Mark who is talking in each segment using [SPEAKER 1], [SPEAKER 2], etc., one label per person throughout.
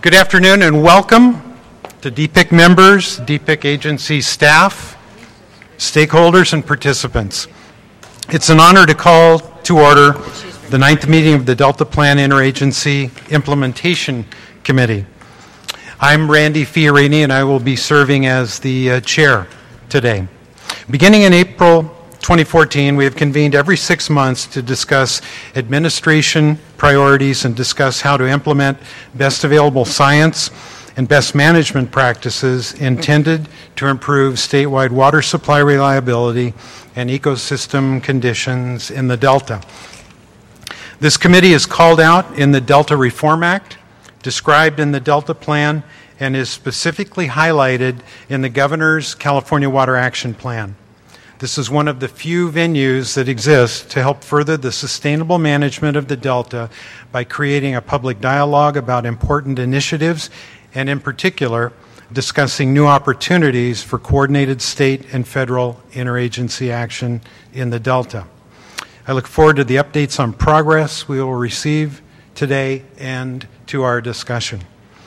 [SPEAKER 1] Good afternoon and welcome to DPIC members, DPIC agency staff, stakeholders, and participants. It's an honor to call to order the 9th meeting of the Delta Plan Interagency Implementation Committee. I'm Randy Fiorini and I will be serving as the chair today. Beginning in April 2014, we have convened every 6 months to discuss administration priorities and discuss how to implement best available science and best management practices intended to improve statewide water supply reliability and ecosystem conditions in the Delta. This committee is called out in the Delta Reform Act, described in the Delta Plan, and is specifically highlighted in the Governor's California Water Action Plan. This is one of the few venues that exist to help further the sustainable management of the Delta by creating a public dialogue about important initiatives and, in particular, discussing new opportunities for coordinated state and federal interagency action in the Delta. I look forward to the updates on progress we will receive today and to our discussion.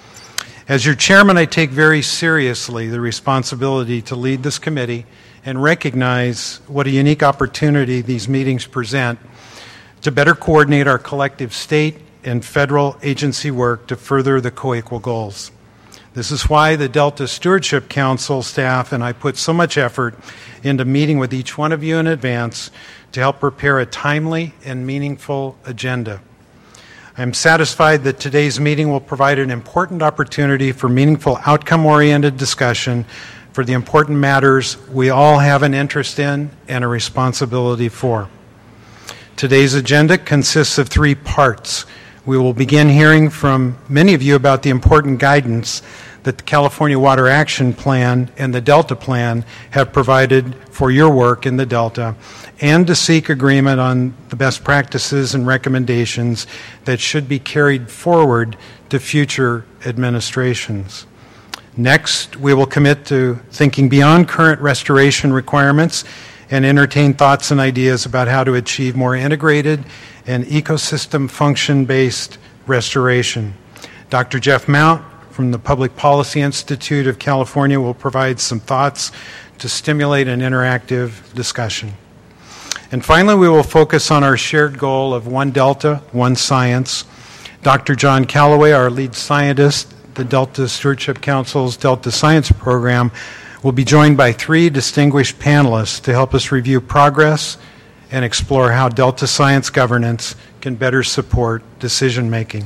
[SPEAKER 1] As your chairman, I take very seriously the responsibility to lead this committee and recognize what a unique opportunity these meetings present to better coordinate our collective state and federal agency work to further the co-equal goals. This is why the Delta Stewardship Council staff and I put so much effort into meeting with each one of you in advance to help prepare a timely and meaningful agenda. I am satisfied that today's meeting will provide an important opportunity for meaningful outcome-oriented discussion for the important matters we all have an interest in and a responsibility for. Today's agenda consists of 3 parts. We will begin hearing from many of you about the important guidance that the California Water Action Plan and the Delta Plan have provided for your work in the Delta, and to seek agreement on the best practices and recommendations that should be carried forward to future administrations. Next, we will commit to thinking beyond current restoration requirements and entertain thoughts and ideas about how to achieve more integrated and ecosystem function-based restoration. Dr. Jeff Mount from the Public Policy Institute of California will provide some thoughts to stimulate an interactive discussion. And finally, we will focus on our shared goal of one Delta, one science. Dr. John Calloway, our lead scientist, the Delta Stewardship Council's Delta Science Program, will be joined by 3 distinguished panelists to help us review progress and explore how Delta science governance can better support decision-making.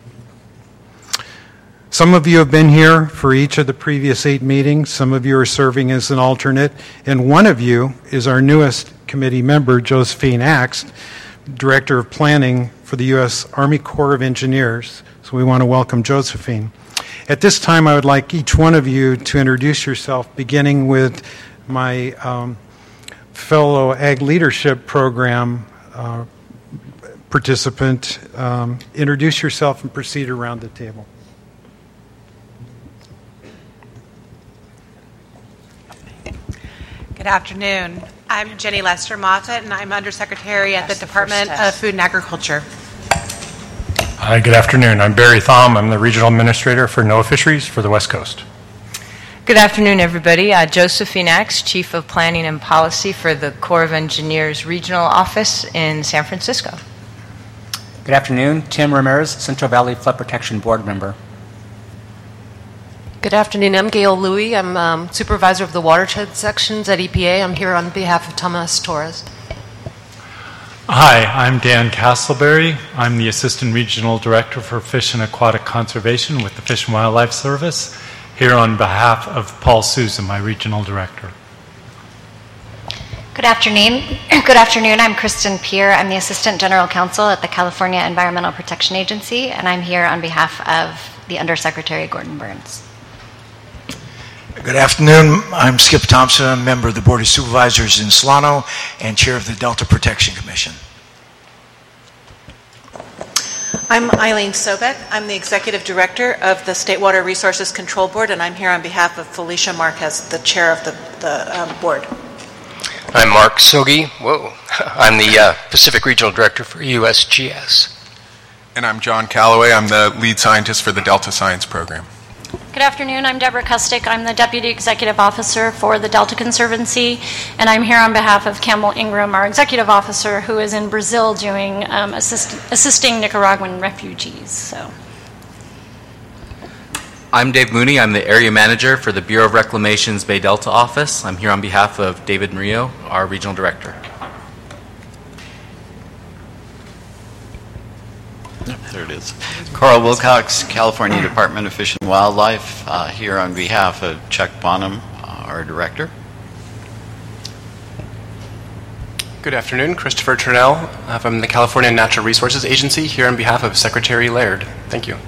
[SPEAKER 1] Some of you have been here for each of the previous 8 meetings. Some of you are serving as an alternate, and one of you is our newest committee member, Josephine Axt, Director of Planning for the U.S. Army Corps of Engineers. So we want to welcome Josephine. At this time, I would like each one of you to introduce yourself, beginning with my fellow Ag Leadership Program participant. Introduce yourself and proceed around the table.
[SPEAKER 2] Good afternoon. I'm Jenny Lester Moffitt, and I'm Undersecretary at the Department of Food and Agriculture.
[SPEAKER 3] Hi, good afternoon. I'm Barry Thom. I'm the Regional Administrator for NOAA Fisheries for the West Coast.
[SPEAKER 4] Good afternoon, everybody. Josephine Axt, Chief of Planning and Policy for the Corps of Engineers Regional Office in San Francisco.
[SPEAKER 5] Good afternoon. Tim Ramirez, Central Valley Flood Protection Board Member.
[SPEAKER 6] Good afternoon. I'm Gail Louie. I'm Supervisor of the Watershed Sections at EPA. I'm here on behalf of Tomas Torres.
[SPEAKER 7] Hi, I'm Dan Castleberry. I'm the Assistant Regional Director for Fish and Aquatic Conservation with the Fish and Wildlife Service, here on behalf of Paul Souza, my Regional Director.
[SPEAKER 8] Good afternoon. Good afternoon. I'm Kristen Peer. I'm the Assistant General Counsel at the California Environmental Protection Agency, and I'm here on behalf of the Undersecretary Gordon Burns.
[SPEAKER 9] Good afternoon. I'm Skip Thompson. I'm a member of the Board of Supervisors in Solano and Chair of the Delta Protection Commission.
[SPEAKER 2] I'm Eileen Sobek. I'm the Executive Director of the State Water Resources Control Board, and I'm here on behalf of Felicia Marquez, the Chair of the board.
[SPEAKER 10] I'm Mark Sogi. I'm the Pacific Regional Director for USGS. And I'm John Calloway. I'm the lead scientist for the Delta Science Program.
[SPEAKER 11] Good afternoon. I'm Deborah Kustick. I'm the Deputy Executive Officer for the Delta Conservancy, and I'm here on behalf of Campbell Ingram, our Executive Officer, who is in Brazil doing assisting Nicaraguan refugees. So.
[SPEAKER 12] I'm Dave Mooney. I'm the Area Manager for the Bureau of Reclamation's Bay Delta Office. I'm here on behalf of David Murillo, our Regional Director.
[SPEAKER 13] There it is. Carl Wilcox, California Department of Fish and Wildlife, here on behalf of Chuck Bonham, our Director.
[SPEAKER 14] Good afternoon. Christopher Turnell from the California Natural Resources Agency, here on behalf of Secretary Laird. Thank you.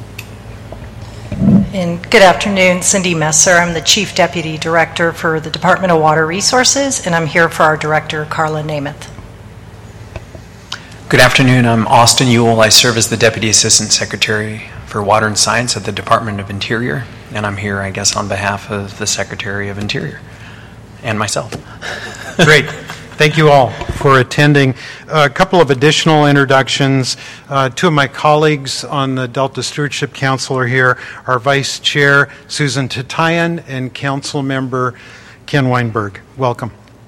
[SPEAKER 15] And good afternoon, Cindy Messer. I'm the Chief Deputy Director for the Department of Water Resources, and I'm here for our Director, Carla Namath.
[SPEAKER 16] Good afternoon. I'm Austin Ewell. I serve as the Deputy Assistant Secretary for Water and Science at the Department of Interior, and I'm here, I guess, on behalf of the Secretary of Interior and myself.
[SPEAKER 1] Great. Thank you all for attending. A couple of additional introductions. Two of my colleagues on the Delta Stewardship Council are here. Our Vice Chair, Susan Tatayan, and Council Member Ken Weinberg. Welcome.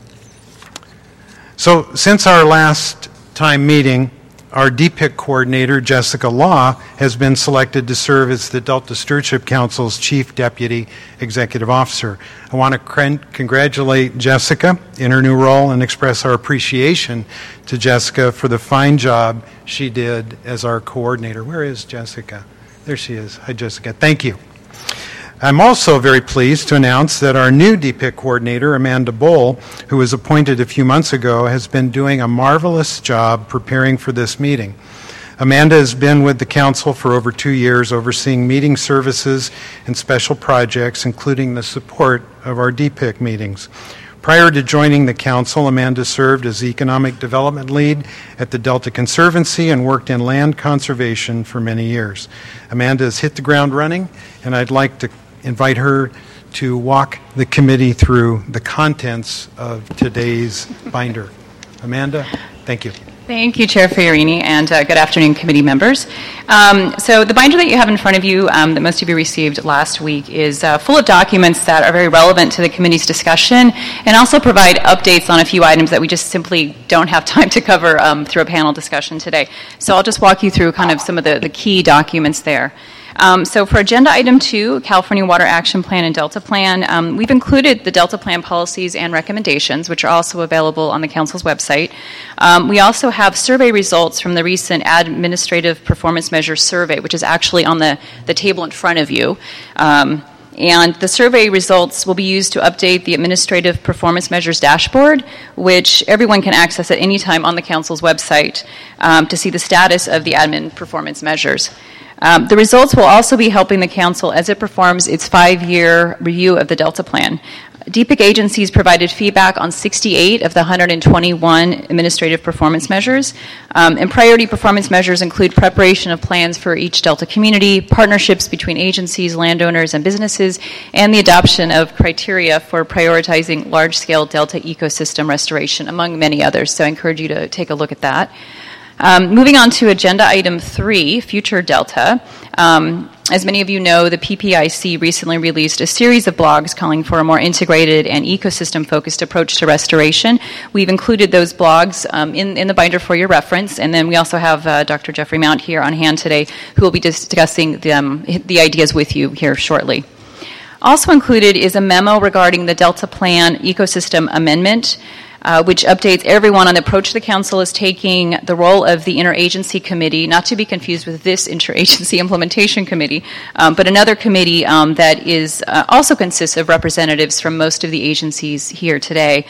[SPEAKER 1] So since our last time meeting, our DPIC coordinator, Jessica Law, has been selected to serve as the Delta Stewardship Council's Chief Deputy Executive Officer. I want to congratulate Jessica in her new role and express our appreciation to Jessica for the fine job she did as our coordinator. Where is Jessica? There she is. Hi, Jessica. Thank you. I'm also very pleased to announce that our new DPIC coordinator, Amanda Bull, who was appointed a few months ago, has been doing a marvelous job preparing for this meeting. Amanda has been with the Council for over 2 years, overseeing meeting services and special projects, including the support of our DPIC meetings. Prior to joining the Council, Amanda served as Economic Development Lead at the Delta Conservancy and worked in land conservation for many years. Amanda has hit the ground running, and I'd like to invite her to walk the committee through the contents of today's binder. Amanda, thank you.
[SPEAKER 17] Thank you, Chair Fiorini, and good afternoon, committee members. So the binder that you have in front of you that most of you received last week is full of documents that are very relevant to the committee's discussion and also provide updates on a few items that we just simply don't have time to cover through a panel discussion today. So I'll just walk you through kind of some of the key documents there. So for Agenda Item 2, California Water Action Plan and Delta Plan, we've included the Delta Plan policies and recommendations, which are also available on the Council's website. We also have survey results from the recent Administrative Performance Measures Survey, which is actually on the table in front of you. And the survey results will be used to update the Administrative Performance Measures dashboard, which everyone can access at any time on the Council's website to see the status of the admin performance measures. The results will also be helping the Council as it performs its 5-year review of the Delta Plan. DPIC agencies provided feedback on 68 of the 121 administrative performance measures, and priority performance measures include preparation of plans for each Delta community, partnerships between agencies, landowners, and businesses, and the adoption of criteria for prioritizing large-scale Delta ecosystem restoration, among many others. So I encourage you to take a look at that. Moving on to Agenda Item 3, Future Delta. As many of you know, the PPIC recently released a series of blogs calling for a more integrated and ecosystem-focused approach to restoration. We've included those blogs in the binder for your reference, and then we also have Dr. Jeffrey Mount here on hand today, who will be discussing the ideas with you here shortly. Also included is a memo regarding the Delta Plan Ecosystem Amendment, which updates everyone on the approach the Council is taking, the role of the Interagency Committee, not to be confused with this Interagency Implementation Committee, but another committee that is also consists of representatives from most of the agencies here today.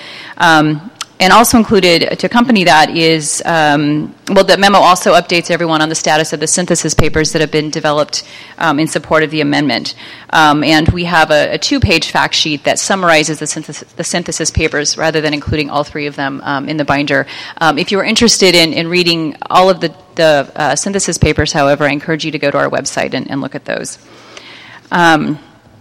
[SPEAKER 17] And also included to accompany that is, the memo also updates everyone on the status of the synthesis papers that have been developed in support of the amendment. And we have a 2-page fact sheet that summarizes the synthesis papers rather than including all 3 of them in the binder. If you are interested in reading all of the synthesis papers, however, I encourage you to go to our website and look at those.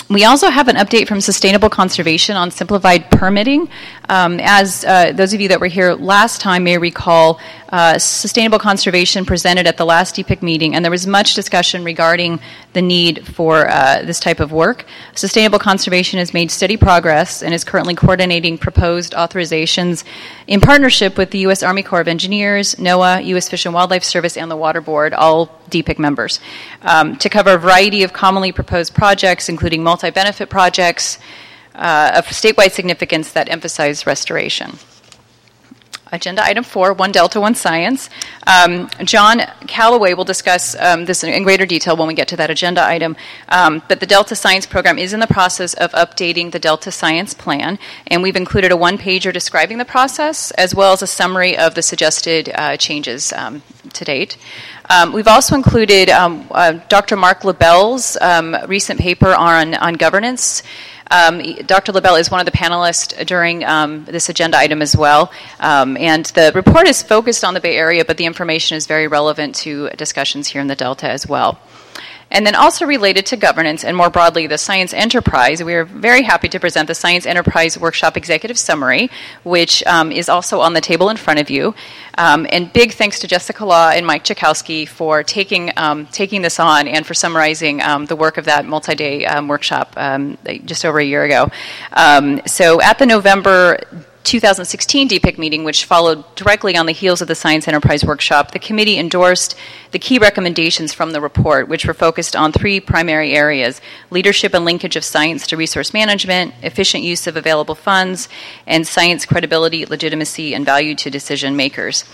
[SPEAKER 17] We also have an update from Sustainable Conservation on simplified permitting. As those of you that were here last time may recall, Sustainable Conservation presented at the last DPIC meeting, and there was much discussion regarding the need for this type of work. Sustainable Conservation has made steady progress and is currently coordinating proposed authorizations in partnership with the U.S. Army Corps of Engineers, NOAA, U.S. Fish and Wildlife Service, and the Water Board, all DPIC members, to cover a variety of commonly proposed projects, including multi-benefit projects of statewide significance that emphasize restoration. Agenda item 4, One Delta, One Science. John Callaway will discuss this in greater detail when we get to that agenda item. But the Delta Science Program is in the process of updating the Delta Science Plan, and we've included a one-pager describing the process, as well as a summary of the suggested changes to date. We've also included Dr. Mark LaBelle's recent paper on governance. Dr. LaBelle is one of the panelists during this agenda item as well. And the report is focused on the Bay Area, but the information is very relevant to discussions here in the Delta as well. And then also related to governance and more broadly the Science Enterprise, we are very happy to present the Science Enterprise Workshop Executive Summary, which is also on the table in front of you. And big thanks to Jessica Law and Mike Chakowski for taking this on and for summarizing the work of that multi-day workshop just over a year ago. So at the November 2016 DPIC meeting, which followed directly on the heels of the Science Enterprise Workshop, the committee endorsed the key recommendations from the report, which were focused on 3 primary areas: leadership and linkage of science to resource management, efficient use of available funds, and science credibility, legitimacy, and value to decision makers.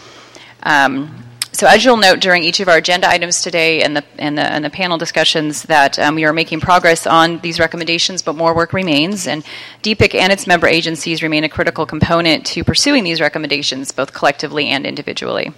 [SPEAKER 17] So as you'll note during each of our agenda items today and the panel discussions that we are making progress on these recommendations, but more work remains, and DPIC and its member agencies remain a critical component to pursuing these recommendations, both collectively and individually.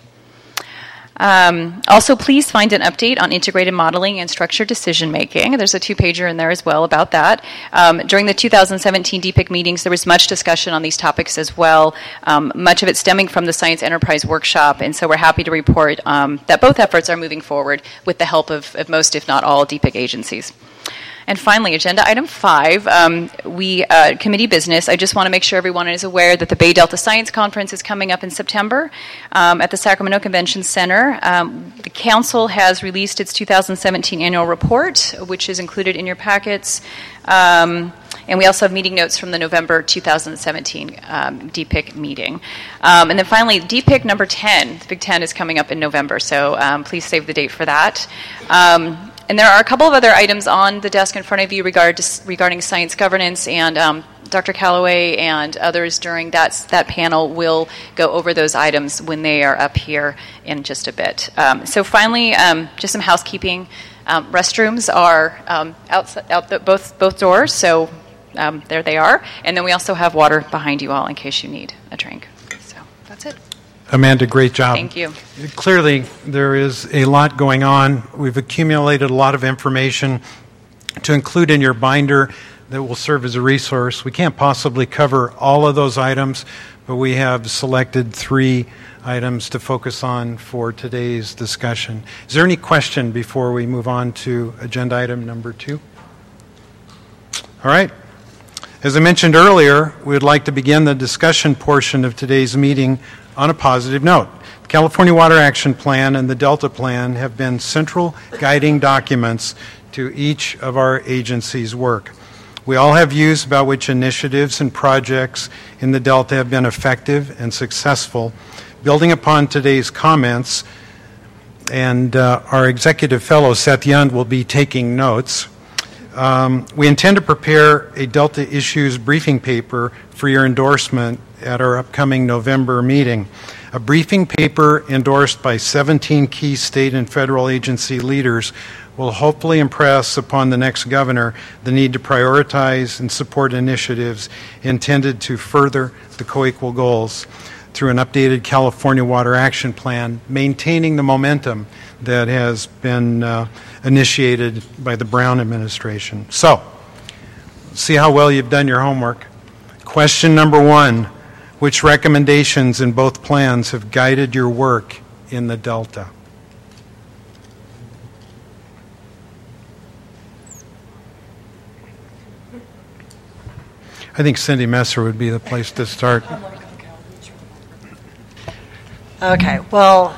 [SPEAKER 17] Also, please find an update on integrated modeling and structured decision-making. There's a 2-pager in there as well about that. During the 2017 DPIC meetings, there was much discussion on these topics as well, much of it stemming from the Science Enterprise Workshop, and so we're happy to report that both efforts are moving forward with the help of most, if not all, DPIC agencies. And finally, agenda item 5, committee business. I just want to make sure everyone is aware that the Bay Delta Science Conference is coming up in September at the Sacramento Convention Center. The Council has released its 2017 annual report, which is included in your packets. And we also have meeting notes from the November 2017 DPIC meeting. And then finally, DPIC number 10, the Big 10, is coming up in November, so please save the date for that. And there are a couple of other items on the desk in front of you regarding science governance, and Dr. Callaway and others during that panel will go over those items when they are up here in just a bit. So finally, just some housekeeping. Restrooms are out both doors, so there they are. And then we also have water behind you all in case you need a drink. So that's it.
[SPEAKER 1] Amanda, great job.
[SPEAKER 17] Thank you.
[SPEAKER 1] Clearly, there is a lot going on. We've accumulated a lot of information to include in your binder that will serve as a resource. We can't possibly cover all of those items, but we have selected 3 items to focus on for today's discussion. Is there any question before we move on to agenda item number 2? All right. As I mentioned earlier, we would like to begin the discussion portion of today's meeting on a positive note. The California Water Action Plan and the Delta Plan have been central guiding documents to each of our agencies' work. We all have views about which initiatives and projects in the Delta have been effective and successful. Building upon today's comments, and our executive fellow, Seth Yund, will be taking notes. We intend to prepare a Delta Issues briefing paper for your endorsement at our upcoming November meeting. A briefing paper endorsed by 17 key state and federal agency leaders will hopefully impress upon the next governor the need to prioritize and support initiatives intended to further the co-equal goals through an updated California Water Action Plan, maintaining the momentum that has been initiated by the Brown administration. So, see how well you've done your homework. Question number 1, which recommendations in both plans have guided your work in the Delta? I think Cindy Messer would be the place to start.
[SPEAKER 15] Okay, well,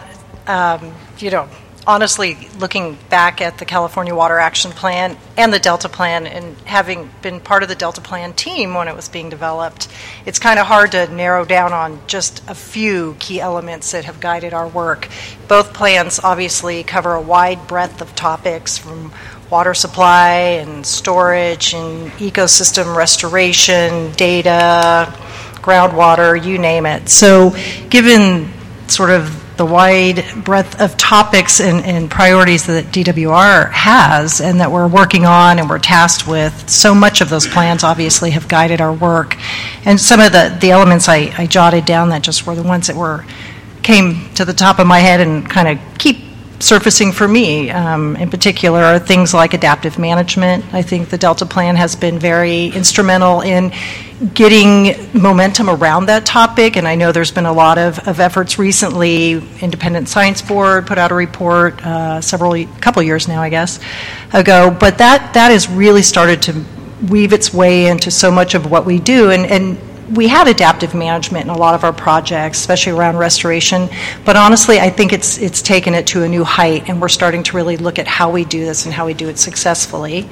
[SPEAKER 15] honestly, looking back at the California Water Action Plan and the Delta Plan, and having been part of the Delta Plan team when it was being developed, it's kind of hard to narrow down on just a few key elements that have guided our work. Both plans obviously cover a wide breadth of topics, from water supply and storage and ecosystem restoration, data, groundwater, you name it. So given sort of the wide breadth of topics and priorities that DWR has and that we're working on and we're tasked with, so much of those plans obviously have guided our work. And some of the elements I jotted down that just were the ones that came to the top of my head and kind of keep surfacing for me in particular are things like adaptive management. I think the Delta Plan has been very instrumental in getting momentum around that topic, and I know there's been a lot of efforts recently. Independent Science Board put out a report couple years now, I guess, ago, but that has really started to weave its way into so much of what we do, and we had adaptive management in a lot of our projects, especially around restoration, but honestly, I think it's taken it to a new height, and we're starting to really look at how we do this and how we do it successfully.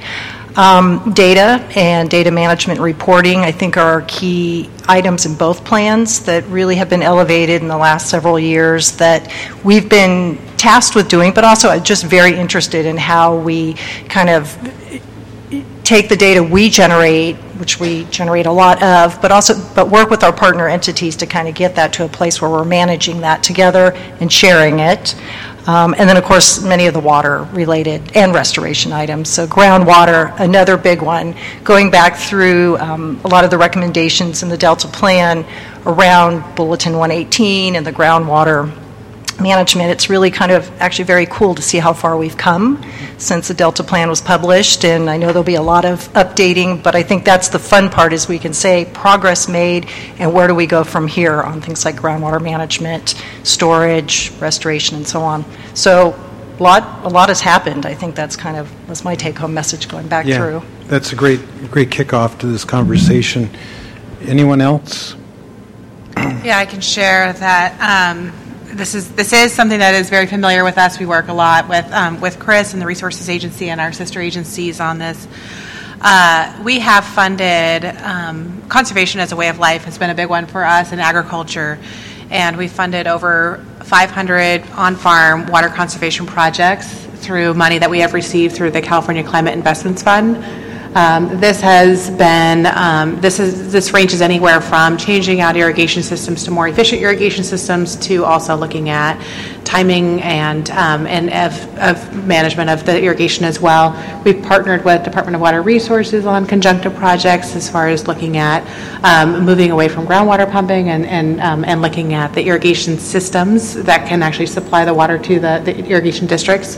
[SPEAKER 15] Data and data management reporting, I think, are key items in both plans that really have been elevated in the last several years that we've been tasked with doing, but also just very interested in how we kind of take the data we generate, which we generate a lot of, but work with our partner entities to kind of get that to a place where we're managing that together and sharing it. And then, of course, many of the water-related and restoration items. So groundwater, another big one, going back through a lot of the recommendations in the Delta Plan around Bulletin 118 and the groundwater management. It's really kind of actually very cool to see how far we've come since the Delta Plan was published, and I know there'll be a lot of updating, but I think that's the fun part, is we can say progress made and where do we go from here on things like groundwater management, storage, restoration, and so on. So a lot has happened. I think that's my take-home message going back through.
[SPEAKER 1] That's a great kickoff to this conversation. Anyone else?
[SPEAKER 18] Yeah, I can share that. This is something that is very familiar with us. We work a lot with Chris and the Resources Agency and our sister agencies on this. We have funded conservation as a way of life has been a big one for us, in agriculture, and we funded over 500 on-farm water conservation projects through money that we have received through the California Climate Investments Fund. This ranges anywhere from changing out irrigation systems to more efficient irrigation systems, to also looking at timing and of management of the irrigation as well. We've partnered with Department of Water Resources on conjunctive projects as far as looking at moving away from groundwater pumping and looking at the irrigation systems that can actually supply the water to the irrigation districts.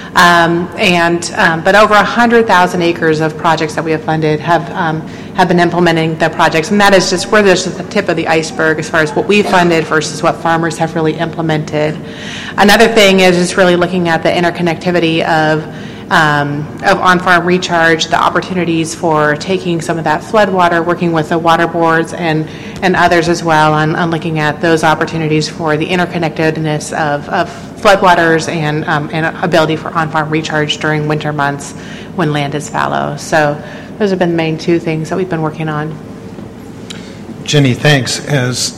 [SPEAKER 18] But over 100,000 acres of projects that we have funded have been implementing the projects, and that is just where there's just the tip of the iceberg as far as what we funded versus what farmers have really implemented. Another thing is just really looking at the interconnectivity of on-farm recharge, the opportunities for taking some of that flood water, working with the water boards and others as well on looking at those opportunities for the interconnectedness of floodwaters and ability for on-farm recharge during winter months when land is fallow. So those have been the main two things that we've been working on.
[SPEAKER 1] Jenny, thanks. As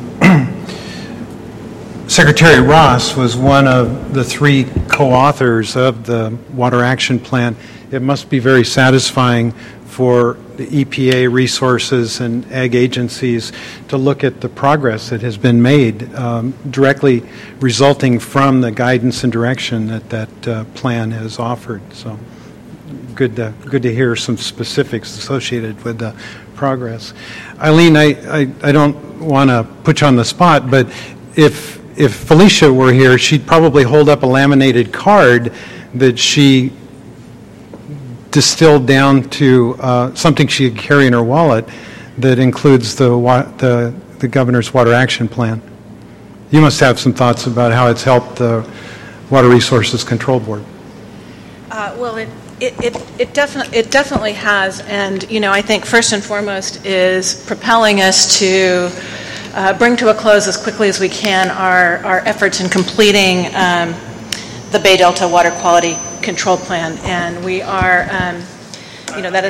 [SPEAKER 1] Secretary Ross was one of the three co-authors of the Water Action Plan, it must be very satisfying for the EPA, resources, and ag agencies to look at the progress that has been made directly resulting from the guidance and direction that plan has offered. So good to hear some specifics associated with the progress. Eileen, I don't want to put you on the spot, but if Felicia were here, she'd probably hold up a laminated card that she distilled down to something she could carry in her wallet that includes the governor's Water Action Plan. You must have some thoughts about how it's helped the Water Resources Control Board.
[SPEAKER 2] Well, it definitely has, and I think first and foremost is propelling us to bring to a close as quickly as we can our efforts in completing the Bay Delta Water Quality Control Plan, and we are, that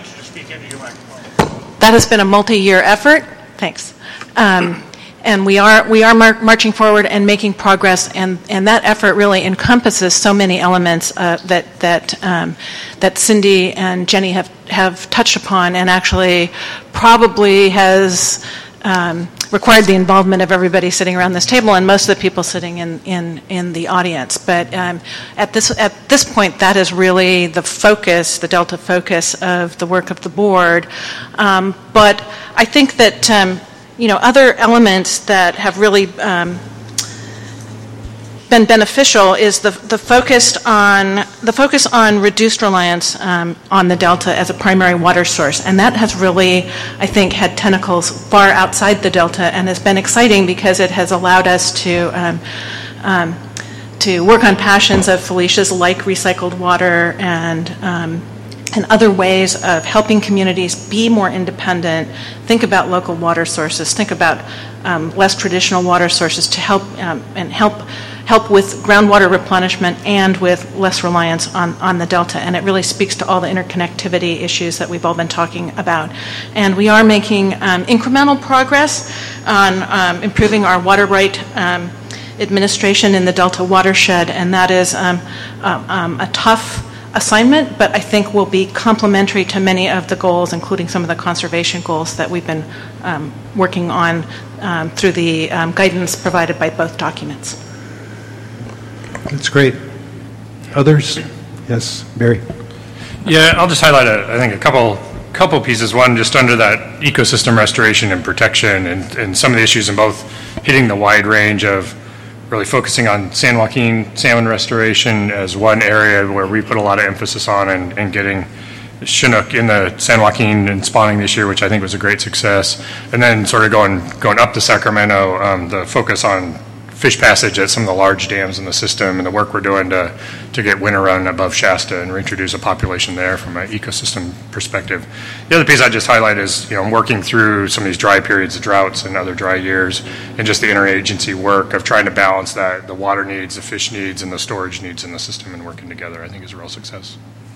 [SPEAKER 2] has been a multi-year effort. Thanks. And we are marching forward and making progress, and that effort really encompasses so many elements that Cindy and Jenny have touched upon, and actually probably has required the involvement of everybody sitting around this table and most of the people sitting in the audience. But at this point, that is really the focus, the Delta focus of the work of the board. But I think that other elements that have really been beneficial is the focus on reduced reliance on the Delta as a primary water source, and that has really, I think, had tentacles far outside the Delta, and has been exciting because it has allowed us to work on passions of Felicia's, like recycled water and other ways of helping communities be more independent, think about local water sources, think about less traditional water sources to help with groundwater replenishment and with less reliance on the Delta. And it really speaks to all the interconnectivity issues that we've all been talking about. And we are making incremental progress on improving our water right administration in the Delta watershed, and that is a tough assignment, but I think will be complementary to many of the goals, including some of the conservation goals that we've been working on through the guidance provided by both documents.
[SPEAKER 1] That's great. Others? Yes, Barry.
[SPEAKER 3] Yeah, I'll just highlight, I think, a couple pieces. One, just under that ecosystem restoration and protection, and some of the issues in both hitting the wide range of really focusing on San Joaquin salmon restoration as one area where we put a lot of emphasis on, and getting Chinook in the San Joaquin and spawning this year, which I think was a great success. And then sort of going up to Sacramento, the focus on fish passage at some of the large dams in the system, and the work we're doing to get winter run above Shasta and reintroduce a population there from an ecosystem perspective. The other piece I just highlight is, working through some of these dry periods, the droughts and other dry years, and just the interagency work of trying to balance that, the water needs, the fish needs, and the storage needs in the system, and working together, I think, is a real success.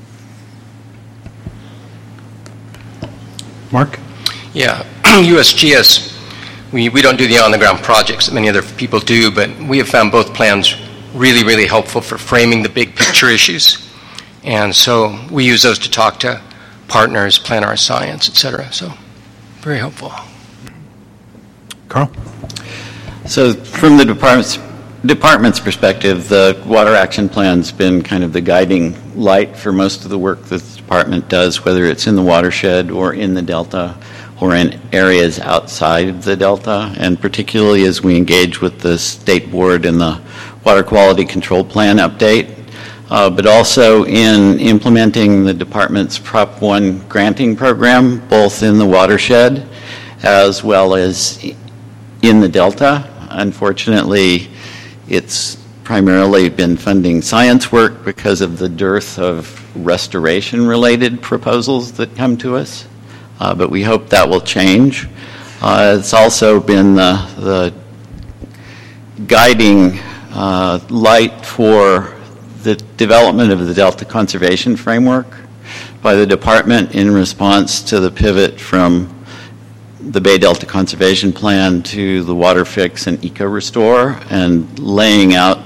[SPEAKER 1] Mark?
[SPEAKER 19] Yeah, USGS, we don't do the on-the-ground projects that many other people do, but we have found both plans really, really helpful for framing the big picture issues. And so we use those to talk to partners, plan our science, et cetera. So very helpful.
[SPEAKER 1] Carl?
[SPEAKER 13] So from the department's perspective, the Water Action Plan's been kind of the guiding light for most of the work that the department does, whether it's in the watershed or in the Delta or in areas outside of the Delta, and particularly as we engage with the state board in the Water Quality Control Plan update, but also in implementing the department's Prop 1 granting program, both in the watershed as well as in the Delta. Unfortunately, it's primarily been funding science work because of the dearth of restoration-related proposals that come to us. But we hope that will change. It's also been the guiding light for the development of the Delta Conservation Framework by the department in response to the pivot from the Bay Delta Conservation Plan to the Water Fix and Eco Restore, and laying out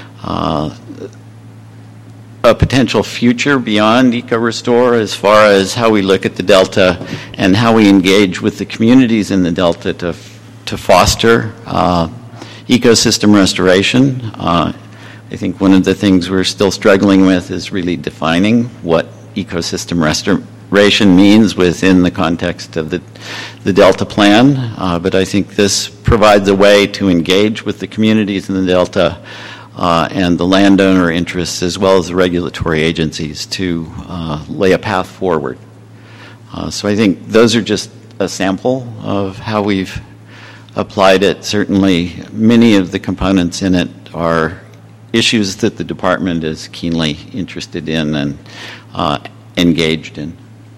[SPEAKER 13] a potential future beyond Eco Restore as far as how we look at the Delta and how we engage with the communities in the Delta to foster ecosystem restoration. I think one of the things we're still struggling with is really defining what ecosystem restoration means within the context of the Delta Plan, but I think this provides a way to engage with the communities in the Delta and the landowner interests as well as the regulatory agencies to lay a path forward. So I think those are just a sample of how we've applied it. Certainly many of the components in it are issues that the department is keenly interested in and engaged in.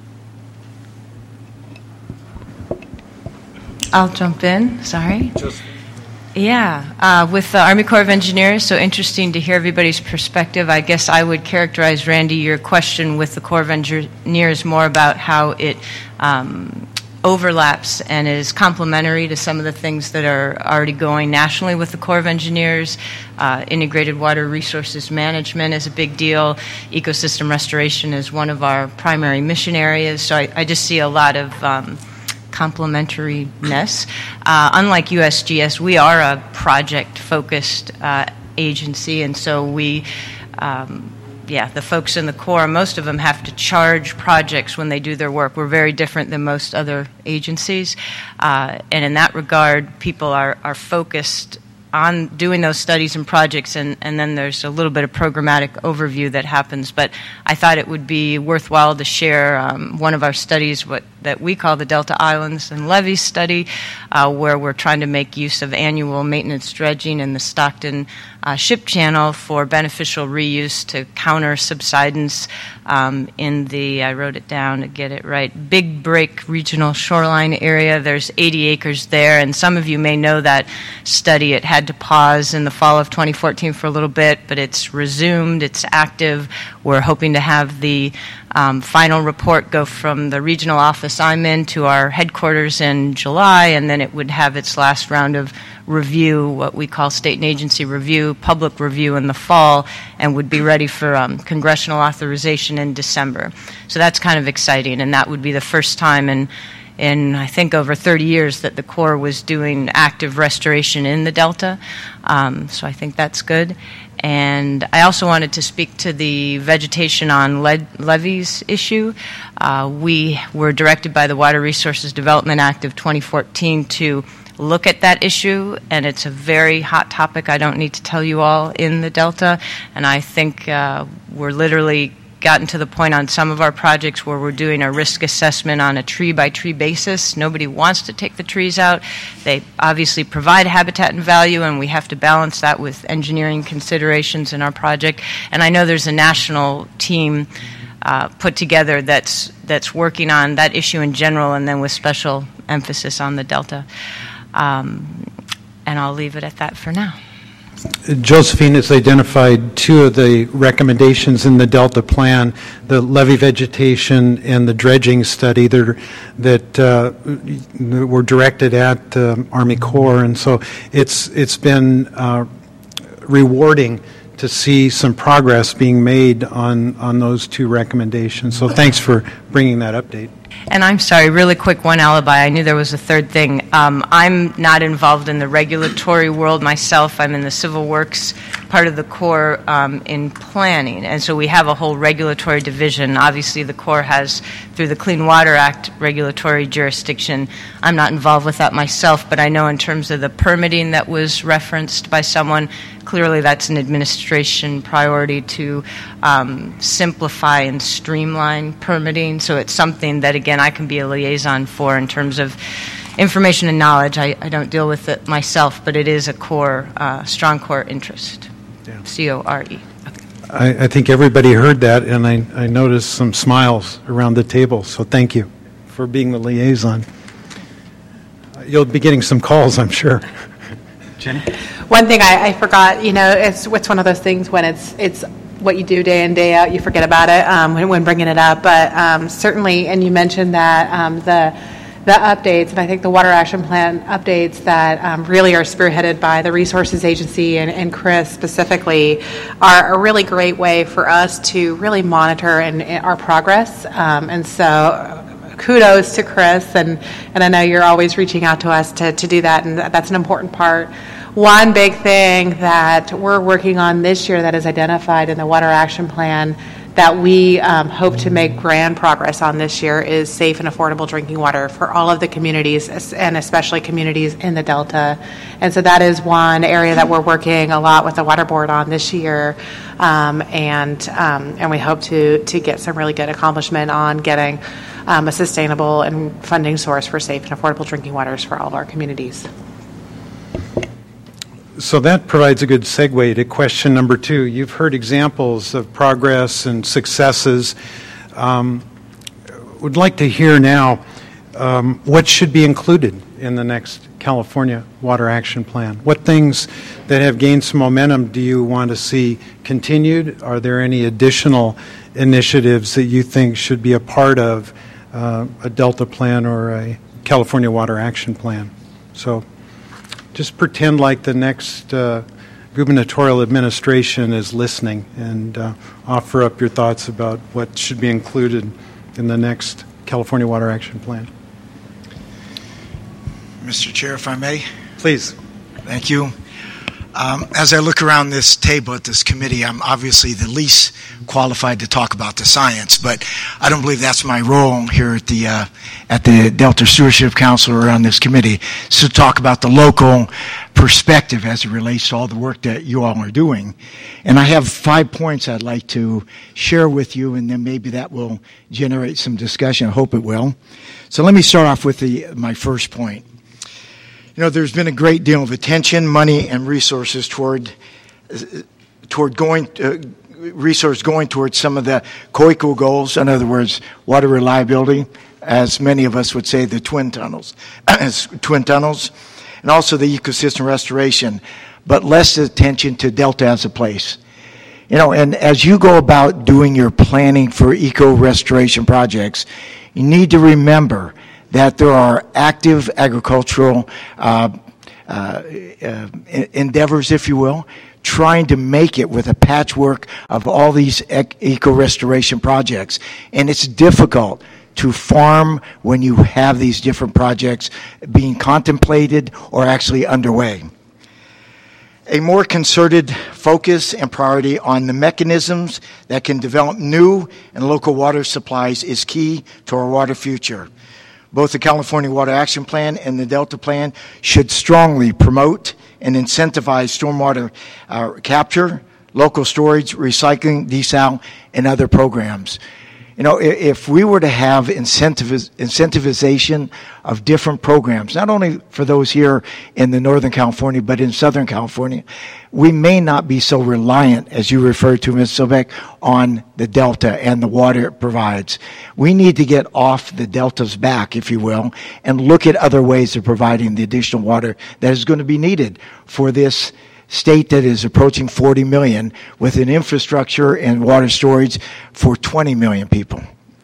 [SPEAKER 4] I'll jump in. Sorry. Yeah, with the Army Corps of Engineers, so interesting to hear everybody's perspective. I guess I would characterize, Randy, your question with the Corps of Engineers more about how it overlaps and is complementary to some of the things that are already going nationally with the Corps of Engineers. Integrated water resources management is a big deal. Ecosystem restoration is one of our primary mission areas. So I just see a lot of complementariness. Unlike USGS, we are a project-focused agency, and so we the folks in the Corps, most of them have to charge projects when they do their work. We're very different than most other agencies. And in that regard, people are focused on doing those studies and projects, and then there's a little bit of programmatic overview that happens. But I thought it would be worthwhile to share one of our studies that we call the Delta Islands and Levees study, where we're trying to make use of annual maintenance dredging in the Stockton ship channel for beneficial reuse to counter subsidence in the, I wrote it down to get it right, Big Break Regional Shoreline Area. There's 80 acres there, and some of you may know that study. It had to pause in the fall of 2014 for a little bit, but it's resumed. It's active. We're hoping to have the final report go from the regional office I'm in to our headquarters in July, and then it would have its last round of review, what we call state and agency review, public review in the fall, and would be ready for congressional authorization in December. So that's kind of exciting, and that would be the first time in I think over 30 years that the Corps was doing active restoration in the Delta. So I think that's good. And I also wanted to speak to the vegetation on levees issue. We were directed by the Water Resources Development Act of 2014 to look at that issue, and it's a very hot topic. I don't need to tell you all in the Delta, and I think we're literally gotten to the point on some of our projects where we're doing a risk assessment on a tree-by-tree basis. Nobody wants to take the trees out. They obviously provide habitat and value, and we have to balance that with engineering considerations in our project. And I know there's a national team put together that's working on that issue in general, and then with special emphasis on the Delta. And I'll leave it at that for now.
[SPEAKER 1] Josephine has identified two of the recommendations in the Delta plan, the levee vegetation and the dredging study that were directed at Army Corps. And so it's been rewarding to see some progress being made on those two recommendations. So thanks for bringing that update.
[SPEAKER 4] And I'm sorry, really quick, one alibi. I knew there was a third thing. I'm not involved in the regulatory world myself. I'm in the Civil Works part of the Corps in planning. And so we have a whole regulatory division. Obviously, the Corps has, through the Clean Water Act, regulatory jurisdiction. I'm not involved with that myself, but I know in terms of the permitting that was referenced by someone, clearly that's an administration priority to simplify and streamline permitting. So it's something that, again, I can be a liaison for in terms of information and knowledge. I don't deal with it myself, but it is a core, strong core interest. Yeah. C-O-R-E.
[SPEAKER 1] I think everybody heard that, and I noticed some smiles around the table, so thank you for being the liaison. You'll be getting some calls, I'm sure. Jenny?
[SPEAKER 18] One thing I forgot, it's one of those things when it's what you do day in, day out, you forget about it when bringing it up. But certainly, and you mentioned that the updates, and I think the Water Action Plan updates that really are spearheaded by the Resources Agency and Chris specifically are a really great way for us to really monitor our progress. And so kudos to Chris, and I know you're always reaching out to us to do that, and that's an important part. One big thing that we're working on this year that is identified in the Water Action Plan that we hope to make grand progress on this year is safe and affordable drinking water for all of the communities, and especially communities in the Delta. And so that is one area that we're working a lot with the Water Board on this year, and we hope to get some really good accomplishment on getting a sustainable and funding source for safe and affordable drinking waters for all of our communities.
[SPEAKER 1] So that provides a good segue to question number 2. You've heard examples of progress and successes. Would like to hear now what should be included in the next California Water Action Plan. What things that have gained some momentum do you want to see continued? Are there any additional initiatives that you think should be a part of a Delta Plan or a California Water Action Plan? So just pretend like the next gubernatorial administration is listening and offer up your thoughts about what should be included in the next California Water Action Plan.
[SPEAKER 9] Mr. Chair, if I may.
[SPEAKER 1] Please.
[SPEAKER 9] Thank you. As I look around this table at this committee, I'm obviously the least qualified to talk about the science, but I don't believe that's my role here at the Delta Stewardship Council or on this committee, to talk about the local perspective as it relates to all the work that you all are doing. And I have 5 points I'd like to share with you, and then maybe that will generate some discussion. I hope it will. So let me start off with my first point. You know, there's been a great deal of attention, money, and resources toward going towards some of the COICO goals. In other words, water reliability, as many of us would say, the twin tunnels, and also the ecosystem restoration, but less attention to Delta as a place. You know, and as you go about doing your planning for eco restoration projects, you need to remember that there are active agricultural endeavors, if you will, trying to make it with a patchwork of all these eco-restoration projects. And it's difficult to farm when you have these different projects being contemplated or actually underway. A more concerted focus and priority on the mechanisms that can develop new and local water supplies is key to our water future. Both the California Water Action Plan and the Delta Plan should strongly promote and incentivize stormwater capture, local storage, recycling, desal, and other programs. You know, if we were to have incentivization of different programs, not only for those here in the Northern California, but in Southern California, we may not be so reliant, as you referred to, Ms. Sobek, on the Delta and the water it provides. We need to get off the Delta's back, if you will, and look at other ways of providing the additional water that is going to be needed for this state that is approaching 40 million with an infrastructure and water storage for 20 million people.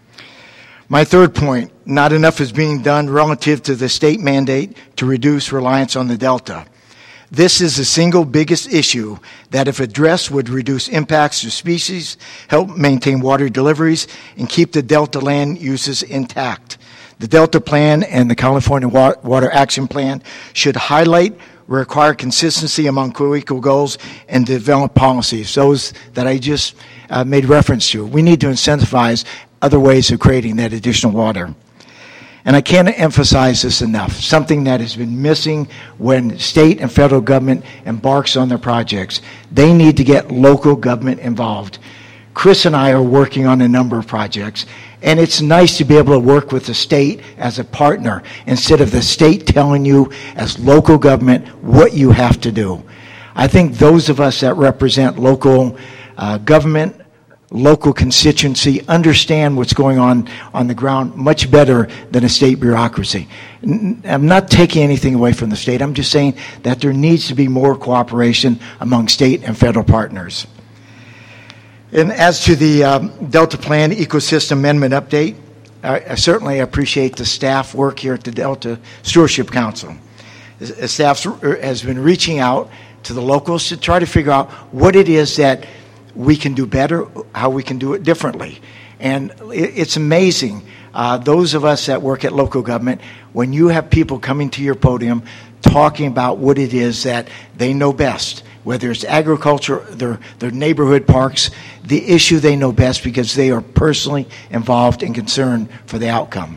[SPEAKER 9] My third point, not enough is being done relative to the state mandate to reduce reliance on the Delta. This is the single biggest issue that, if addressed, would reduce impacts to species, help maintain water deliveries, and keep the Delta land uses intact. The Delta Plan and the California Water Action Plan should highlight, require consistency among co-equal goals, and develop policies, those that I just made reference to. We need to incentivize other ways of creating that additional water. And I can't emphasize this enough, something that has been missing when state and federal government embarks on their projects. They need to get local government involved. Chris and I are working on a number of projects, and it's nice to be able to work with the state as a partner instead of the state telling you as local government what you have to do. I think those of us that represent local government, local constituency, understand what's going on the ground much better than a state bureaucracy. I'm not taking anything away from the state. I'm just saying that there needs to be more cooperation among state and federal partners. And as to the Delta Plan Ecosystem Amendment Update, I certainly appreciate the staff work here at the Delta Stewardship Council. The staff has been reaching out to the locals to try to figure out what it is that we can do better, how we can do it differently. And it's amazing, those of us that work at local government, when you have people coming to your podium talking about what it is that they know best, whether it's agriculture, their neighborhood parks, the issue they know best because they are personally involved and concerned for the outcome.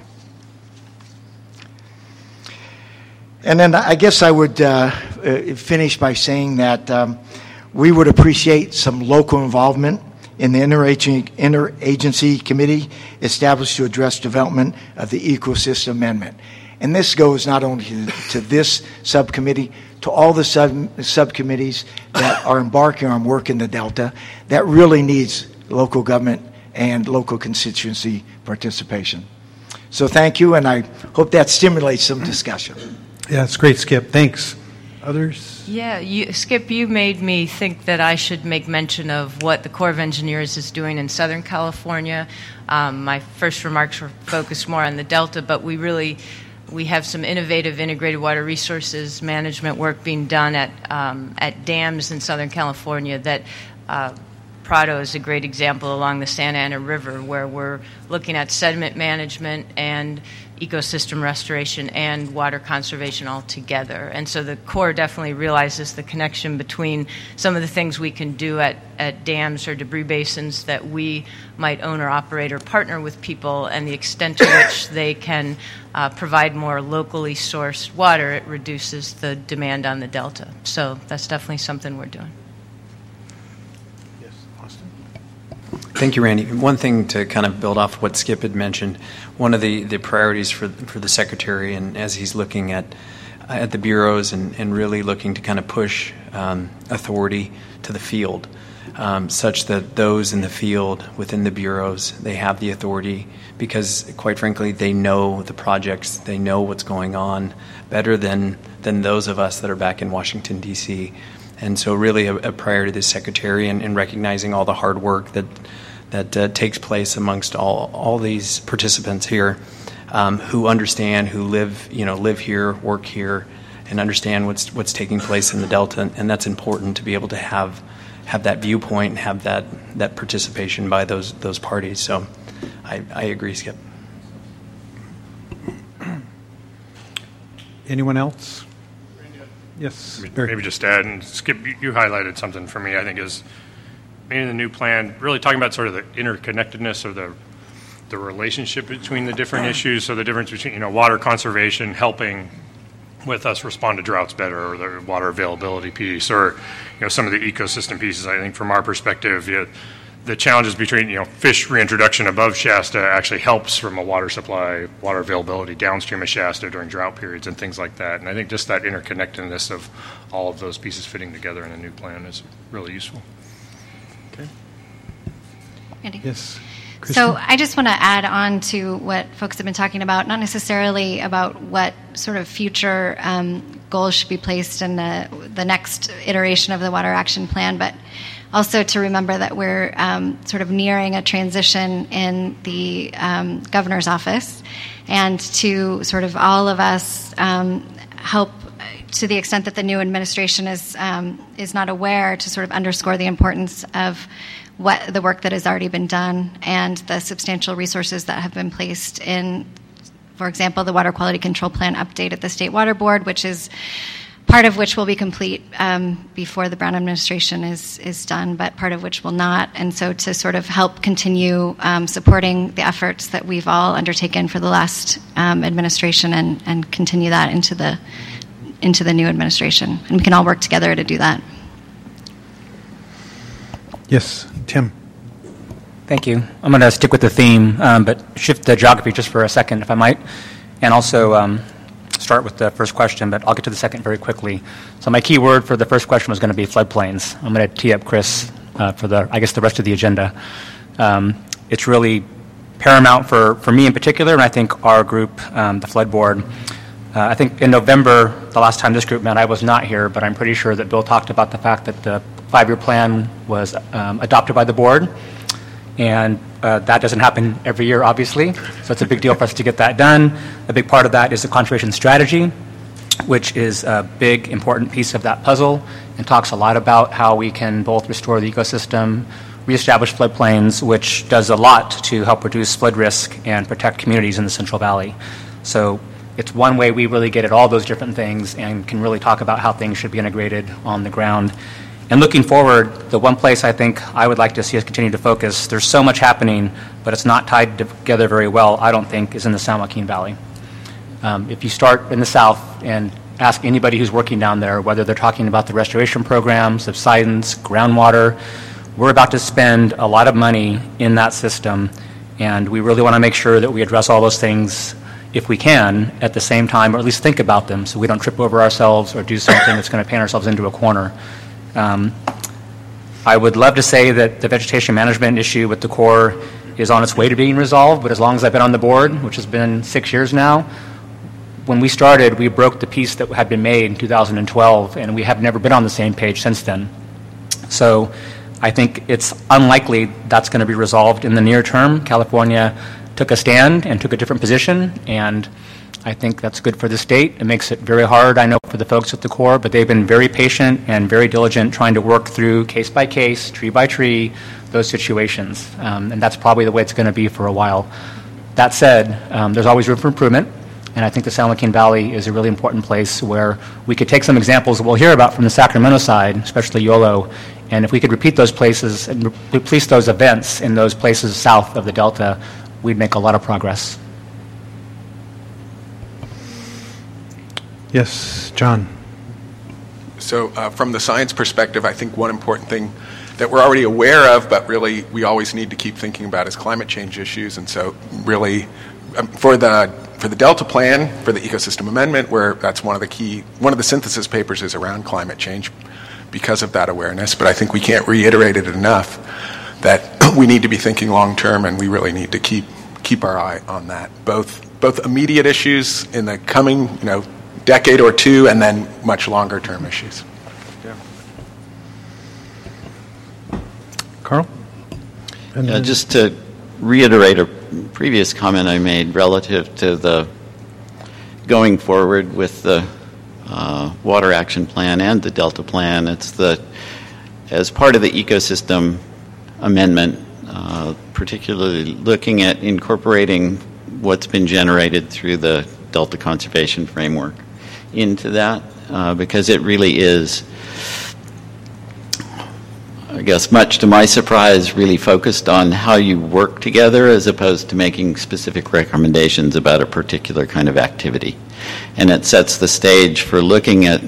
[SPEAKER 9] And then I guess I would finish by saying that we would appreciate some local involvement in the interagency committee established to address development of the ecosystem amendment. And this goes not only to this subcommittee, to all the subcommittees that are embarking on work in the Delta that really needs local government and local constituency participation. So thank you, and I hope that stimulates some discussion.
[SPEAKER 1] Yeah, it's great, Skip. Thanks. Others?
[SPEAKER 4] Yeah, Skip, you made me think that I should make mention of what the Corps of Engineers is doing in Southern California. My first remarks were focused more on the Delta, but we have some innovative integrated water resources management work being done at dams in Southern California that Prado is a great example along the Santa Ana River, where we're looking at sediment management and ecosystem restoration and water conservation all together. And so the Corps definitely realizes the connection between some of the things we can do at dams or debris basins that we might own or operate or partner with people, and the extent to which they can provide more locally sourced water. It reduces the demand on the Delta. So that's definitely something we're doing.
[SPEAKER 16] Thank you, Randy. One thing to kind of build off what Skip had mentioned, one of the priorities for the Secretary, and as he's looking at the bureaus and really looking to kind of push authority to the field, such that those in the field within the bureaus, they have the authority because, quite frankly, they know the projects, they know what's going on better than those of us that are back in Washington, D.C. And so really a priority to the Secretary and recognizing all the hard work that takes place amongst all these participants here who understand, who live here, work here, and understand what's taking place in the Delta. And that's important to be able to have that viewpoint and have that participation by those parties. So I agree, Skip.
[SPEAKER 1] Anyone else? Yes.
[SPEAKER 3] Maybe just add, and Skip, you highlighted something for me, I think, is in the new plan, really talking about sort of the interconnectedness of the relationship between the different issues. So the difference between, water conservation helping with us respond to droughts better, or the water availability piece, or, some of the ecosystem pieces. I think from our perspective, the challenges between, fish reintroduction above Shasta actually helps from a water supply, water availability downstream of Shasta during drought periods and things like that. And I think just that interconnectedness of all of those pieces fitting together in a new plan is really useful.
[SPEAKER 1] Okay.
[SPEAKER 8] Andy?
[SPEAKER 1] Yes.
[SPEAKER 8] So I just want to add on to what folks have been talking about, not necessarily about what sort of future goals should be placed in the next iteration of the Water Action Plan, but also to remember that we're sort of nearing a transition in the governor's office, and to sort of all of us help to the extent that the new administration is not aware, to sort of underscore the importance of what the work that has already been done and the substantial resources that have been placed in, for example, the Water Quality Control Plan update at the State Water Board, which is part of which will be complete before the Brown administration is done, but part of which will not. And so to sort of help continue supporting the efforts that we've all undertaken for the last administration and continue that into the new administration. And we can all work together to do that.
[SPEAKER 1] Yes, Tim.
[SPEAKER 5] Thank you. I'm going to stick with the theme, but shift the geography just for a second, if I might, and also start with the first question, but I'll get to the second very quickly. So my key word for the first question was going to be floodplains. I'm going to tee up Chris for the rest of the agenda. It's really paramount for me in particular, and I think our group, the Flood Board. I think in November, the last time this group met, I was not here, but I'm pretty sure that Bill talked about the fact that the 5-year plan was adopted by the board, and that doesn't happen every year, obviously, so it's a big deal for us to get that done. A big part of that is the conservation strategy, which is a big, important piece of that puzzle, and talks a lot about how we can both restore the ecosystem, reestablish floodplains, which does a lot to help reduce flood risk and protect communities in the Central Valley. So it's one way we really get at all those different things and can really talk about how things should be integrated on the ground. And looking forward, the one place I think I would like to see us continue to focus, there's so much happening, but it's not tied together very well, I don't think, is in the San Joaquin Valley. If you start in the south and ask anybody who's working down there, whether they're talking about the restoration programs, subsidence, groundwater, we're about to spend a lot of money in that system, and we really want to make sure that we address all those things if we can, at the same time, or at least think about them so we don't trip over ourselves or do something that's going to paint ourselves into a corner. I would love to say that the vegetation management issue with the Corps is on its way to being resolved, but as long as I've been on the board, which has been 6 years now, when we started, we broke the piece that had been made in 2012, and we have never been on the same page since then. So I think it's unlikely that's going to be resolved in the near term. California took a stand and took a different position, and I think that's good for the state. It makes it very hard, I know, for the folks at the Corps, but they've been very patient and very diligent trying to work through case by case, tree by tree, those situations. And that's probably the way it's going to be for a while. That said, there's always room for improvement, and I think the San Joaquin Valley is a really important place where we could take some examples that we'll hear about from the Sacramento side, especially YOLO, and if we could repeat those places and replace those events in those places south of the Delta, we'd make a lot of progress.
[SPEAKER 1] Yes, John.
[SPEAKER 10] So from the science perspective, I think one important thing that we're already aware of, but really we always need to keep thinking about is climate change issues. And so really for the Delta Plan, for the ecosystem amendment, where that's one of the synthesis papers is around climate change because of that awareness. But I think we can't reiterate it enough that we need to be thinking long term, and we really need to keep our eye on that. Both immediate issues in the coming, decade or two, and then much longer term issues.
[SPEAKER 1] Yeah. Carl?
[SPEAKER 13] Just to reiterate a previous comment I made relative to the going forward with the Water Action Plan and the Delta Plan, it's as part of the ecosystem amendment, particularly looking at incorporating what's been generated through the Delta Conservation Framework into that, because it really is, I guess much to my surprise, really focused on how you work together as opposed to making specific recommendations about a particular kind of activity. And it sets the stage for looking at,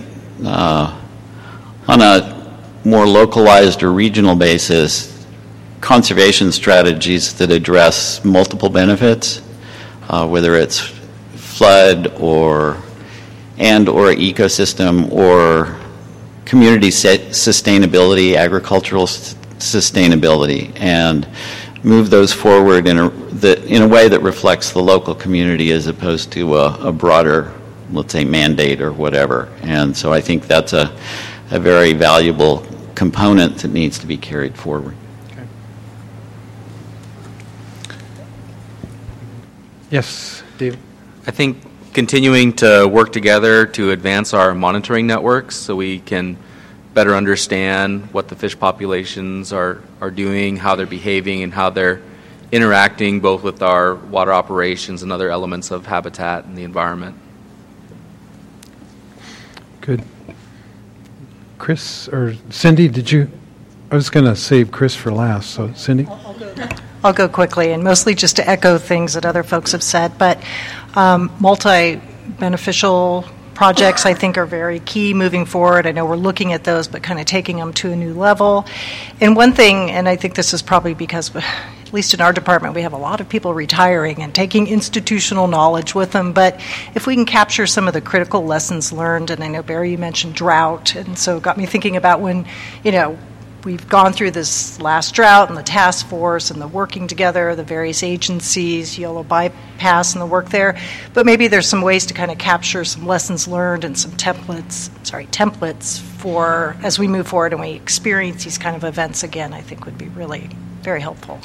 [SPEAKER 13] on a more localized or regional basis, conservation strategies that address multiple benefits, whether it's flood or ecosystem or community sustainability, agricultural sustainability, and move those forward in a way that reflects the local community as opposed to a broader, let's say, mandate or whatever. And so I think that's a very valuable component that needs to be carried forward.
[SPEAKER 1] Okay. Yes, Dave.
[SPEAKER 12] I think continuing to work together to advance our monitoring networks so we can better understand what the fish populations are doing, how they're behaving, and how they're interacting both with our water operations and other elements of habitat and the environment.
[SPEAKER 1] Good. Chris or Cindy, I was going to save Chris for last, so Cindy?
[SPEAKER 15] I'll go quickly, and mostly just to echo things that other folks have said, but multi-beneficial projects, I think, are very key moving forward. I know we're looking at those, but kind of taking them to a new level. And one thing, and I think this is probably because, at least in our department, we have a lot of people retiring and taking institutional knowledge with them, but if we can capture some of the critical lessons learned, and I know, Barry, you mentioned drought, and so it got me thinking about when, we've gone through this last drought and the task force and the working together, the various agencies, YOLO bypass and the work there. But maybe there's some ways to kind of capture some lessons learned and some templates for as we move forward and we experience these kind of events again, I think would be really very helpful.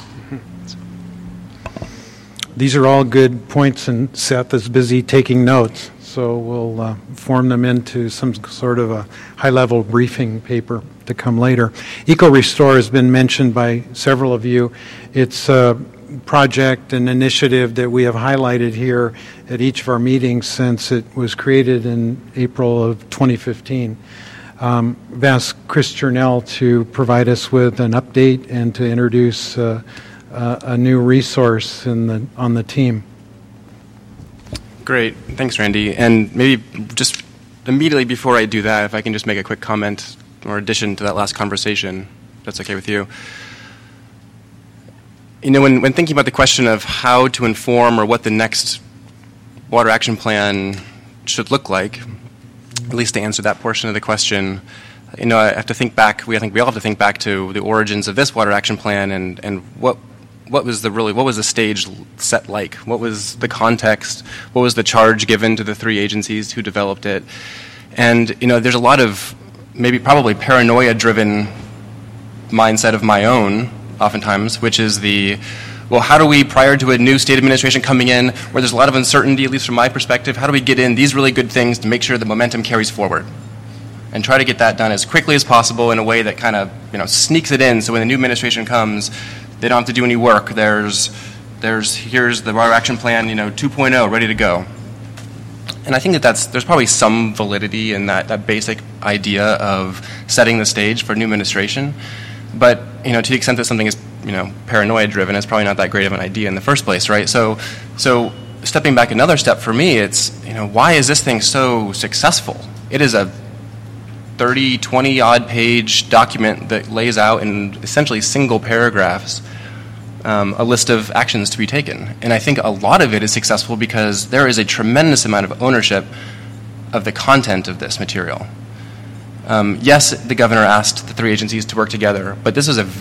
[SPEAKER 1] These are all good points, and Seth is busy taking notes, so we'll form them into some sort of a high-level briefing paper to come later. EcoRestore has been mentioned by several of you. It's a project, an initiative that we have highlighted here at each of our meetings since it was created in April of 2015. I've asked Chris Chernell to provide us with an update and to introduce a new resource on the team.
[SPEAKER 14] Great. Thanks, Randy. And maybe just immediately before I do that, if I can just make a quick comment or addition to that last conversation, if that's okay with you. When thinking about the question of how to inform or what the next water action plan should look like, at least to answer that portion of the question, I have to think back. I think we all have to think back to the origins of this water action plan and what was the stage set like? What was the context? What was the charge given to the three agencies who developed it? And there's a lot of probably paranoia-driven mindset of my own, oftentimes, which is how do we, prior to a new state administration coming in, where there's a lot of uncertainty, at least from my perspective, how do we get in these really good things to make sure the momentum carries forward? And try to get that done as quickly as possible in a way that kind of, sneaks it in, so when the new administration comes, they don't have to do any work. Here's the water action plan, 2.0, ready to go. And I think there's probably some validity in that basic idea of setting the stage for a new administration. But, to the extent that something is, paranoia driven, it's probably not that great of an idea in the first place, right? So stepping back another step for me, it's, why is this thing so successful? It is a 20-odd page document that lays out in essentially single paragraphs a list of actions to be taken. And I think a lot of it is successful because there is a tremendous amount of ownership of the content of this material. Yes, the governor asked the three agencies to work together, but this was it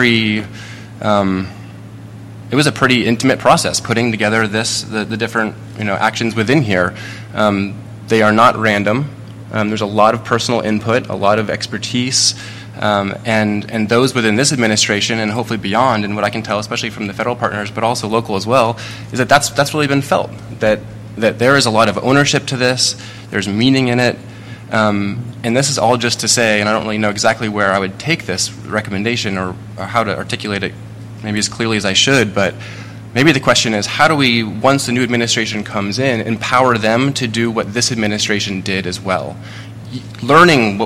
[SPEAKER 14] was a pretty intimate process putting together the different actions within here. They are not random. There's a lot of personal input, a lot of expertise, and those within this administration and hopefully beyond, and what I can tell, especially from the federal partners, but also local as well, is that's really been felt, that there is a lot of ownership to this, there's meaning in it, and this is all just to say, and I don't really know exactly where I would take this recommendation or how to articulate it maybe as clearly as I should, but maybe the question is, how do we, once the new administration comes in, empower them to do what this administration did as well? Learning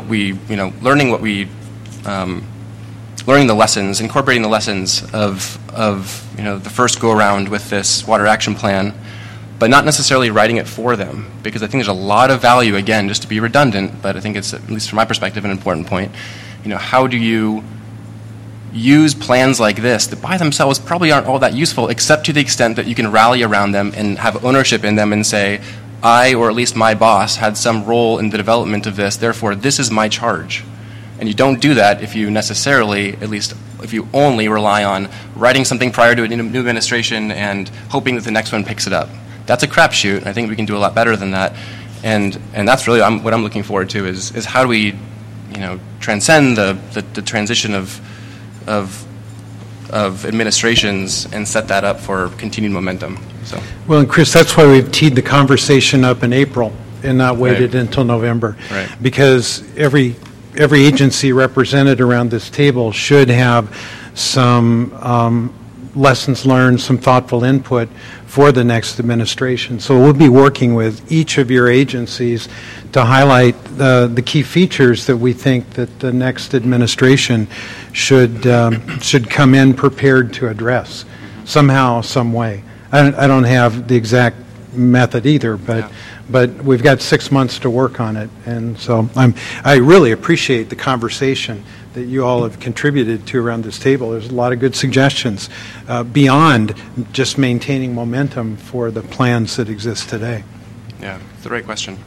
[SPEAKER 14] the lessons, incorporating the lessons of the first go-around with this water action plan, but not necessarily writing it for them, because I think there's a lot of value, again, just to be redundant, but I think it's, at least from my perspective, an important point. How do you use plans like this that by themselves probably aren't all that useful, except to the extent that you can rally around them and have ownership in them and say, I, or at least my boss, had some role in the development of this, therefore this is my charge. And you don't do that if you necessarily, at least if you only rely on writing something prior to a new administration and hoping that the next one picks it up. That's a crapshoot, and I think we can do a lot better than that. And that's really what I'm looking forward to is how do we, transcend the transition of administrations and set that up for continued momentum. So.
[SPEAKER 1] Well, and Chris, that's why we've teed the conversation up in April and not waited until November.
[SPEAKER 14] Right.
[SPEAKER 1] Because every agency represented around this table should have some lessons learned, some thoughtful input for the next administration. So we'll be working with each of your agencies to highlight the key features that we think that the next administration should come in prepared to address somehow, some way. I don't have the exact method either, but we've got 6 months to work on it, and so I really appreciate the conversation that you all have contributed to around this table. There's a lot of good suggestions beyond just maintaining momentum for the plans that exist today.
[SPEAKER 14] Yeah, it's the right question.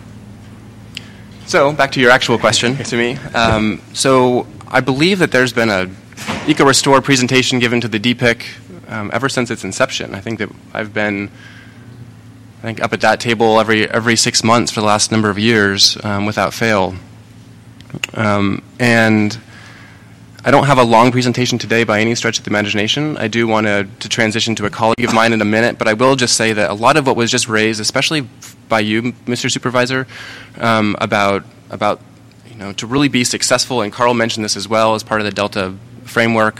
[SPEAKER 14] So back to your actual question to me. So I believe that there's been a EcoRestore presentation given to the DPIC ever since its inception. I think that I've been up at that table every 6 months for the last number of years without fail. And I don't have a long presentation today by any stretch of the imagination. I do want to transition to a colleague of mine in a minute, but I will just say that a lot of what was just raised, especially by you, Mr. Supervisor, about to really be successful, and Carl mentioned this as well as part of the Delta framework.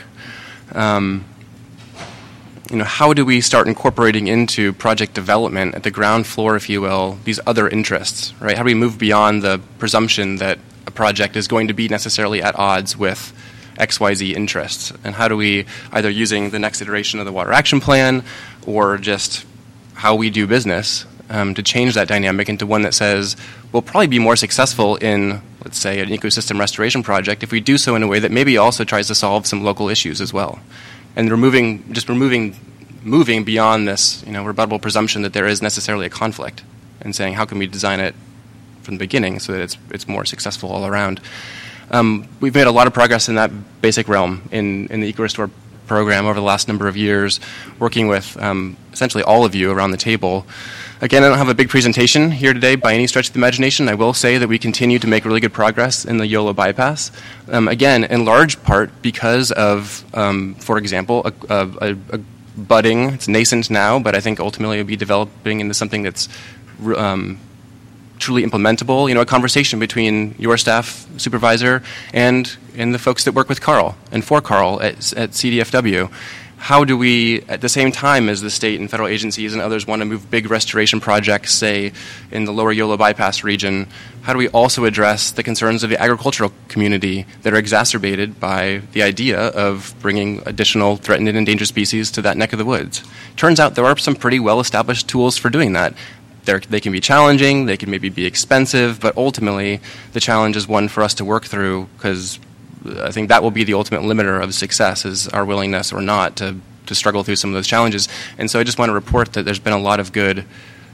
[SPEAKER 14] How do we start incorporating into project development at the ground floor, if you will, these other interests, right? How do we move beyond the presumption that a project is going to be necessarily at odds with XYZ interests? And how do we, either using the next iteration of the Water Action Plan or just how we do business, to change that dynamic into one that says we'll probably be more successful in, let's say, an ecosystem restoration project if we do so in a way that maybe also tries to solve some local issues as well. And removing moving beyond this, rebuttable presumption that there is necessarily a conflict, and saying how can we design it from the beginning so that it's more successful all around. We've made a lot of progress in that basic realm in the EcoRestore program over the last number of years, working with essentially all of you around the table. Again, I don't have a big presentation here today by any stretch of the imagination. I will say that we continue to make really good progress in the YOLO bypass. Again, in large part because of, for example, a budding, it's nascent now, but I think ultimately it'll be developing into something that's truly implementable. A conversation between your staff supervisor and the folks that work with Carl and for Carl at CDFW. How do we, at the same time as the state and federal agencies and others want to move big restoration projects, say, in the lower YOLO bypass region, how do we also address the concerns of the agricultural community that are exacerbated by the idea of bringing additional threatened and endangered species to that neck of the woods? Turns out there are some pretty well-established tools for doing that. They can be challenging, they can maybe be expensive, but ultimately the challenge is one for us to work through, because I think that will be the ultimate limiter of success, is our willingness or not to struggle through some of those challenges. And so I just want to report that there's been a lot of good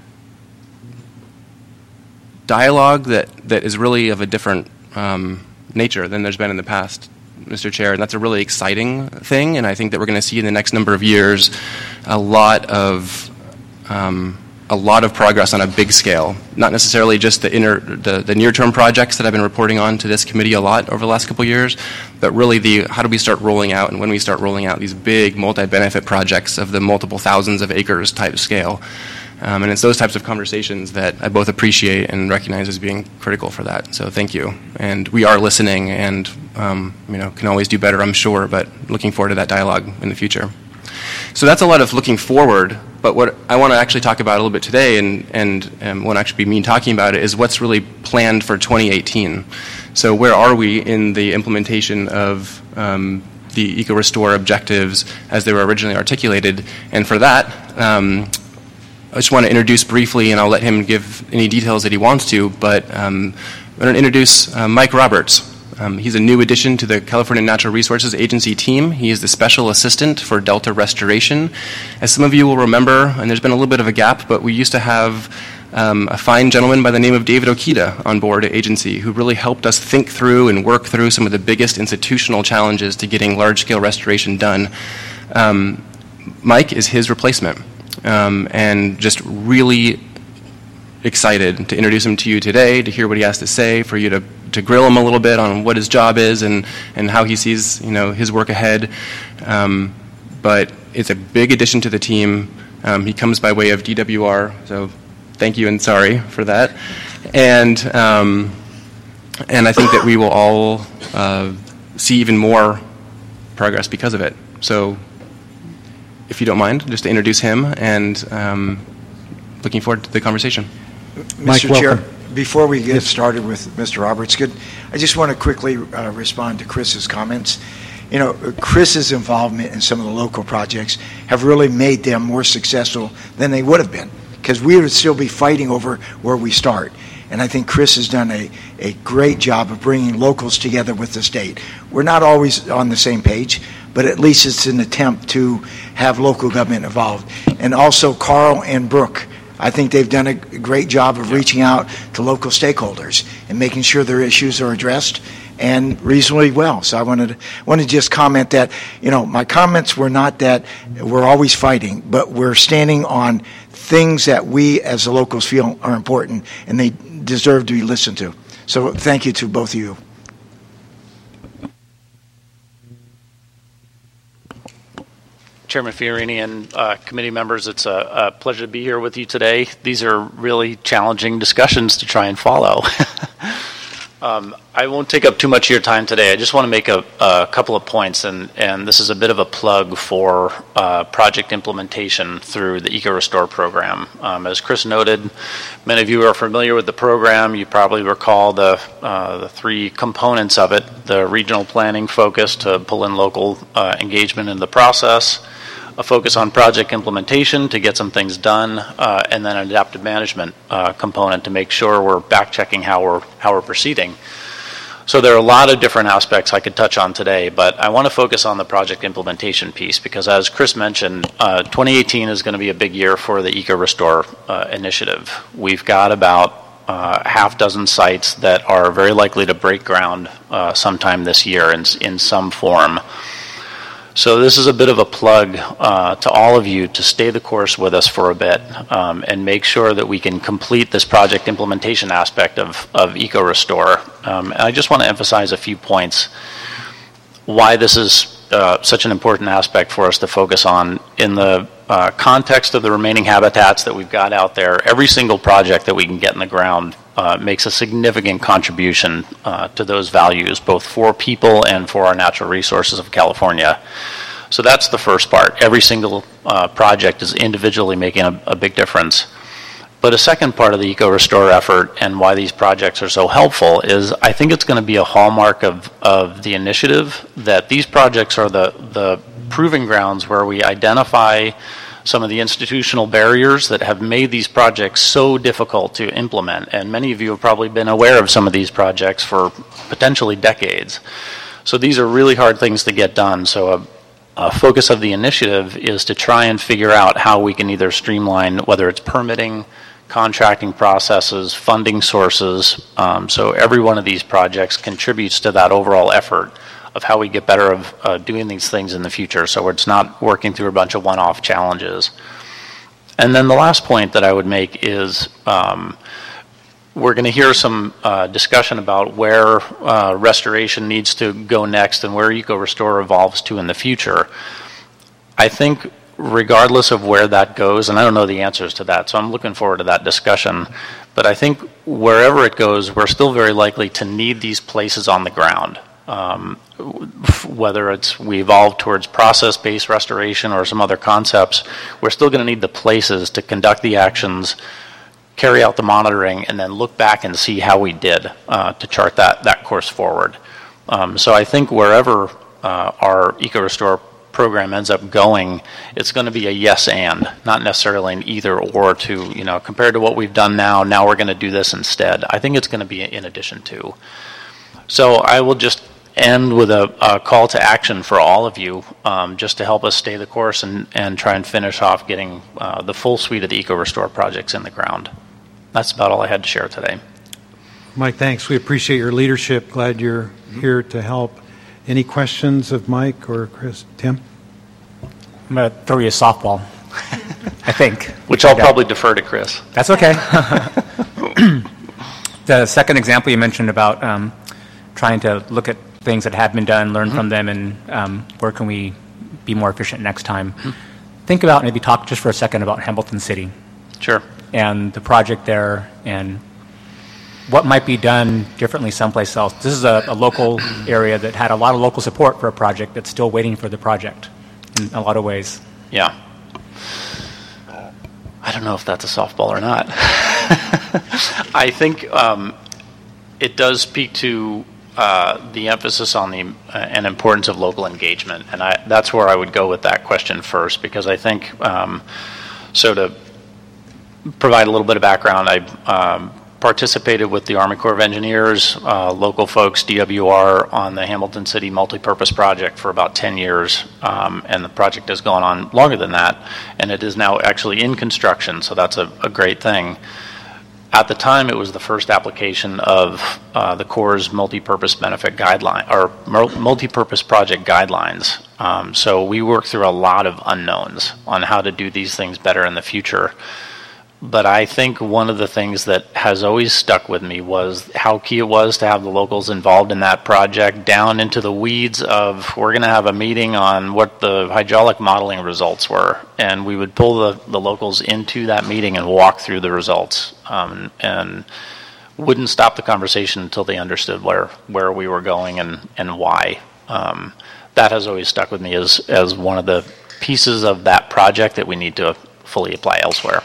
[SPEAKER 14] dialogue that is really of a different nature than there's been in the past, Mr. Chair, and that's a really exciting thing, and I think that we're going to see in the next number of years a lot of progress on a big scale, not necessarily just the near-term projects that I've been reporting on to this committee a lot over the last couple of years, but really how do we start rolling out, and when we start rolling out these big multi-benefit projects of the multiple thousands of acres type scale. And it's those types of conversations that I both appreciate and recognize as being critical for that. So thank you. And we are listening and can always do better, I'm sure, but looking forward to that dialogue in the future. So that's a lot of looking forward, but what I want to actually talk about a little bit today, and won't actually be me talking about it, is what's really planned for 2018. So where are we in the implementation of the EcoRestore objectives as they were originally articulated? And for that, I just want to introduce briefly, and I'll let him give any details that he wants to, but I'm going to introduce Mike Roberts. He's a new addition to the California Natural Resources Agency team. He is the Special Assistant for Delta Restoration. As some of you will remember, and there's been a little bit of a gap, but we used to have a fine gentleman by the name of David Okita on board at agency who really helped us think through and work through some of the biggest institutional challenges to getting large-scale restoration done. Mike is his replacement, and just really excited to introduce him to you today, to hear what he has to say, for you to grill him a little bit on what his job is and how he sees his work ahead. But it's a big addition to the team. He comes by way of DWR, so thank you and sorry for that. And I think that we will all see even more progress because of it. So if you don't mind, just to introduce him, and looking forward to the conversation.
[SPEAKER 9] Mike, Mr. Chair, before we get started with Mr. Roberts, I just want to quickly respond to Chris's comments. Chris's involvement in some of the local projects have really made them more successful than they would have been, because we would still be fighting over where we start. And I think Chris has done a great job of bringing locals together with the state. We're not always on the same page, but at least it's an attempt to have local government involved. And also Carl and Brooke, I think they've done a great job of reaching out to local stakeholders and making sure their issues are addressed, and reasonably well. So I wanted to just comment that, my comments were not that we're always fighting, but we're standing on things that we as the locals feel are important and they deserve to be listened to. So thank you to both of you.
[SPEAKER 20] Chairman Fiorini and committee members, it's a pleasure to be here with you today. These are really challenging discussions to try and follow. I won't take up too much of your time today. I just want to make a couple of points, and this is a bit of a plug for project implementation through the EcoRestore program. As Chris noted, many of you are familiar with the program. You probably recall the three components of it: the regional planning focus to pull in local engagement in the process, a focus on project implementation to get some things done, and then an adaptive management component to make sure we're back checking how we're proceeding. So there are a lot of different aspects I could touch on today, but I want to focus on the project implementation piece because, as Chris mentioned, 2018 is going to be a big year for the EcoRestore initiative. We've got about half dozen sites that are very likely to break ground sometime this year in some form. So this is a bit of a plug to all of you to stay the course with us for a bit and make sure that we can complete this project implementation aspect of EcoRestore. And I just want to emphasize a few points why this is such an important aspect for us to focus on in the context of the remaining habitats that we've got out there. Every single project that we can get in the ground makes a significant contribution to those values, both for people and for our natural resources of California. So that's the first part. Every single project is individually making a big difference. But a second part of the EcoRestore effort and why these projects are so helpful is I think it's going to be a hallmark of the initiative that these projects are the proving grounds where we identify some of the institutional barriers that have made these projects so difficult to implement. And many of you have probably been aware of some of these projects for potentially decades. So these are really hard things to get done. So a focus of the initiative is to try and figure out how we can either streamline, whether it's permitting, contracting processes, funding sources. So every one of these projects contributes to that overall effort of how we get better of doing these things in the future, so it's not working through a bunch of one-off challenges. And then the last point that I would make is we're going to hear some discussion about where restoration needs to go next and where EcoRestore evolves to in the future. I think regardless of where that goes, and I don't know the answers to that, so I'm looking forward to that discussion, but I think wherever it goes, we're still very likely to need these places on the ground. Whether it's we evolve towards process-based restoration or some other concepts, we're still going to need the places to conduct the actions, carry out the monitoring, and then look back and see how we did to chart that course forward. So I think wherever our EcoRestore program ends up going, it's going to be a yes and, not necessarily an either or to, compared to what we've done now we're going to do this instead. I think it's going to be in addition to. So I will just end with a call to action for all of you just to help us stay the course and try and finish off getting the full suite of the EcoRestore projects in the ground. That's about all I had to share today.
[SPEAKER 1] Mike, thanks. We appreciate your leadership. Glad you're here to help. Any questions of Mike or Chris? Tim?
[SPEAKER 5] I'm going to throw you a softball, I think.
[SPEAKER 20] Which I'll probably defer to Chris.
[SPEAKER 5] That's okay. The second example you mentioned about trying to look at things that have been done, learn from them, and where can we be more efficient next time. Think about, maybe talk just for a second about Hamilton City.
[SPEAKER 20] Sure.
[SPEAKER 5] And the project there and what might be done differently someplace else. This is a local area that had a lot of local support for a project that's still waiting for the project in a lot of ways.
[SPEAKER 20] Yeah. I don't know if that's a softball or not. I think it does speak to the emphasis on the and importance of local engagement, and that's where I would go with that question first, because I think, so to provide a little bit of background, I participated with the Army Corps of Engineers, local folks, DWR, on the Hamilton City multipurpose project for about 10 years, and the project has gone on longer than that, and it is now actually in construction, so that's a great thing. At the time, it was the first application of the Corps' multipurpose benefit guideline, or multipurpose project guidelines. So we worked through a lot of unknowns on how to do these things better in the future. But I think one of the things that has always stuck with me was how key it was to have the locals involved in that project, down into the weeds of, we're going to have a meeting on what the hydraulic modeling results were. And we would pull the locals into that meeting and walk through the results, and wouldn't stop the conversation until they understood where we were going and why. That has always stuck with me as one of the pieces of that project that we need to fully apply elsewhere.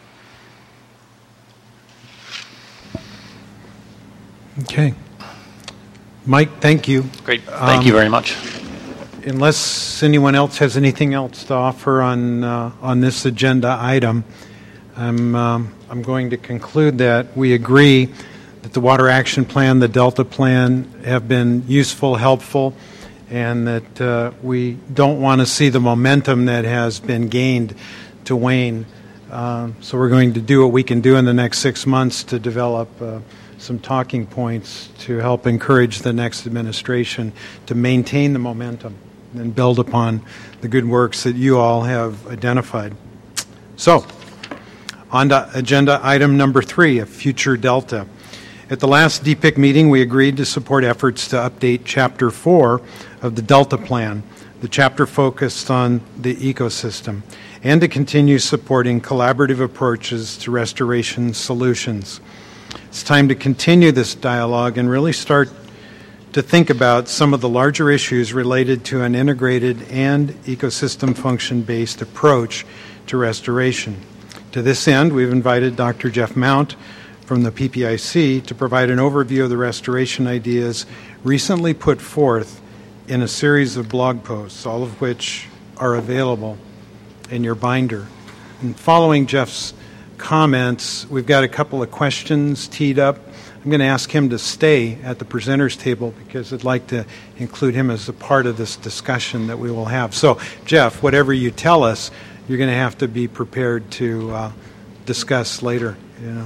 [SPEAKER 1] Okay. Mike, thank you.
[SPEAKER 20] Great. Thank you very much.
[SPEAKER 1] Unless anyone else has anything else to offer on this agenda item, I'm going to conclude that we agree that the Water Action Plan, the Delta Plan have been useful, helpful, and that we don't want to see the momentum that has been gained to wane. So we're going to do what we can do in the next 6 months to develop some talking points to help encourage the next administration to maintain the momentum and build upon the good works that you all have identified. So, on to agenda item number 3, a future Delta. At the last DPIC meeting, we agreed to support efforts to update Chapter 4 of the Delta Plan, the chapter focused on the ecosystem, and to continue supporting collaborative approaches to restoration solutions. It's time to continue this dialogue and really start to think about some of the larger issues related to an integrated and ecosystem function-based approach to restoration. To this end, we've invited Dr. Jeff Mount from the PPIC to provide an overview of the restoration ideas recently put forth in a series of blog posts, all of which are available in your binder. And following Jeff's comments, we've got a couple of questions teed up. I'm going to ask him to stay at the presenters table because I'd like to include him as a part of this discussion that we will have. So, Jeff, whatever you tell us, you're going to have to be prepared to discuss later.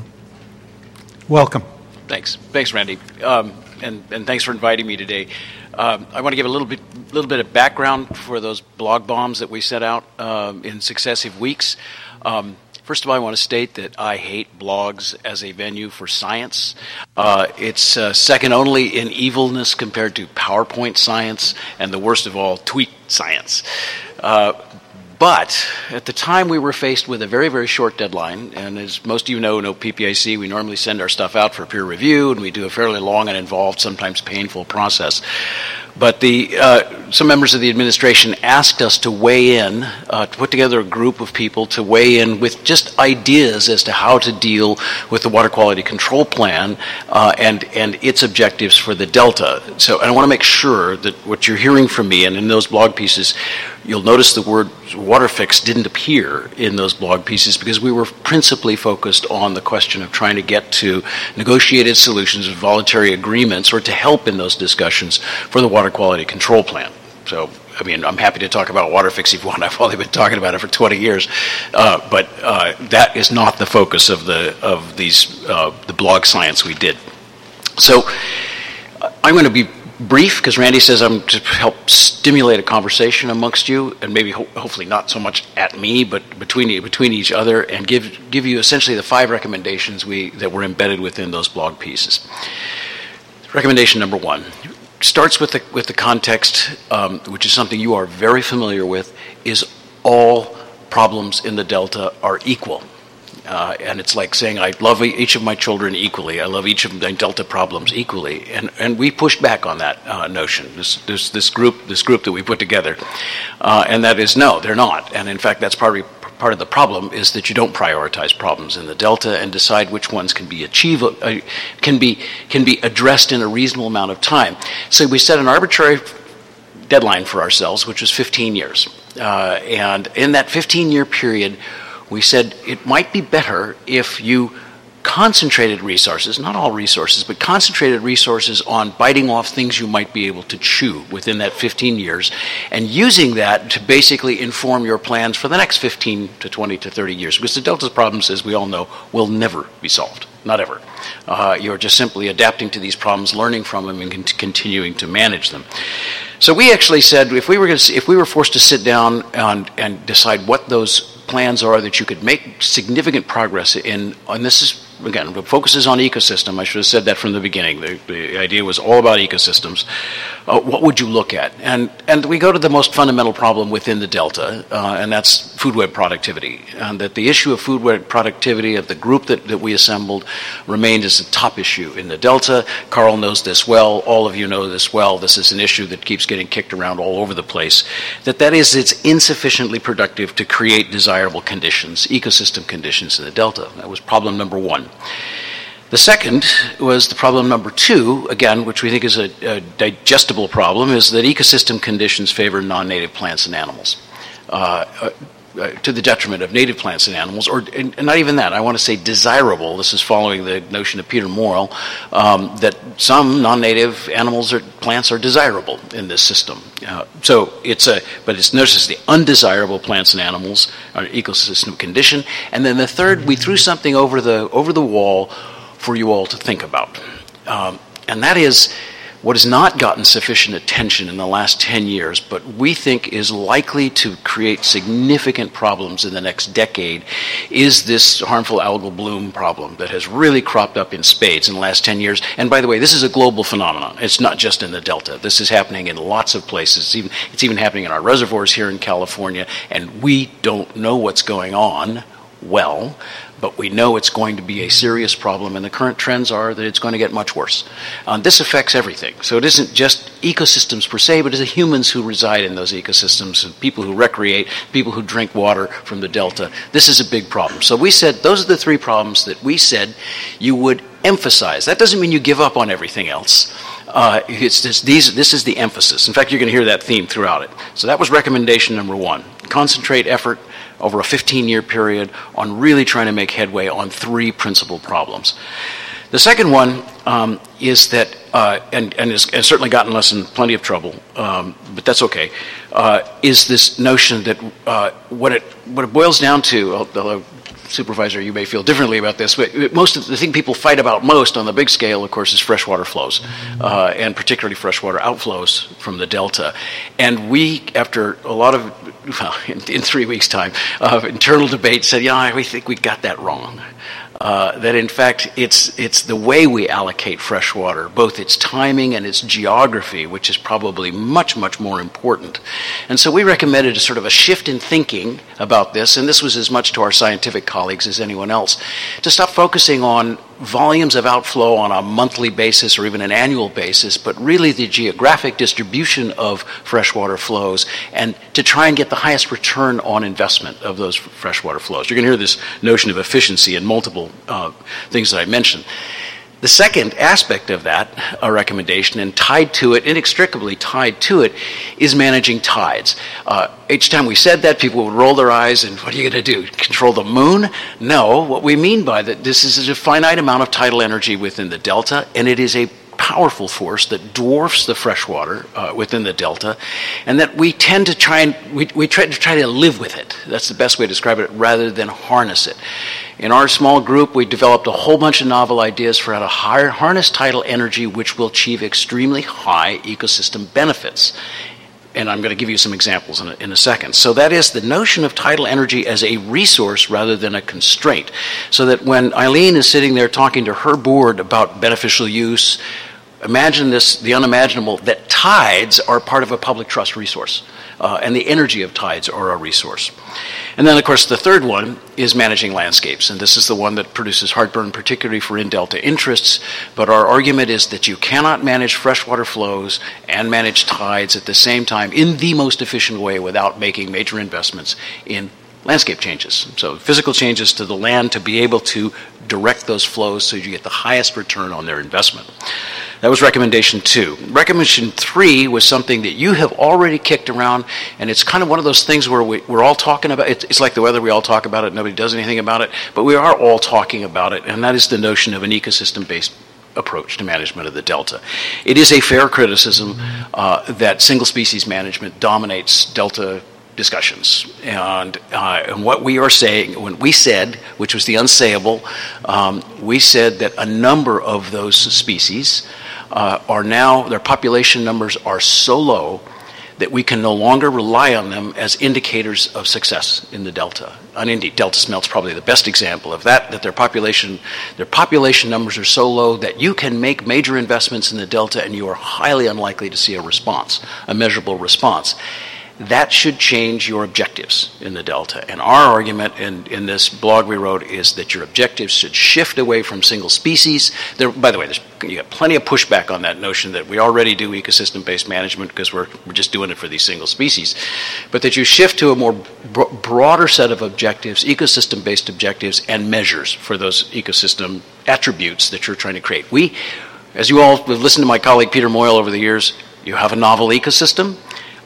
[SPEAKER 1] Welcome.
[SPEAKER 21] Thanks, Randy, and thanks for inviting me today. I want to give a little bit of background for those blog bombs that we sent out in successive weeks. First of all, I want to state that I hate blogs as a venue for science. It's second only in evilness compared to PowerPoint science, and the worst of all, tweet science. But at the time, we were faced with a very, very short deadline, and as most of you know PPIC, we normally send our stuff out for peer review, and we do a fairly long and involved, sometimes painful process. But some members of the administration asked us to weigh in, to put together a group of people to weigh in with just ideas as to how to deal with the Water Quality Control Plan and its objectives for the Delta. So, and I want to make sure that what you're hearing from me, and in those blog pieces, you'll notice the word water fix didn't appear in those blog pieces because we were principally focused on the question of trying to get to negotiated solutions and voluntary agreements or to help in those discussions for the Water Quality Control Plan. So, I mean, I'm happy to talk about water fix if you want. I've only been talking about it for 20 years, but that is not the focus of the blog science we did. So, I'm going to be brief because Randy says I'm to help stimulate a conversation amongst you, and maybe hopefully not so much at me, but between each other, and give you essentially the 5 recommendations that were embedded within those blog pieces. Recommendation number 1 starts with the context, which is something you are very familiar with, is all problems in the Delta are equal. And it's like saying, I love each of my children equally. I love each of my Delta problems equally. And we pushed back on that notion, this group that we put together. And that is, no, they're not. And in fact, that's part of the problem is that you don't prioritize problems in the Delta and decide which ones can be can be addressed in a reasonable amount of time. So we set an arbitrary deadline for ourselves, which was 15 years. And in that 15-year period, we said it might be better if you concentrated resources, not all resources, but concentrated resources on biting off things you might be able to chew within that 15 years and using that to basically inform your plans for the next 15 to 20 to 30 years. Because the Delta's problems, as we all know, will never be solved. Not ever. You're just simply adapting to these problems, learning from them, and continuing to manage them. So we actually said if we were forced to sit down and decide what those plans are that you could make significant progress in, and this is, again, the focus is on ecosystem. I should have said that from the beginning. The idea was all about ecosystems. What would you look at? And we go to the most fundamental problem within the Delta, and that's food web productivity. And that the issue of food web productivity of the group that we assembled remained as a top issue in the Delta. Carl knows this well. All of you know this well. This is an issue that keeps getting kicked around all over the place. It's insufficiently productive to create desirable conditions, ecosystem conditions in the Delta. That was problem number 1. The second was the problem number 2, again, which we think is a digestible problem, is that ecosystem conditions favor non-native plants and animals. to the detriment of native plants and animals, and not even that. I want to say desirable. This is following the notion of Peter Morrill, that some non-native animals or plants are desirable in this system. But it's noticed the undesirable plants and animals are an ecosystem condition. And then the third, we threw something over the wall for you all to think about, and that is what has not gotten sufficient attention in the last 10 years, but we think is likely to create significant problems in the next decade, is this harmful algal bloom problem that has really cropped up in spades in the last 10 years. And by the way, this is a global phenomenon. It's not just in the Delta. This is happening in lots of places. It's even happening in our reservoirs here in California, and we don't know what's going on well, but we know it's going to be a serious problem, and the current trends are that it's going to get much worse. This affects everything. So it isn't just ecosystems per se, but it's the humans who reside in those ecosystems, and people who recreate, people who drink water from the Delta. This is a big problem. So we said those are the three problems that we said you would emphasize. That doesn't mean you give up on everything else. This is the emphasis. In fact, you're going to hear that theme throughout it. So that was recommendation number one. Concentrate effort over a 15-year period on really trying to make headway on three principal problems. The second one is that, and has certainly gotten us in plenty of trouble, but that's okay, is this notion that what it boils down to, although Supervisor, you may feel differently about this, but most of the thing people fight about most on the big scale, of course, is freshwater flows, and particularly freshwater outflows from the Delta. And we, after a lot of, in 3 weeks' time, of internal debate, said, we think we got that wrong. That in fact it's the way we allocate fresh water, both its timing and its geography, which is probably much, much more important. And so we recommended a sort of a shift in thinking about this, and this was as much to our scientific colleagues as anyone else, to stop focusing on volumes of outflow on a monthly basis or even an annual basis, but really the geographic distribution of freshwater flows, and to try and get the highest return on investment of those freshwater flows. You're going to hear this notion of efficiency in multiple things that I mentioned. The second aspect of that recommendation, and tied to it, inextricably tied to it, is managing tides. Each time we said that, people would roll their eyes and, what are you going to do, control the moon? No, what we mean by that, this is a finite amount of tidal energy within the Delta, and it is a powerful force that dwarfs the freshwater within the Delta, and that we tend to try to live with it. That's the best way to describe it, rather than harness it. In our small group, we developed a whole bunch of novel ideas for how to harness tidal energy, which will achieve extremely high ecosystem benefits. And I'm going to give you some examples in a second. So that is the notion of tidal energy as a resource rather than a constraint. So that when Eileen is sitting there talking to her board about beneficial use, imagine this, the unimaginable, that tides are part of a public trust resource. And the energy of tides are a resource. And then, of course, the third one is managing landscapes. And this is the one that produces heartburn, particularly for in-delta interests. But our argument is that you cannot manage freshwater flows and manage tides at the same time in the most efficient way without making major investments in landscape changes. So physical changes to the land to be able to direct those flows so you get the highest return on their investment. That was recommendation 2. Recommendation 3 was something that you have already kicked around, and it's kind of one of those things where we're all talking about it. It's like the weather, we all talk about it, nobody does anything about it, but we are all talking about it, and that is the notion of an ecosystem-based approach to management of the Delta. It is a fair criticism that single-species management dominates Delta discussions. And what we are saying, when we said, which was the unsayable, we said that a number of those species are now, their population numbers are so low that we can no longer rely on them as indicators of success in the Delta. And indeed, Delta smelt's probably the best example of that, that their population numbers are so low that you can make major investments in the Delta and you are highly unlikely to see a response, a measurable response. That should change your objectives in the Delta. And our argument in this blog we wrote is that your objectives should shift away from single species. By the way, you got plenty of pushback on that notion that we already do ecosystem-based management because we're just doing it for these single species. But that you shift to a more broader set of objectives, ecosystem-based objectives, and measures for those ecosystem attributes that you're trying to create. As you all have listened to my colleague Peter Morrill over the years, you have a novel ecosystem.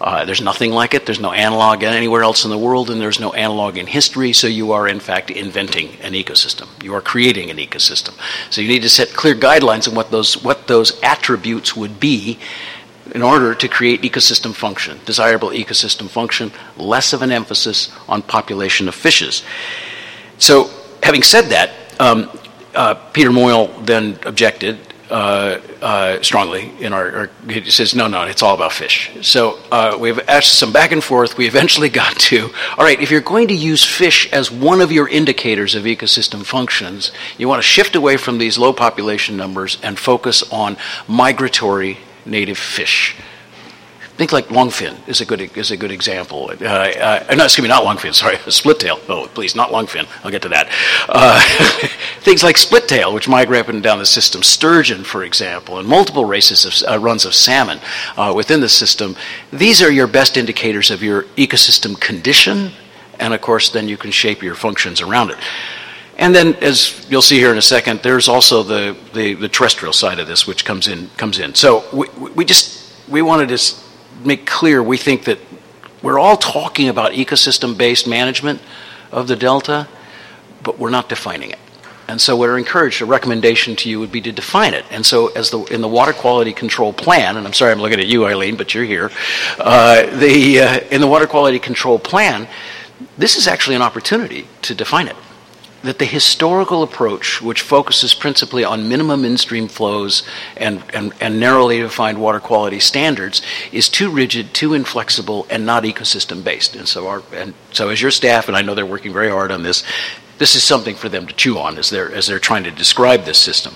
[SPEAKER 21] There's nothing like it. There's no analog anywhere else in the world, and there's no analog in history, so you are, in fact, inventing an ecosystem. You are creating an ecosystem. So you need to set clear guidelines on what those attributes would be in order to create ecosystem function, desirable ecosystem function, less of an emphasis on population of fishes. So having said that, Peter Moyle then objected strongly he says, no, it's all about fish. So we've asked some back and forth. We eventually got to, all right, if you're going to use fish as one of your indicators of ecosystem functions, you want to shift away from these low population numbers and focus on migratory native fish. Think like longfin is a good example. Not longfin, sorry, splittail. Oh, please, not longfin. I'll get to that. Things like splittail, which migrate up and down the system, sturgeon, for example, and multiple races of runs of salmon within the system. These are your best indicators of your ecosystem condition, and of course, then you can shape your functions around it. And then, as you'll see here in a second, there's also the terrestrial side of this, which comes in. So we wanted to make clear, we think that we're all talking about ecosystem-based management of the delta, but we're not defining it. And so we're encouraged, a recommendation to you would be to define it. And so in the water quality control plan, and I'm sorry I'm looking at you, Eileen, but you're here, in the water quality control plan, this is actually an opportunity to define it. That the historical approach, which focuses principally on minimum in-stream flows and narrowly defined water quality standards, is too rigid, too inflexible, and not ecosystem-based. And so as your staff, and I know they're working very hard on this, this is something for them to chew on as they're trying to describe this system.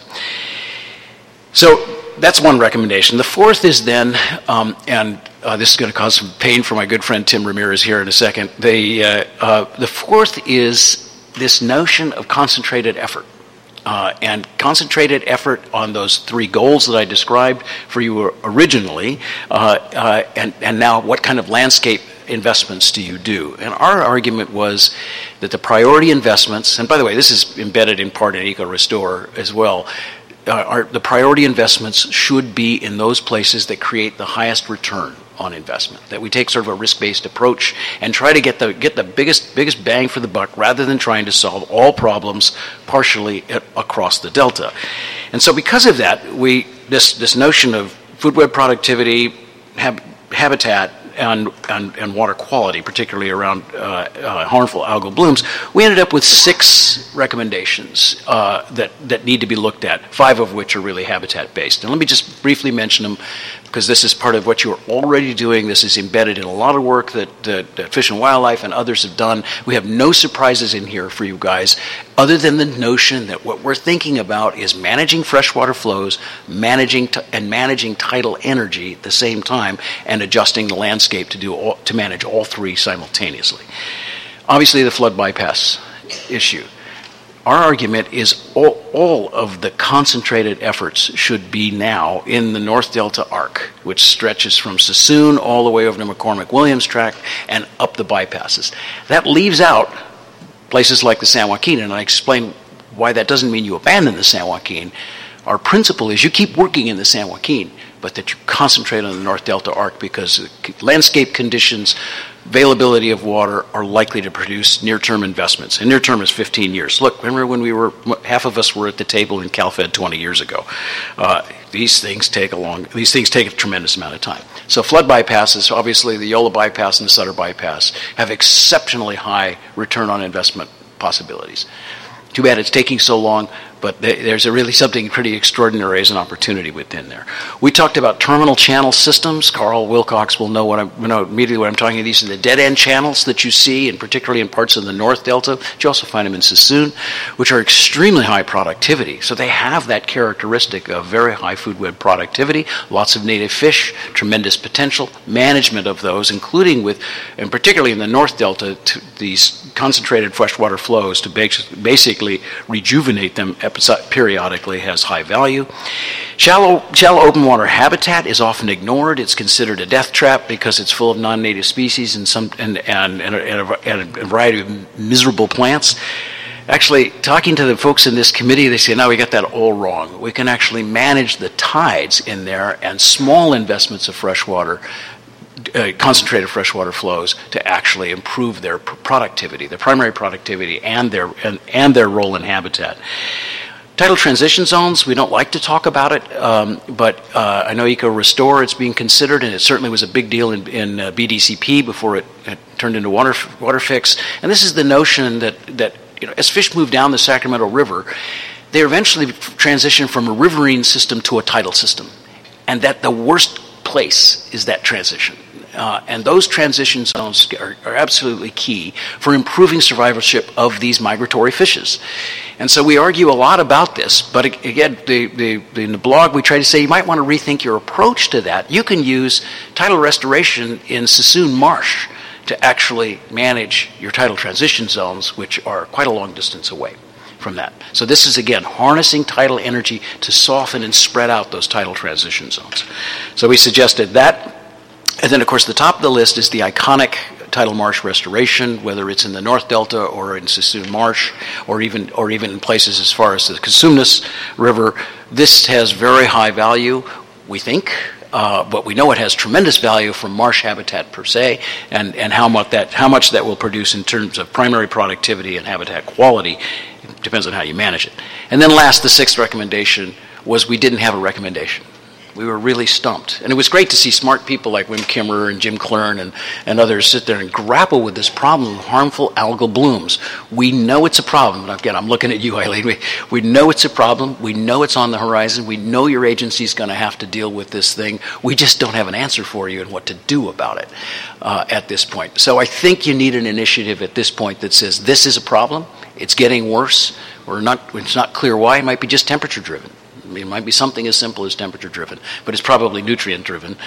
[SPEAKER 21] So that's one recommendation. The fourth is then, this is going to cause some pain for my good friend Tim Ramirez here in a second. The fourth is this notion of concentrated effort. And concentrated effort on those three goals that I described for you originally, and now what kind of landscape investments do you do? And our argument was that the priority investments, and by the way, this is embedded in part in EcoRestore as well, the priority investments should be in those places that create the highest return on investment, that we take sort of a risk-based approach and try to get the biggest bang for the buck rather than trying to solve all problems partially across the delta. And so because of that, this notion of food web productivity, habitat, and water quality, particularly around harmful algal blooms, we ended up with 6 recommendations that need to be looked at, 5 of which are really habitat-based. And let me just briefly mention them, because this is part of what you're already doing. This is embedded in a lot of work that Fish and Wildlife and others have done. We have no surprises in here for you guys, other than the notion that what we're thinking about is managing freshwater flows, managing tidal energy at the same time, and adjusting the landscape to manage all 3 simultaneously. Obviously, the flood bypass issue. Our argument is all of the concentrated efforts should be now in the North Delta Arc, which stretches from Sassoon all the way over to McCormick-Williams Tract and up the bypasses. That leaves out places like the San Joaquin, and I explain why that doesn't mean you abandon the San Joaquin. Our principle is you keep working in the San Joaquin, but that you concentrate on the North Delta Arc, because landscape conditions, availability of water are likely to produce near-term investments. And near-term is 15 years. Look, remember when half of us were at the table in CalFed 20 years ago. These things take a tremendous amount of time. So flood bypasses, obviously the Yola bypass and the Sutter bypass, have exceptionally high return on investment possibilities. Too bad it's taking so long, but there's really something pretty extraordinary as an opportunity within there. We talked about terminal channel systems. Carl Wilcox will know immediately what I'm talking about. These are the dead-end channels that you see, and particularly in parts of the North Delta, but you also find them in Sassoon, which are extremely high productivity. So they have that characteristic of very high food web productivity, lots of native fish, tremendous potential, management of those, including and particularly in the North Delta, these concentrated freshwater flows to basically rejuvenate them periodically has high value. Shallow open water habitat is often ignored. It's considered a death trap because it's full of non-native species and a variety of miserable plants. Actually, talking to the folks in this committee, they say, no, we got that all wrong. We can actually manage the tides in there, and small investments of fresh water concentrated freshwater flows to actually improve their productivity, their primary productivity, and their role in habitat. Tidal transition zones, we don't like to talk about it, but I know Eco-Restore, it's being considered, and it certainly was a big deal in BDCP before it turned into WaterFix. And this is the notion that as fish move down the Sacramento River, they eventually transition from a riverine system to a tidal system, and that the worst place is that transition. And those transition zones are absolutely key for improving survivorship of these migratory fishes. And so we argue a lot about this, but again, in the blog we try to say you might want to rethink your approach to that. You can use tidal restoration in Sassoon Marsh to actually manage your tidal transition zones, which are quite a long distance away from that. So this is, again, harnessing tidal energy to soften and spread out those tidal transition zones. So we suggested that. And then, of course, the top of the list is the iconic tidal marsh restoration, whether it's in the North Delta or in Sassoon Marsh, or even in places as far as the Cosumnes River. This has very high value, we think, but we know it has tremendous value from marsh habitat per se, and how much that will produce in terms of primary productivity and habitat quality depends on how you manage it. And then last, the sixth recommendation was we didn't have a recommendation. We were really stumped. And it was great to see smart people like Wim Kimmerer and Jim Klern and others sit there and grapple with this problem of harmful algal blooms. We know it's a problem. And again, I'm looking at you, Eileen. We know it's a problem. We know it's on the horizon. We know your agency's going to have to deal with this thing. We just don't have an answer for you and what to do about it at this point. So I think you need an initiative at this point that says this is a problem. It's getting worse. It's not clear why. It might be just temperature driven. I mean, it might be something as simple as temperature driven, but it's probably nutrient driven.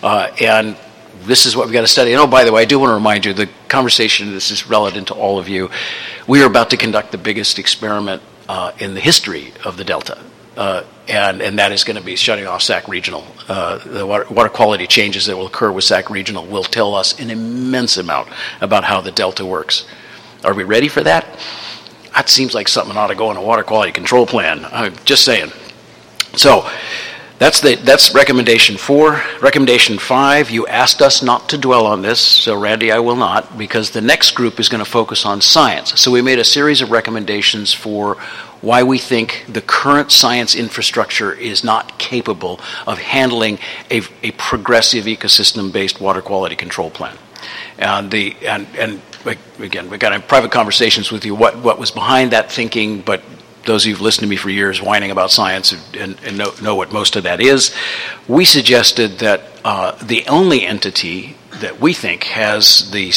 [SPEAKER 21] And this is what we've got to study. And by the way, I do want to remind you, the conversation, this is relevant to all of you. We are about to conduct the biggest experiment in the history of the Delta. And that is going to be shutting off Sac Regional. The water quality changes that will occur with Sac Regional will tell us an immense amount about how the Delta works. Are we ready for that? That seems like something ought to go in a water quality control plan. I'm just saying. So that's recommendation 4. Recommendation 5, you asked us not to dwell on this, so Randy, I will not, because the next group is going to focus on science. So we made a series of recommendations for why we think the current science infrastructure is not capable of handling a progressive ecosystem-based water quality control plan. And again, we got in private conversations with you what was behind that thinking, but those of you who've listened to me for years whining about science and know what most of that is. We suggested that the only entity that we think has the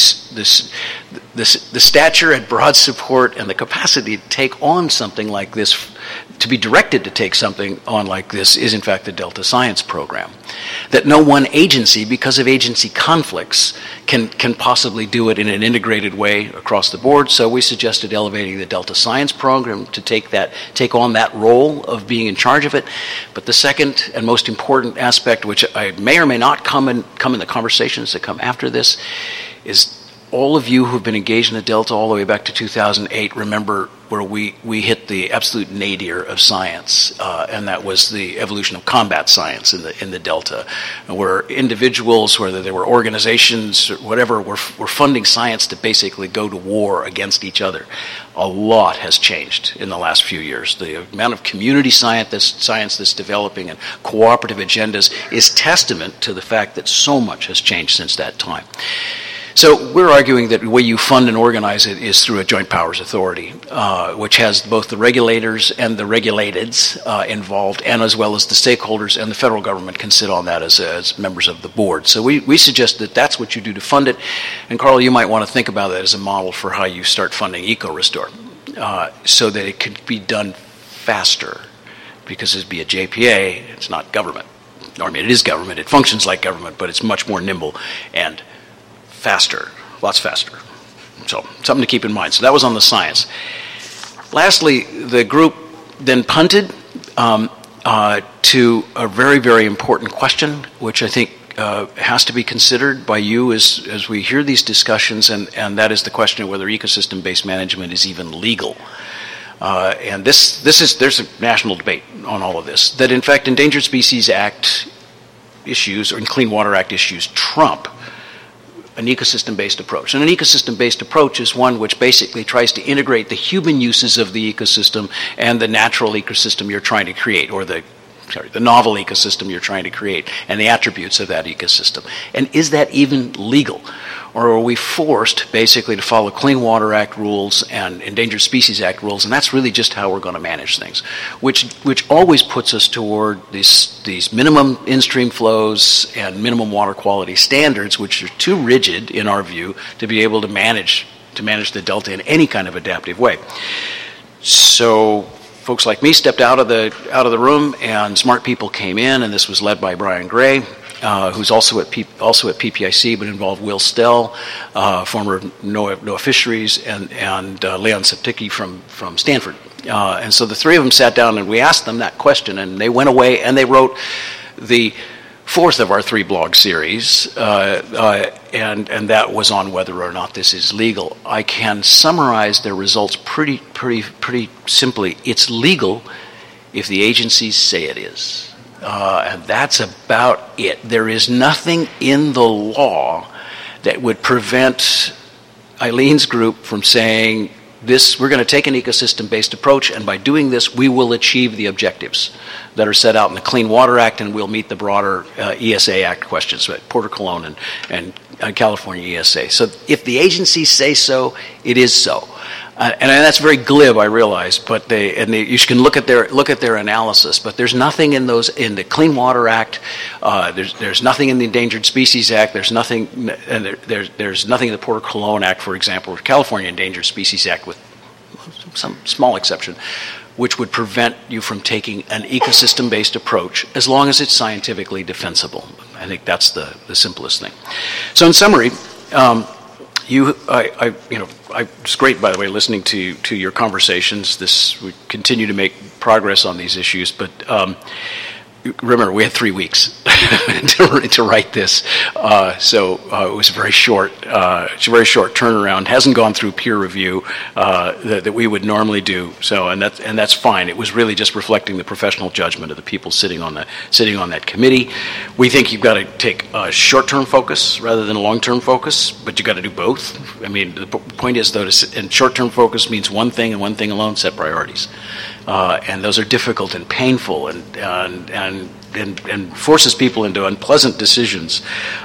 [SPEAKER 21] stature and broad support and the capacity to take on something like this, to be directed to take something on like this, is in fact the Delta Science Program. That no one agency, because of agency conflicts, can possibly do it in an integrated way across the board. So we suggested elevating the Delta Science Program to take on that role of being in charge of it. But the second and most important aspect, which I may or may not come in the conversations that come after this, is all of you who've been engaged in the Delta all the way back to 2008 remember where we hit the absolute nadir of science, and that was the evolution of combat science in the Delta, where individuals, whether they were organizations or whatever, were funding science to basically go to war against each other. A lot has changed in the last few years. The amount of community science that's developing and cooperative agendas is testament to the fact that so much has changed since that time. So we're arguing that the way you fund and organize it is through a joint powers authority, which has both the regulators and the regulateds involved, and as well as the stakeholders, and the federal government can sit on that as members of the board. So we suggest that that's what you do to fund it. And Carl, you might want to think about that as a model for how you start funding Eco-Restore, so that it could be done faster, because it'd be a JPA, it's not government. I mean, it is government, it functions like government, but it's much more nimble and faster, lots faster. So something to keep in mind. So that was on the science. Lastly, the group then punted to a very, very important question, which I think has to be considered by you as we hear these discussions, and that is the question of whether ecosystem-based management is even legal. And there's a national debate on all of this, that in fact Endangered Species Act issues, or Clean Water Act issues, trump an ecosystem-based approach. And an ecosystem-based approach is one which basically tries to integrate the human uses of the ecosystem and the natural ecosystem you're trying to create, or the novel ecosystem you're trying to create, and the attributes of that ecosystem. And is that even legal? Or are we forced basically to follow Clean Water Act rules and Endangered Species Act rules, and that's really just how we're going to manage things, which always puts us toward these minimum in-stream flows and minimum water quality standards, which are too rigid, in our view, to be able to manage the delta in any kind of adaptive way. So folks like me stepped out of the room, and smart people came in, and this was led by Brian Gray, who's also at PPIC, but involved Will Stell, former NOAA Fisheries, and Leon Septicki from Stanford. And so the three of them sat down, and we asked them that question, and they went away and they wrote the fourth of our 3 blog series, and that was on whether or not this is legal. I can summarize their results pretty simply. It's legal if the agencies say it is. And that's about it. There is nothing in the law that would prevent Eileen's group from saying, we're going to take an ecosystem-based approach, and by doing this, we will achieve the objectives that are set out in the Clean Water Act, and we'll meet the broader ESA Act questions, right? Porter Cologne and California ESA. So if the agencies say so, it is so. And that's very glib, I realize, but you can look at their analysis. But there's nothing in the Clean Water Act. There's nothing in the Endangered Species Act. There's nothing in the Porter Cologne Act, for example, or California Endangered Species Act, with some small exception, which would prevent you from taking an ecosystem-based approach as long as it's scientifically defensible. I think that's the simplest thing. So in summary. It's great, by the way, listening to your conversations. We continue to make progress on these issues, but remember, we had 3 weeks to write this, so it was a very short turnaround. Hasn't gone through peer review that we would normally do. So, and that's fine. It was really just reflecting the professional judgment of the people sitting on that committee. We think you've got to take a short-term focus rather than a long-term focus, but you've got to do both. I mean, the point is, though, and short-term focus means one thing and one thing alone: set priorities. And those are difficult and painful and forces people into unpleasant decisions.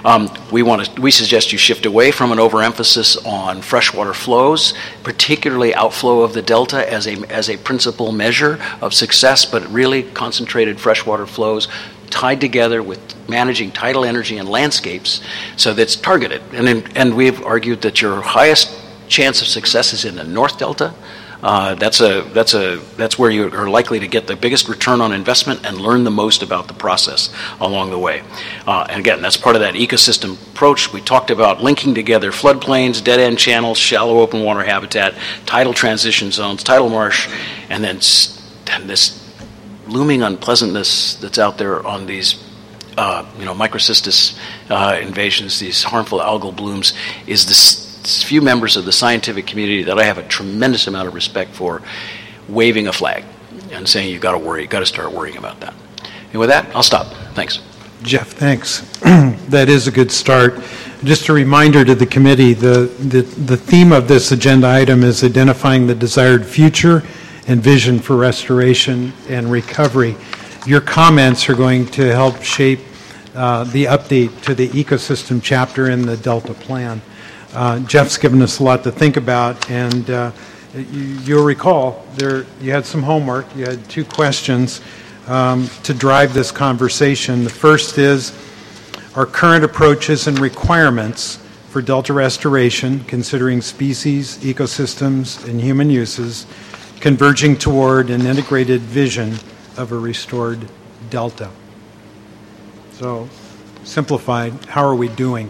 [SPEAKER 21] We suggest you shift away from an overemphasis on freshwater flows, particularly outflow of the delta as a principal measure of success, but really concentrated freshwater flows tied together with managing tidal energy and landscapes, so that's targeted. And we've argued that your highest chance of success is in the North Delta. That's where you are likely to get the biggest return on investment and learn the most about the process along the way. And again, that's part of that ecosystem approach. We talked about linking together floodplains, dead-end channels, shallow open water habitat, tidal transition zones, tidal marsh, and then this looming unpleasantness that's out there on these microcystis invasions, these harmful algal blooms, is this few members of the scientific community that I have a tremendous amount of respect for waving a flag and saying you've got to start worrying about that. And with that, I'll stop. Thanks.
[SPEAKER 1] Jeff, thanks. That is a good start. Just a reminder to the committee, the theme of this agenda item is identifying the desired future and vision for restoration and recovery. Your comments are going to help shape the update to the ecosystem chapter in the Delta Plan. Jeff's given us a lot to think about, and you'll recall you had some homework. You had 2 questions to drive this conversation. The first is, our current approaches and requirements for delta restoration, considering species, ecosystems, and human uses, converging toward an integrated vision of a restored delta. So, simplified, how are we doing?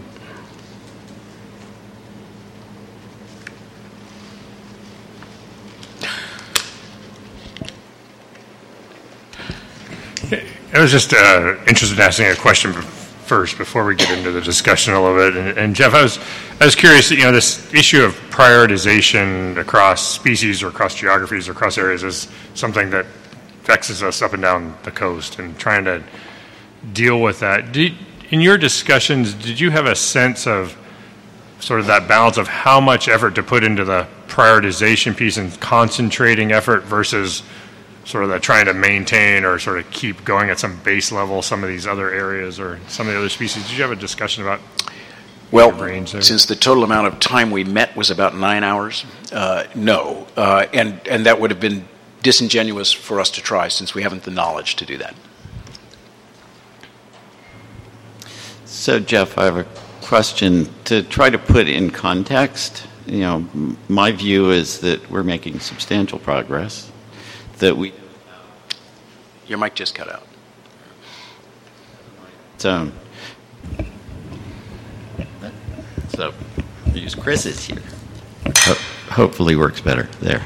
[SPEAKER 3] I was just interested in asking a question first before we get into the discussion a little bit. And Jeff, I was curious. This issue of prioritization across species or across geographies or across areas is something that vexes us up and down the coast, and trying to deal with that. In your discussions, did you have a sense of sort of that balance of how much effort to put into the prioritization piece and concentrating effort versus sort of that trying to maintain or sort of keep going at some base level some of these other areas or some of the other species. Did you have a discussion about
[SPEAKER 21] Well,
[SPEAKER 3] range there?
[SPEAKER 21] Since the total amount of time we met was about 9 hours, no. And that would have been disingenuous for us to try since we haven't the knowledge to do that.
[SPEAKER 13] So, Jeff, I have a question to try to put in context. You know, my view is that we're making substantial progress, that we...
[SPEAKER 21] Your mic just cut out.
[SPEAKER 13] So use Chris's here. Hopefully works better there.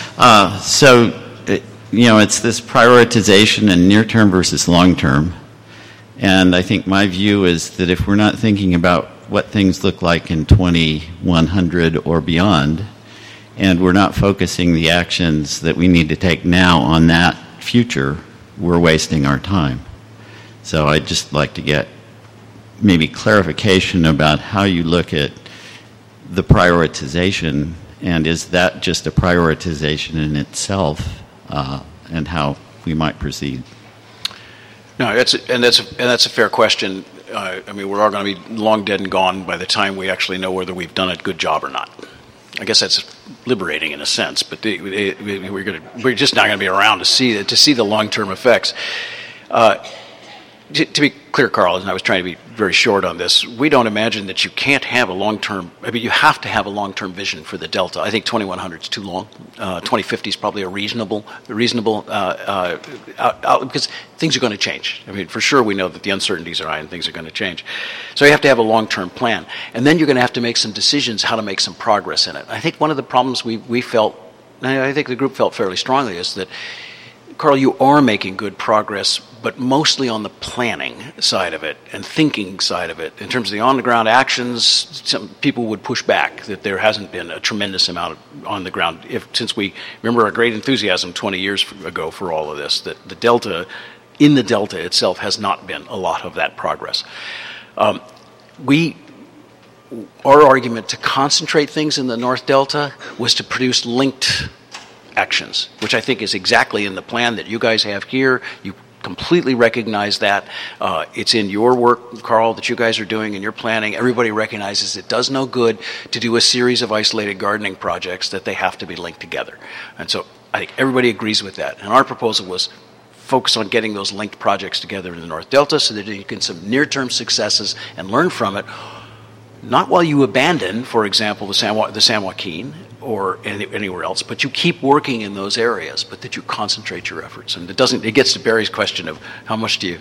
[SPEAKER 13] It's this prioritization in near-term versus long-term. And I think my view is that if we're not thinking about what things look like in 2100 or beyond, and we're not focusing the actions that we need to take now on that future, we're wasting our time. So I'd just like to get maybe clarification about how you look at the prioritization, and is that just a prioritization in itself, and how we might proceed?
[SPEAKER 21] No, that's a fair question. I mean, we're all going to be long dead and gone by the time we actually know whether we've done a good job or not. I guess that's liberating in a sense, but we're just not going to be around to see the long-term effects. To be clear, Carl, and I was trying to be very short on this, we don't imagine that you can't have a long-term, you have to have a long-term vision for the Delta. I think 2100 is too long. 2050 is probably a reasonable because things are going to change. I mean, for sure we know that the uncertainties are high and things are going to change. So you have to have a long-term plan. And then you're going to have to make some decisions how to make some progress in it. I think one of the problems we felt, and I think the group felt fairly strongly, is that, Carl, you are making good progress, but mostly on the planning side of it and thinking side of it. In terms of the on-the-ground actions, some people would push back that there hasn't been a tremendous amount of on the ground. Since we remember our great enthusiasm 20 years ago for all of this, that in the Delta itself has not been a lot of that progress. Our argument to concentrate things in the North Delta was to produce linked actions, which I think is exactly in the plan that you guys have here. You completely recognize that. It's in your work, Carl, that you guys are doing in your planning. Everybody recognizes it does no good to do a series of isolated gardening projects, that they have to be linked together. And so I think everybody agrees with that. And our proposal was focus on getting those linked projects together in the North Delta so that you can some near-term successes and learn from it, not while you abandon, for example, the San Joaquin or anywhere else, but you keep working in those areas, but that you concentrate your efforts. And it gets to Barry's question of how much do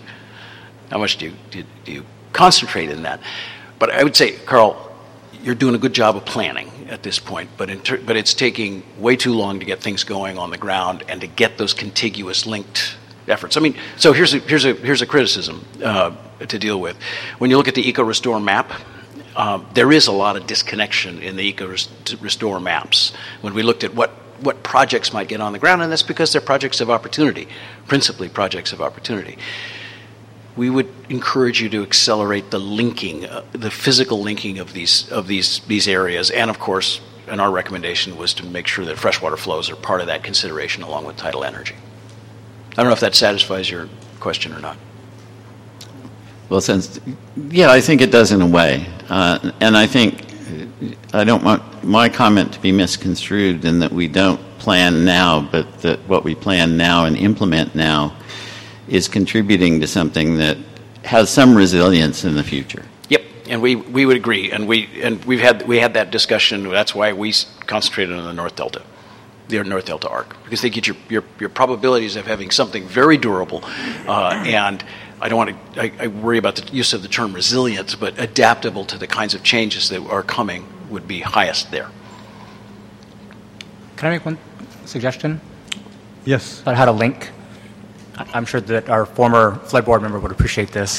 [SPEAKER 21] you concentrate in that? But I would say, Carl, you're doing a good job of planning at this point, but it's taking way too long to get things going on the ground and to get those contiguous linked efforts. I mean, so here's a criticism to deal with. When you look at the Eco-Restore map, there is a lot of disconnection in the Eco-Restore maps when we looked at what projects might get on the ground, and that's because they're projects of opportunity, principally projects of opportunity. We would encourage you to accelerate the linking, the physical linking of these areas, and of course, and our recommendation was to make sure that freshwater flows are part of that consideration along with tidal energy. I don't know if that satisfies your question or not.
[SPEAKER 13] Well, I think it does in a way. And I think I don't want my comment to be misconstrued in that we don't plan now, but that what we plan now and implement now is contributing to something that has some resilience in the future.
[SPEAKER 21] Yep, and we would agree, and we had that discussion. That's why we concentrated on the North Delta, the North Delta arc, because they get your probabilities of having something very durable, and I don't want to. I worry about the use of the term resilient, but adaptable to the kinds of changes that are coming would be highest there.
[SPEAKER 5] Can I make one suggestion?
[SPEAKER 1] Yes.
[SPEAKER 5] About how to link. I'm sure that our former flood board member would appreciate this.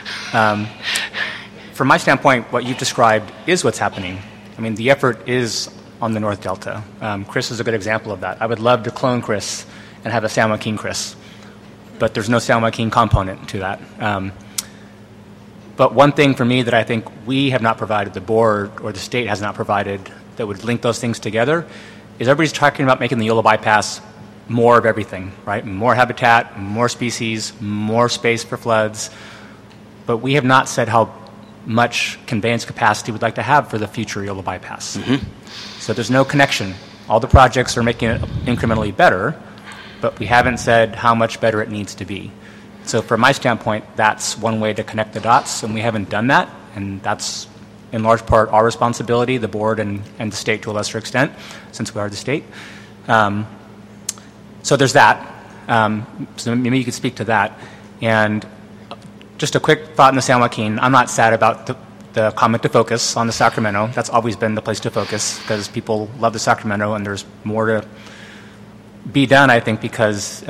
[SPEAKER 5] From my standpoint, what you've described is what's happening. I mean, the effort is on the North Delta. Chris is a good example of that. I would love to clone Chris and have a San Joaquin Chris, but there's no San Joaquin component to that. But one thing for me that I think we have not provided, the board or the state has not provided, that would link those things together, is everybody's talking about making the Yolo bypass more of everything, right? More habitat, more species, more space for floods. But we have not said how much conveyance capacity we'd like to have for the future Yolo bypass. So there's no connection. All the projects are making it incrementally better, but we haven't said how much better it needs to be. So from my standpoint, that's one way to connect the dots, and we haven't done that, and that's in large part our responsibility, the board and the state to a lesser extent, since we are the state. So there's that. So maybe you could speak to that. And just a quick thought in the San Joaquin, I'm not sad about the comment to focus on the Sacramento. That's always been the place to focus because people love the Sacramento, and there's more to be done, I think, because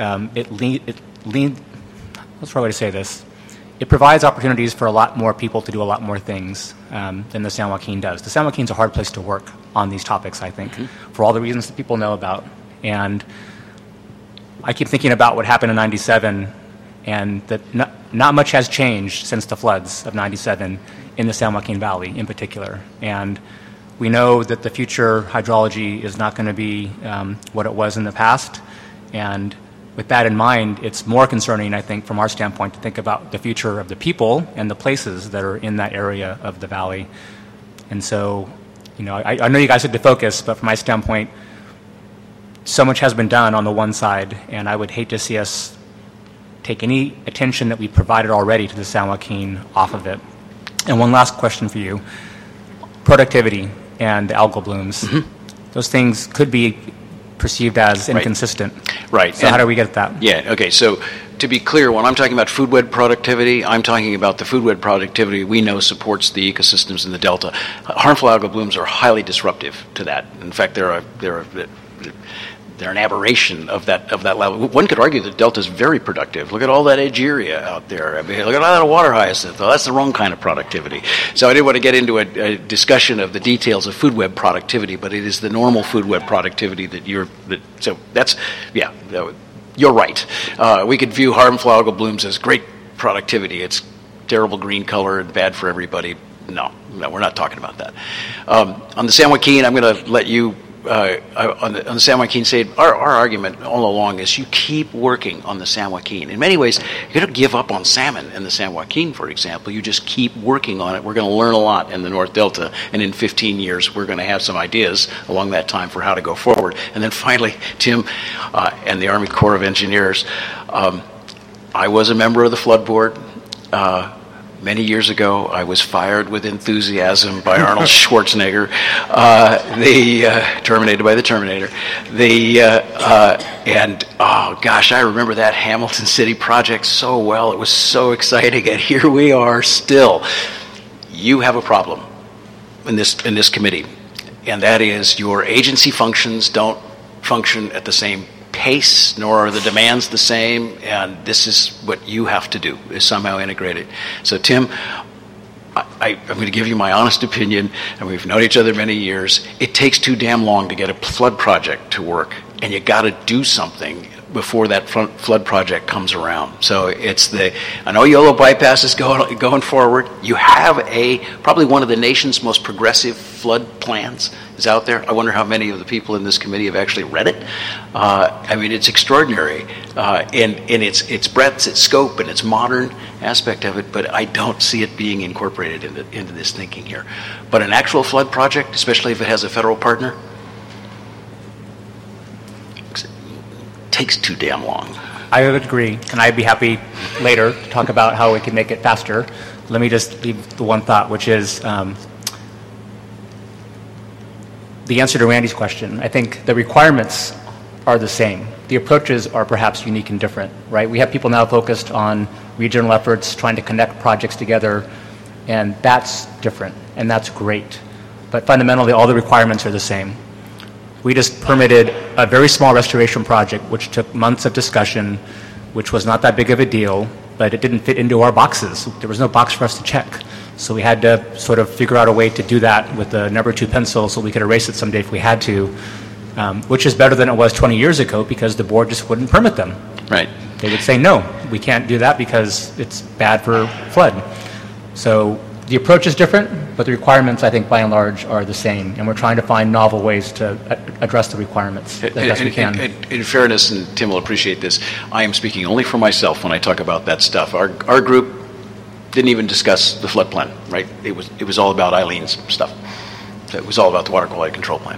[SPEAKER 5] what's the right way to say this? It provides opportunities for a lot more people to do a lot more things than the San Joaquin does. The San Joaquin's a hard place to work on these topics, I think, for all the reasons that people know about. And I keep thinking about what happened in 97, and that not much has changed since the floods of 97 in the San Joaquin Valley in particular. And we know that the future hydrology is not going to be what it was in the past. And with that in mind, it's more concerning, I think, from our standpoint, to think about the future of the people and the places that are in that area of the valley. And so, I know you guys had to focus, but from my standpoint, so much has been done on the one side, and I would hate to see us take any attention that we provided already to the San Joaquin off of it. And one last question for you. Productivity and the algal blooms. Those things could be perceived as inconsistent.
[SPEAKER 21] Right.
[SPEAKER 5] So how do we get that?
[SPEAKER 21] Yeah, okay. So to be clear, when I'm talking about food web productivity, I'm talking about the food web productivity we know supports the ecosystems in the Delta. Harmful algal blooms are highly disruptive to that. In fact, they're an aberration of that level. One could argue that Delta is very productive. Look at all that Egeria out there. I mean, look at all that water hyacinth. Oh, that's the wrong kind of productivity. So I didn't want to get into a discussion of the details of food web productivity, but it is the normal food web productivity you're right. We could view harmful algal blooms as great productivity. It's terrible green color and bad for everybody. No, we're not talking about that. On the San Joaquin, I'm going to let you on the San Joaquin side, our argument all along is you keep working on the San Joaquin. In many ways, you don't give up on salmon in the San Joaquin, for example. You just keep working on it. We're going to learn a lot in the North Delta, and in 15 years, we're going to have some ideas along that time for how to go forward. And then finally, Tim and the Army Corps of Engineers, I was a member of the Flood Board. Many years ago, I was fired with enthusiasm by Arnold Schwarzenegger, terminated by the Terminator. And oh gosh, I remember that Hamilton City project so well. It was so exciting, and here we are still. You have a problem in this committee, and that is your agency functions don't function at the same pace, nor are the demands the same, and this is what you have to do, is somehow integrate it. So Tim, I'm going to give you my honest opinion, and we've known each other many years. It takes too damn long to get a flood project to work, and you got to do something before that flood project comes around. So I know Yolo bypass is going forward. You have probably one of the nation's most progressive flood plans is out there. I wonder how many of the people in this committee have actually read it. I mean, it's extraordinary in its breadth, its scope, and its modern aspect of it, but I don't see it being incorporated into this thinking here. But an actual flood project, especially if it has a federal partner, takes too damn long.
[SPEAKER 5] I would agree, and I'd be happy later to talk about how we can make it faster. Let me just leave the one thought, which is the answer to Randy's question. I think the requirements are the same. The approaches are perhaps unique and different, right? We have people now focused on regional efforts, trying to connect projects together, and that's different, and that's great. But fundamentally, all the requirements are the same. We just permitted a very small restoration project, which took months of discussion, which was not that big of a deal, but it didn't fit into our boxes. There was no box for us to check. So we had to sort of figure out a way to do that with the number 2 pencil so we could erase it someday if we had to, which is better than it was 20 years ago because the board just wouldn't permit them.
[SPEAKER 21] Right.
[SPEAKER 5] They would say, no, we can't do that because it's bad for flood. So the approach is different, but the requirements, I think, by and large, are the same. And we're trying to find novel ways to address the requirements as best we can.
[SPEAKER 21] In fairness, and Tim will appreciate this, I am speaking only for myself when I talk about that stuff. Our group didn't even discuss the flood plan, right? It was all about Eileen's stuff. It was all about the water quality control plan.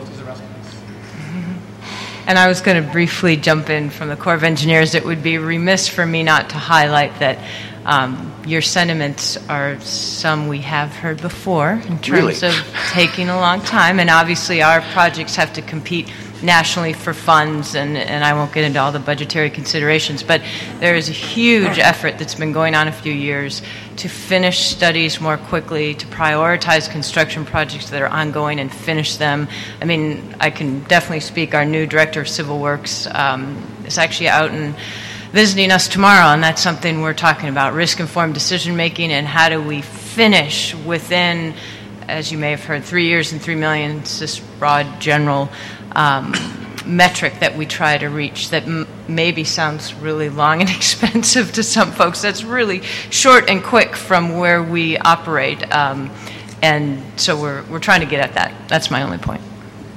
[SPEAKER 4] And I was going to briefly jump in from the Corps of Engineers. It would be remiss for me not to highlight that your sentiments are some we have heard before in terms of taking a long time. And obviously our projects have to compete nationally for funds, and I won't get into all the budgetary considerations, but there is a huge effort that's been going on a few years to finish studies more quickly, to prioritize construction projects that are ongoing and finish them. I mean, I can definitely speak. Our new Director of Civil Works is actually out and visiting us tomorrow, and that's something we're talking about, risk-informed decision-making and how do we finish within, as you may have heard, 3 years and $3 million. It's this broad general metric that we try to reach that maybe sounds really long and expensive to some folks. That's really short and quick from where we operate. And so we're trying to get at that. That's my only point.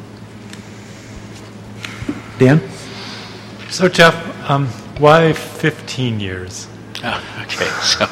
[SPEAKER 9] Dan?
[SPEAKER 7] So, Jeff, why 15 years?
[SPEAKER 21] Okay, so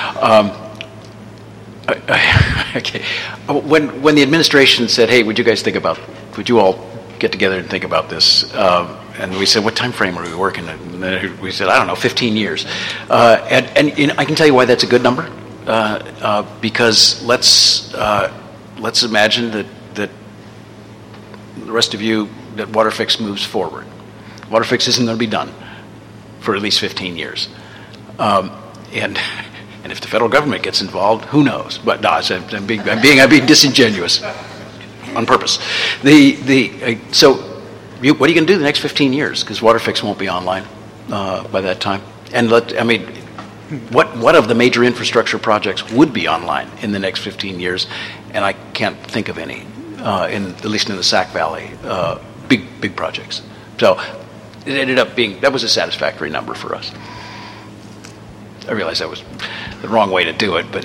[SPEAKER 21] okay. When the administration said, "Hey, would you all get together and think about this?" And we said, "What time frame are we working at?" And we said, "I don't know, 15 years." And I can tell you why that's a good number, because let's imagine that the rest of you, that WaterFix moves forward. WaterFix isn't going to be done for at least 15 years. And if the federal government gets involved, who knows? But no, I'm being disingenuous on purpose. So what are you going to do the next 15 years? Because WaterFix won't be online by that time. And what of the major infrastructure projects would be online in the next 15 years? And I can't think of any, at least in the Sac Valley, big projects. So it ended up that was a satisfactory number for us. I realize that was the wrong way to do it, but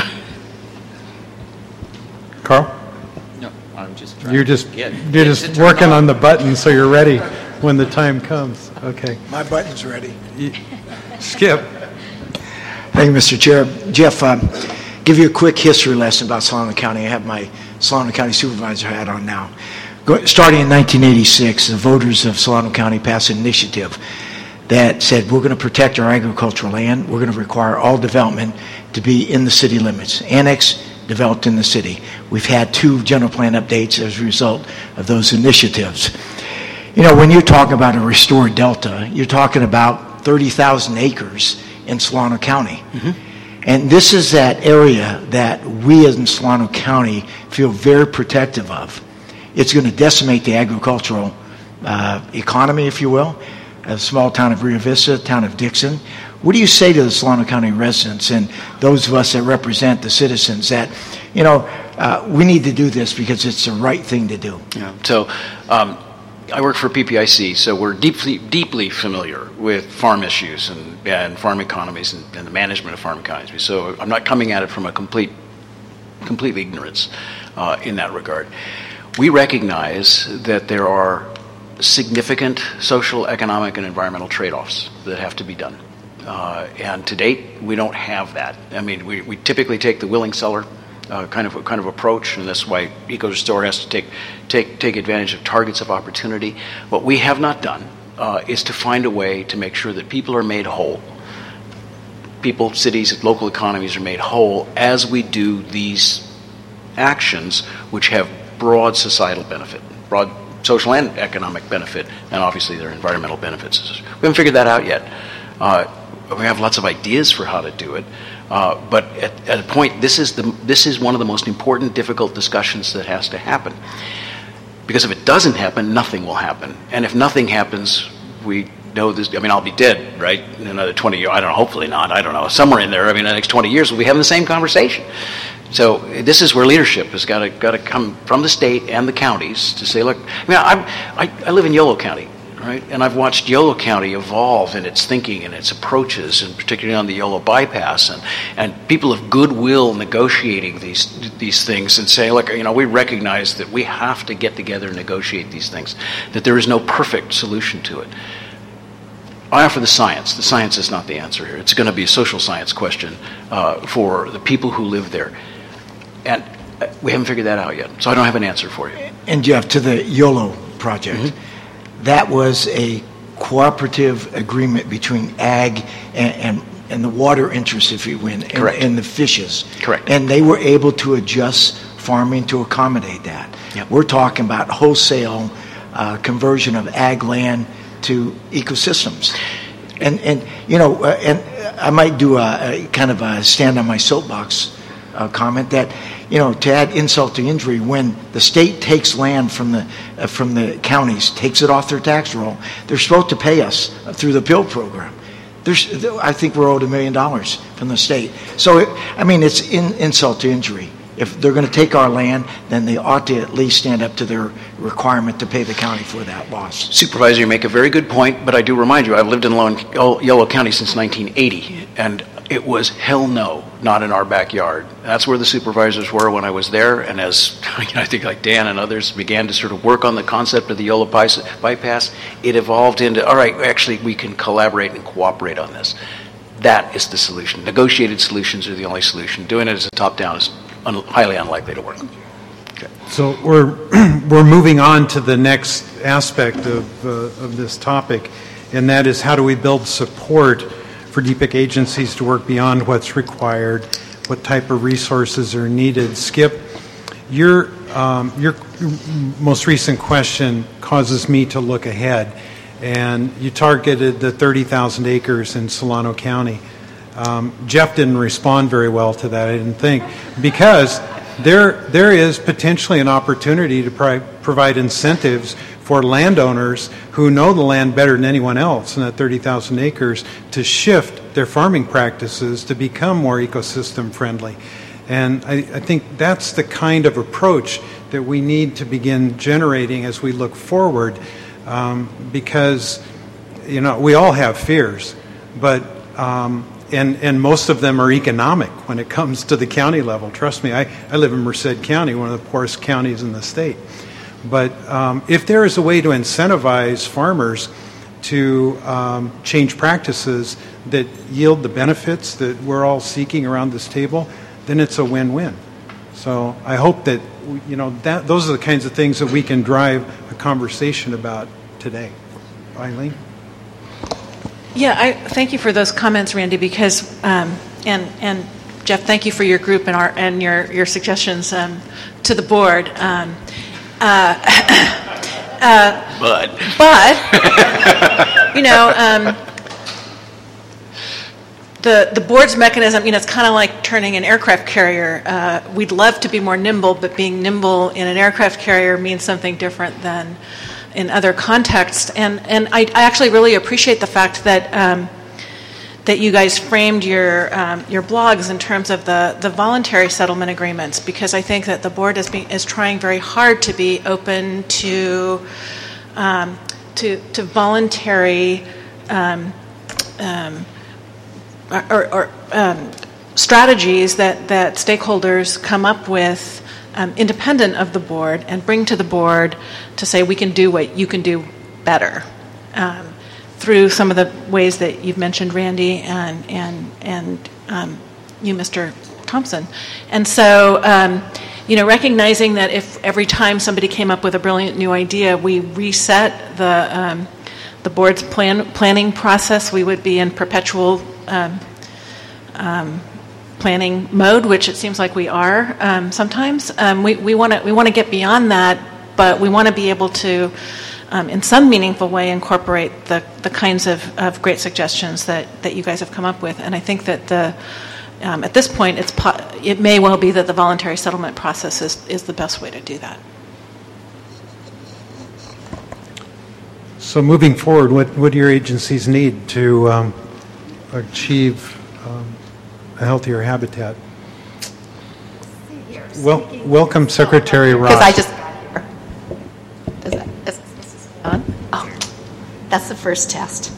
[SPEAKER 1] Carl?
[SPEAKER 21] No, I'm just
[SPEAKER 1] You're just working on the button so you're ready when the time comes. Okay.
[SPEAKER 9] My button's ready.
[SPEAKER 1] Skip.
[SPEAKER 9] Thank you, Mr. Chair. Jeff, give you a quick history lesson about Solano County. I have my Solano County Supervisor hat on now. Starting in 1986, the voters of Solano County passed an initiative that said we're going to protect our agricultural land. We're going to require all development to be in the city limits. Annex developed in the city. We've had 2 general plan updates as a result of those initiatives. You know, when you talk about a restored delta, you're talking about 30,000 acres in Solano County. Mm-hmm. And this is that area that we in Solano County feel very protective of. It's going to decimate the agricultural economy, if you will, a small town of Rio Vista, town of Dixon. What do you say to the Solano County residents and those of us that represent the citizens that, you know, we need to do this because it's the right thing to do?
[SPEAKER 21] Yeah. So I work for PPIC, so we're deeply familiar with farm issues and farm economies and the management of farm economies. So I'm not coming at it from a complete ignorance in that regard. We recognize that there are significant social, economic, and environmental trade-offs that have to be done. And to date, we don't have that. I mean, we typically take the willing seller kind of approach, and that's why EcoRestore has to take advantage of targets of opportunity. What we have not done is to find a way to make sure that people are made whole. People, cities, local economies are made whole as we do these actions which have broad societal benefit, broad social and economic benefit, and obviously there are environmental benefits. We haven't figured that out yet. We have lots of ideas for how to do it, but at a point, this is one of the most important, difficult discussions that has to happen. Because if it doesn't happen, nothing will happen. And if nothing happens, we know this. I mean, I'll be dead, right, in another 20 years. I don't know. Hopefully not. I don't know. Somewhere in there. I mean, the next 20 years, we'll be having the same conversation. So this is where leadership has got to come from the state and the counties to say, look. I mean, I live in Yolo County, right? And I've watched Yolo County evolve in its thinking and its approaches, and particularly on the Yolo bypass, and people of goodwill negotiating these things and saying, look, we recognize that we have to get together and negotiate these things, that there is no perfect solution to it. I offer the science. The science is not the answer here. It's going to be a social science question for the people who live there. And we haven't figured that out yet, so I don't have an answer for you.
[SPEAKER 9] And Jeff, to the YOLO project, that was a cooperative agreement between ag and the water interests, if you will, and the fishes.
[SPEAKER 21] Correct.
[SPEAKER 9] And they were able to adjust farming to accommodate that.
[SPEAKER 21] Yep.
[SPEAKER 9] We're talking about wholesale conversion of ag land to ecosystems. And I might do a kind of a stand on my soapbox comment that, to add insult to injury, when the state takes land from the counties, takes it off their tax roll, they're supposed to pay us through the PIL program. I think we're owed $1 million from the state. So, it's insult to injury. If they're going to take our land, then they ought to at least stand up to their requirement to pay the county for that loss.
[SPEAKER 21] Supervisor, you make a very good point, but I do remind you, I've lived in Yolo County since 1980, and it was hell no, not in our backyard. That's where the supervisors were when I was there, and as I think like Dan and others began to sort of work on the concept of the Yolo bypass, it evolved into, all right, actually we can collaborate and cooperate on this. That is the solution. Negotiated solutions are the only solution. Doing it as a top-down is highly unlikely to work. Okay.
[SPEAKER 1] So we're moving on to the next aspect of this topic, and that is how do we build support for DPIC agencies to work beyond what's required, what type of resources are needed. Skip, your most recent question causes me to look ahead, and you targeted the 30,000 acres in Solano County. Jeff didn't respond very well to that, I didn't think, because there is potentially an opportunity to provide incentives for landowners who know the land better than anyone else in that 30,000 acres to shift their farming practices to become more ecosystem friendly. And I think that's the kind of approach that we need to begin generating as we look forward, because we all have fears, but and most of them are economic when it comes to the county level. Trust me, I live in Merced County, one of the poorest counties in the state. But if there is a way to incentivize farmers to change practices that yield the benefits that we're all seeking around this table, then it's a win-win. So I hope that, those are the kinds of things that we can drive a conversation about today. Eileen?
[SPEAKER 2] Yeah, thank you for those comments, Randy, because, and Jeff, thank you for your group and your suggestions to the board. The board's mechanism, it's kind of like turning an aircraft carrier. We'd love to be more nimble, but being nimble in an aircraft carrier means something different than in other contexts. And I actually really appreciate the fact that that you guys framed your blogs in terms of the voluntary settlement agreements, because I think that the board is trying very hard to be open to voluntary strategies that stakeholders come up with independent of the board and bring to the board to say we can do what you can do better. Through some of the ways that you've mentioned, Randy, and you, Mr. Thompson. And so, recognizing that if every time somebody came up with a brilliant new idea, we reset the board's planning process, we would be in perpetual planning mode, which it seems like we are sometimes. We want to get beyond that, but we want to be able to, in some meaningful way, incorporate the kinds of great suggestions that you guys have come up with. And I think that at this point, it may well be that the voluntary settlement process is the best way to do that.
[SPEAKER 1] So moving forward, what do your agencies need to achieve a healthier habitat? Welcome, Secretary Ross.
[SPEAKER 18] Because I just... Is this on? Oh.
[SPEAKER 6] That's the first test.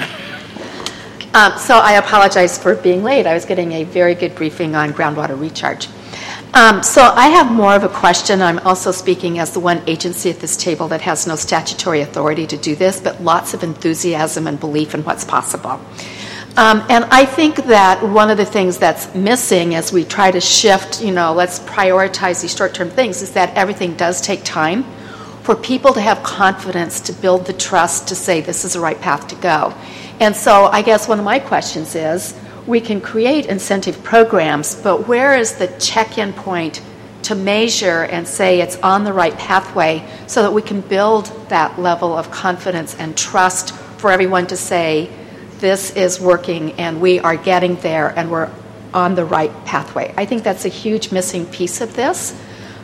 [SPEAKER 6] So I apologize for being late. I was getting a very good briefing on groundwater recharge. So I have more of a question. I'm also speaking as the one agency at this table that has no statutory authority to do this, but lots of enthusiasm and belief in what's possible. And I think that one of the things that's missing as we try to shift, let's prioritize these short-term things, is that everything does take time for people to have confidence, to build the trust, to say this is the right path to go. And so I guess one of my questions is, we can create incentive programs, but where is the check-in point to measure and say it's on the right pathway so that we can build that level of confidence and trust for everyone to say, this is working and we are getting there and we're on the right pathway. I think that's a huge missing piece of this.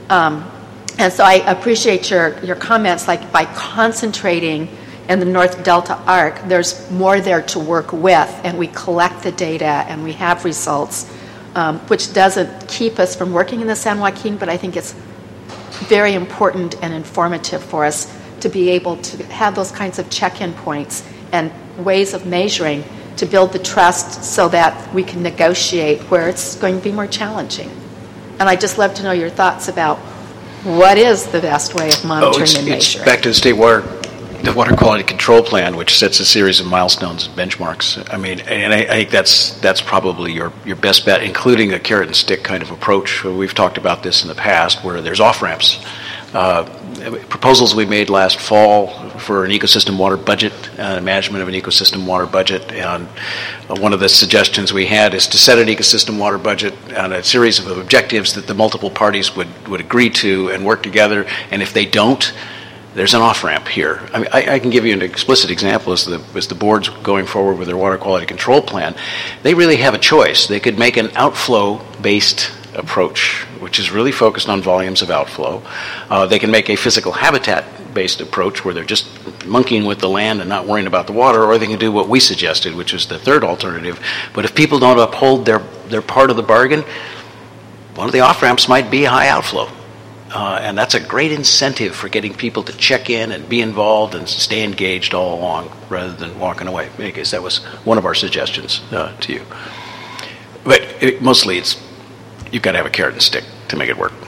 [SPEAKER 6] And so I appreciate your comments, like by concentrating in the North Delta Arc, there's more there to work with, and we collect the data and we have results, which doesn't keep us from working in the San Joaquin, but I think it's very important and informative for us to be able to have those kinds of check-in points and ways of measuring to build the trust so that we can negotiate where it's going to be more challenging. And I'd just love to know your thoughts about what is the best way of monitoring and measuring.
[SPEAKER 21] Back to the water quality control plan, which sets a series of milestones and benchmarks. I mean, and I think that's probably your best bet, including a carrot and stick kind of approach. We've talked about this in the past, where there's off-ramps. Proposals we made last fall for an ecosystem water budget, management of an ecosystem water budget, and one of the suggestions we had is to set an ecosystem water budget and a series of objectives that the multiple parties would agree to and work together, and if they don't, there's an off-ramp here. I mean, I can give you an explicit example as the board's going forward with their water quality control plan. They really have a choice. They could make an outflow-based approach, which is really focused on volumes of outflow. They can make a physical habitat-based approach where they're just monkeying with the land and not worrying about the water, or they can do what we suggested, which is the third alternative. But if people don't uphold their part of the bargain, one of the off-ramps might be high outflow. And that's a great incentive for getting people to check in and be involved and stay engaged all along rather than walking away. In any case, that was one of our suggestions to you. But mostly you've got to have a carrot and stick to make it work.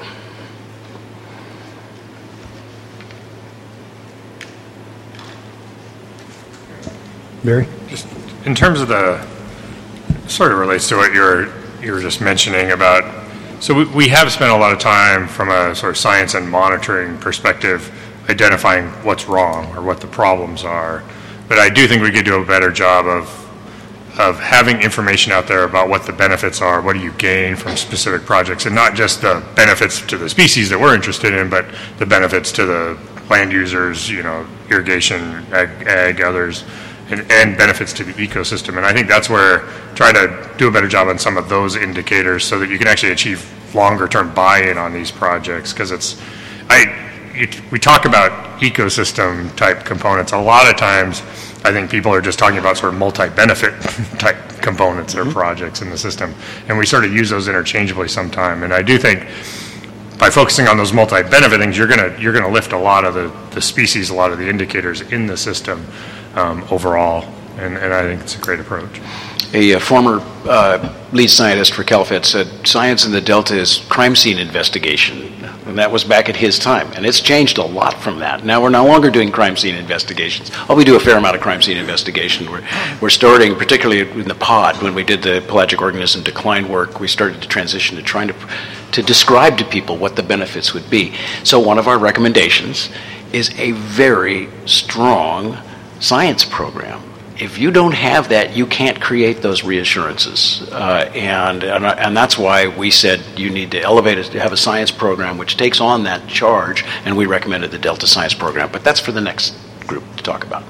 [SPEAKER 1] Barry?
[SPEAKER 3] Just in terms of sort of relates to what you were just mentioning about. So we have spent a lot of time from a sort of science and monitoring perspective identifying what's wrong or what the problems are. But I do think we could do a better job of having information out there about what the benefits are, what do you gain from specific projects, and not just the benefits to the species that we're interested in, but the benefits to the land users, irrigation, ag, others, and benefits to the ecosystem. And I think that's where try to do a better job on some of those indicators so that you can actually achieve longer-term buy-in on these projects. Because we talk about ecosystem-type components. A lot of times, I think people are just talking about sort of multi-benefit type components or projects in the system. And we sort of use those interchangeably sometime. And I do think by focusing on those multi-benefit things, you're gonna lift a lot of the species, a lot of the indicators in the system overall, and I think it's a great approach.
[SPEAKER 21] A former lead scientist for CalFed said science in the Delta is crime scene investigation, and that was back at his time, and it's changed a lot from that. Now we're no longer doing crime scene investigations. We do a fair amount of crime scene investigation. We're starting, particularly in the pod, when we did the pelagic organism decline work, we started to transition to trying to describe to people what the benefits would be. So one of our recommendations is a very strong science program. If you don't have that, you can't create those reassurances. And that's why we said you need to elevate it, to have a science program which takes on that charge, and we recommended the Delta Science Program. But that's for the next group to talk about.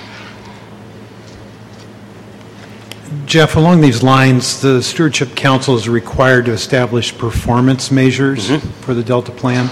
[SPEAKER 1] Jeff, along these lines, the Stewardship Council is required to establish performance measures for the Delta Plan.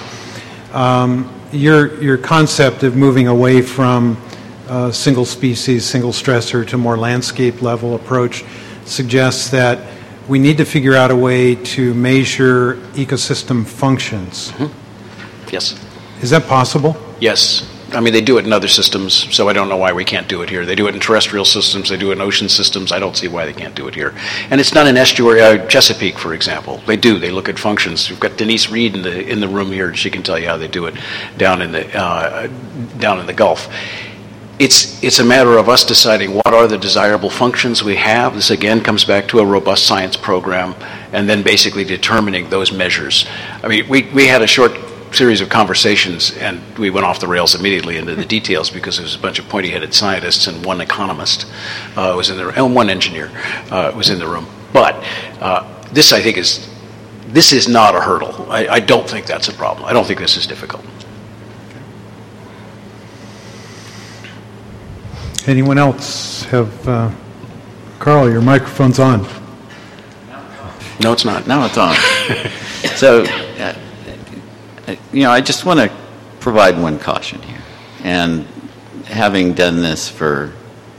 [SPEAKER 1] Your concept of moving away from single species, single stressor to more landscape level approach suggests that we need to figure out a way to measure ecosystem functions.
[SPEAKER 21] Yes.
[SPEAKER 1] Is that possible?
[SPEAKER 21] Yes. I mean, they do it in other systems, so I don't know why we can't do it here. They do it in terrestrial systems, they do it in ocean systems. I don't see why they can't do it here. And it's done in estuary, Chesapeake, for example. They do. They look at functions. We've got Denise Reed in the room here, and she can tell you how they do it down in the Gulf. It's a matter of us deciding what are the desirable functions we have. This again comes back to a robust science program, and then basically determining those measures. I mean, we had a short series of conversations, and we went off the rails immediately into the details because there was a bunch of pointy-headed scientists and one economist was in there, and one engineer was in the room. But this, I think, this is not a hurdle. I don't think that's a problem. I don't think this is difficult.
[SPEAKER 1] Anyone else have? Carl, your microphone's on.
[SPEAKER 21] No, it's not.
[SPEAKER 13] Now it's on. So, I just want to provide one caution here. And having done this for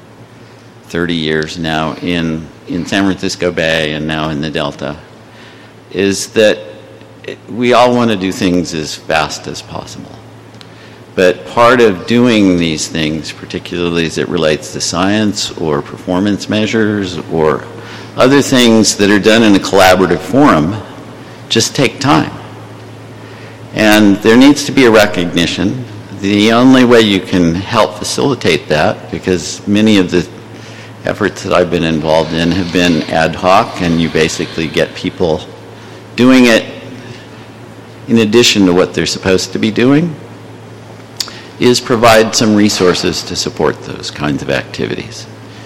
[SPEAKER 13] 30 years now in San Francisco Bay and now in the Delta, is that we all want to do things as fast as possible. But part of doing these things, particularly as it relates to science or performance measures or other things that are done in a collaborative forum, just take time. And there needs to be a recognition. The only way you can help facilitate that, because many of the efforts that I've been involved in have been ad hoc, and you basically get people doing it in addition to what they're supposed to be doing, is provide some resources to support those kinds of activities.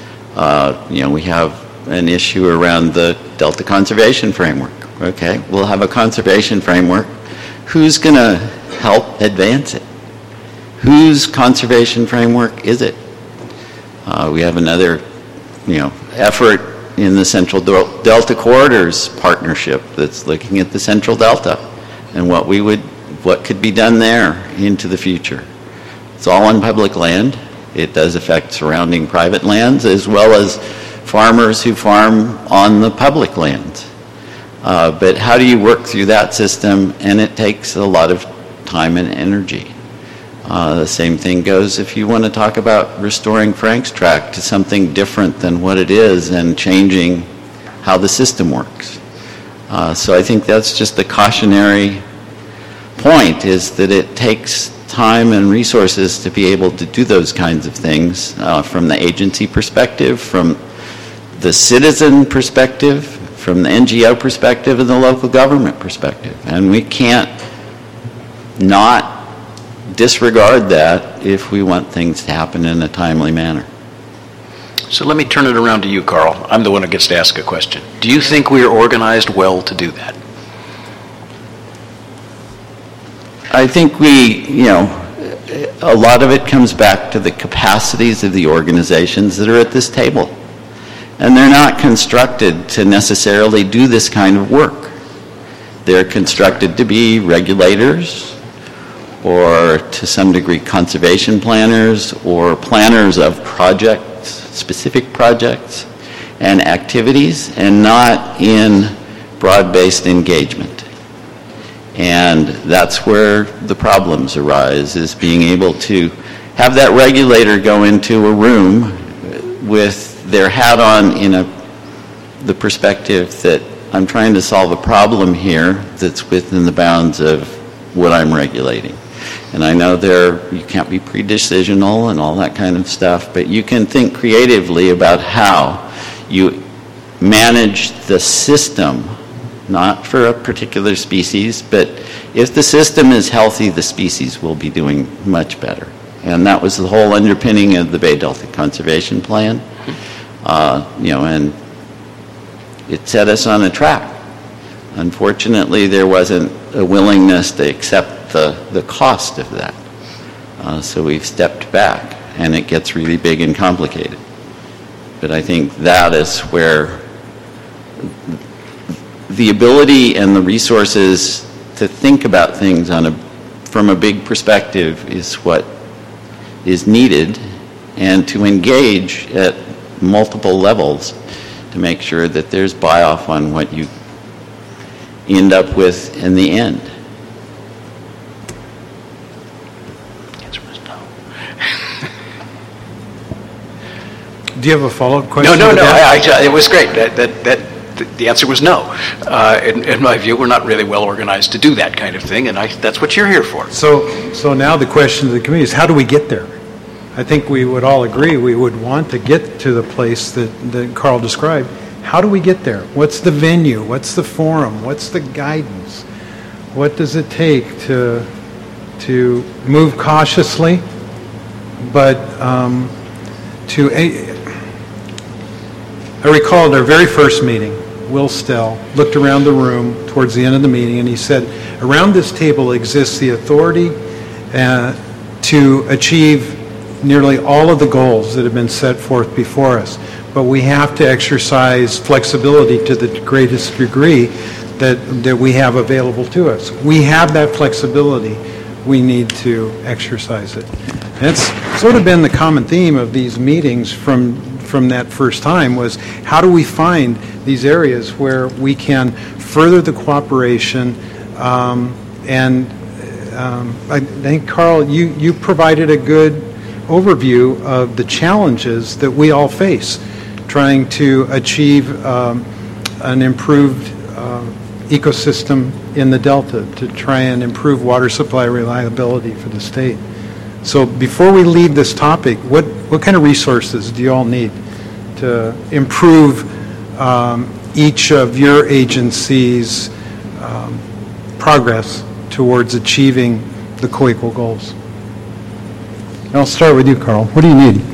[SPEAKER 13] We have an issue around the Delta Conservation Framework. Okay, we'll have a conservation framework. Who's going to help advance it? Whose conservation framework is it? We have another, effort in the Central Delta Corridors Partnership that's looking at the Central Delta and what could be done there into the future. It's all on public land. It does affect surrounding private lands as well as farmers who farm on the public lands. But how do you work through that system? And it takes a lot of time and energy. The same thing goes if you want to talk about restoring Frank's Tract to something different than what it is and changing how the system works. So I think that's just the cautionary point, is that it takes time and resources to be able to do those kinds of things from the agency perspective, from the citizen perspective, from the NGO perspective, and the local government perspective. And we can't not disregard that if we want things to happen in a timely manner.
[SPEAKER 21] So let me turn it around to you, Carl. I'm the one who gets to ask a question. Do you think we are organized well to do that?
[SPEAKER 13] I think a lot of it comes back to the capacities of the organizations that are at this table. And they're not constructed to necessarily do this kind of work. They're constructed to be regulators or to some degree conservation planners or planners of projects, specific projects and activities, and not in broad-based engagement. And that's where the problems arise, is being able to have that regulator go into a room with their hat on in the perspective that I'm trying to solve a problem here that's within the bounds of what I'm regulating. And I know you can't be pre-decisional and all that kind of stuff, but you can think creatively about how you manage the system, not for a particular species, but if the system is healthy, the species will be doing much better. And that was the whole underpinning of the Bay Delta Conservation Plan. And it set us on a track. Unfortunately, there wasn't a willingness to accept the cost of that. So we've stepped back, and it gets really big and complicated. But I think that is where the ability and the resources to think about things from a big perspective is what is needed, and to engage at multiple levels to make sure that there's buy-off on what you end up with in the end.
[SPEAKER 1] Do you have a follow-up question?
[SPEAKER 21] No. It was great. The answer was no. In my view, we're not really well organized to do that kind of thing, and that's what you're here for.
[SPEAKER 1] So now the question to the committee is, how do we get there? I think we would all agree we would want to get to the place that Carl described. How do we get there? What's the venue? What's the forum? What's the guidance? What does it take to move cautiously, but I recall at our very first meeting, Will Stell looked around the room towards the end of the meeting and he said, around this table exists the authority to achieve nearly all of the goals that have been set forth before us. But we have to exercise flexibility to the greatest degree that we have available to us. We have that flexibility. We need to exercise it. And it's sort of been the common theme of these meetings from that first time was, how do we find these areas where we can further the cooperation? I think, Carl, you provided a good overview of the challenges that we all face trying to achieve an improved ecosystem in the Delta, to try and improve water supply reliability for the state. So before we leave this topic, what kind of resources do you all need to improve each of your agencies' progress towards achieving the co-equal goals? And I'll start with you, Carl. What do you need?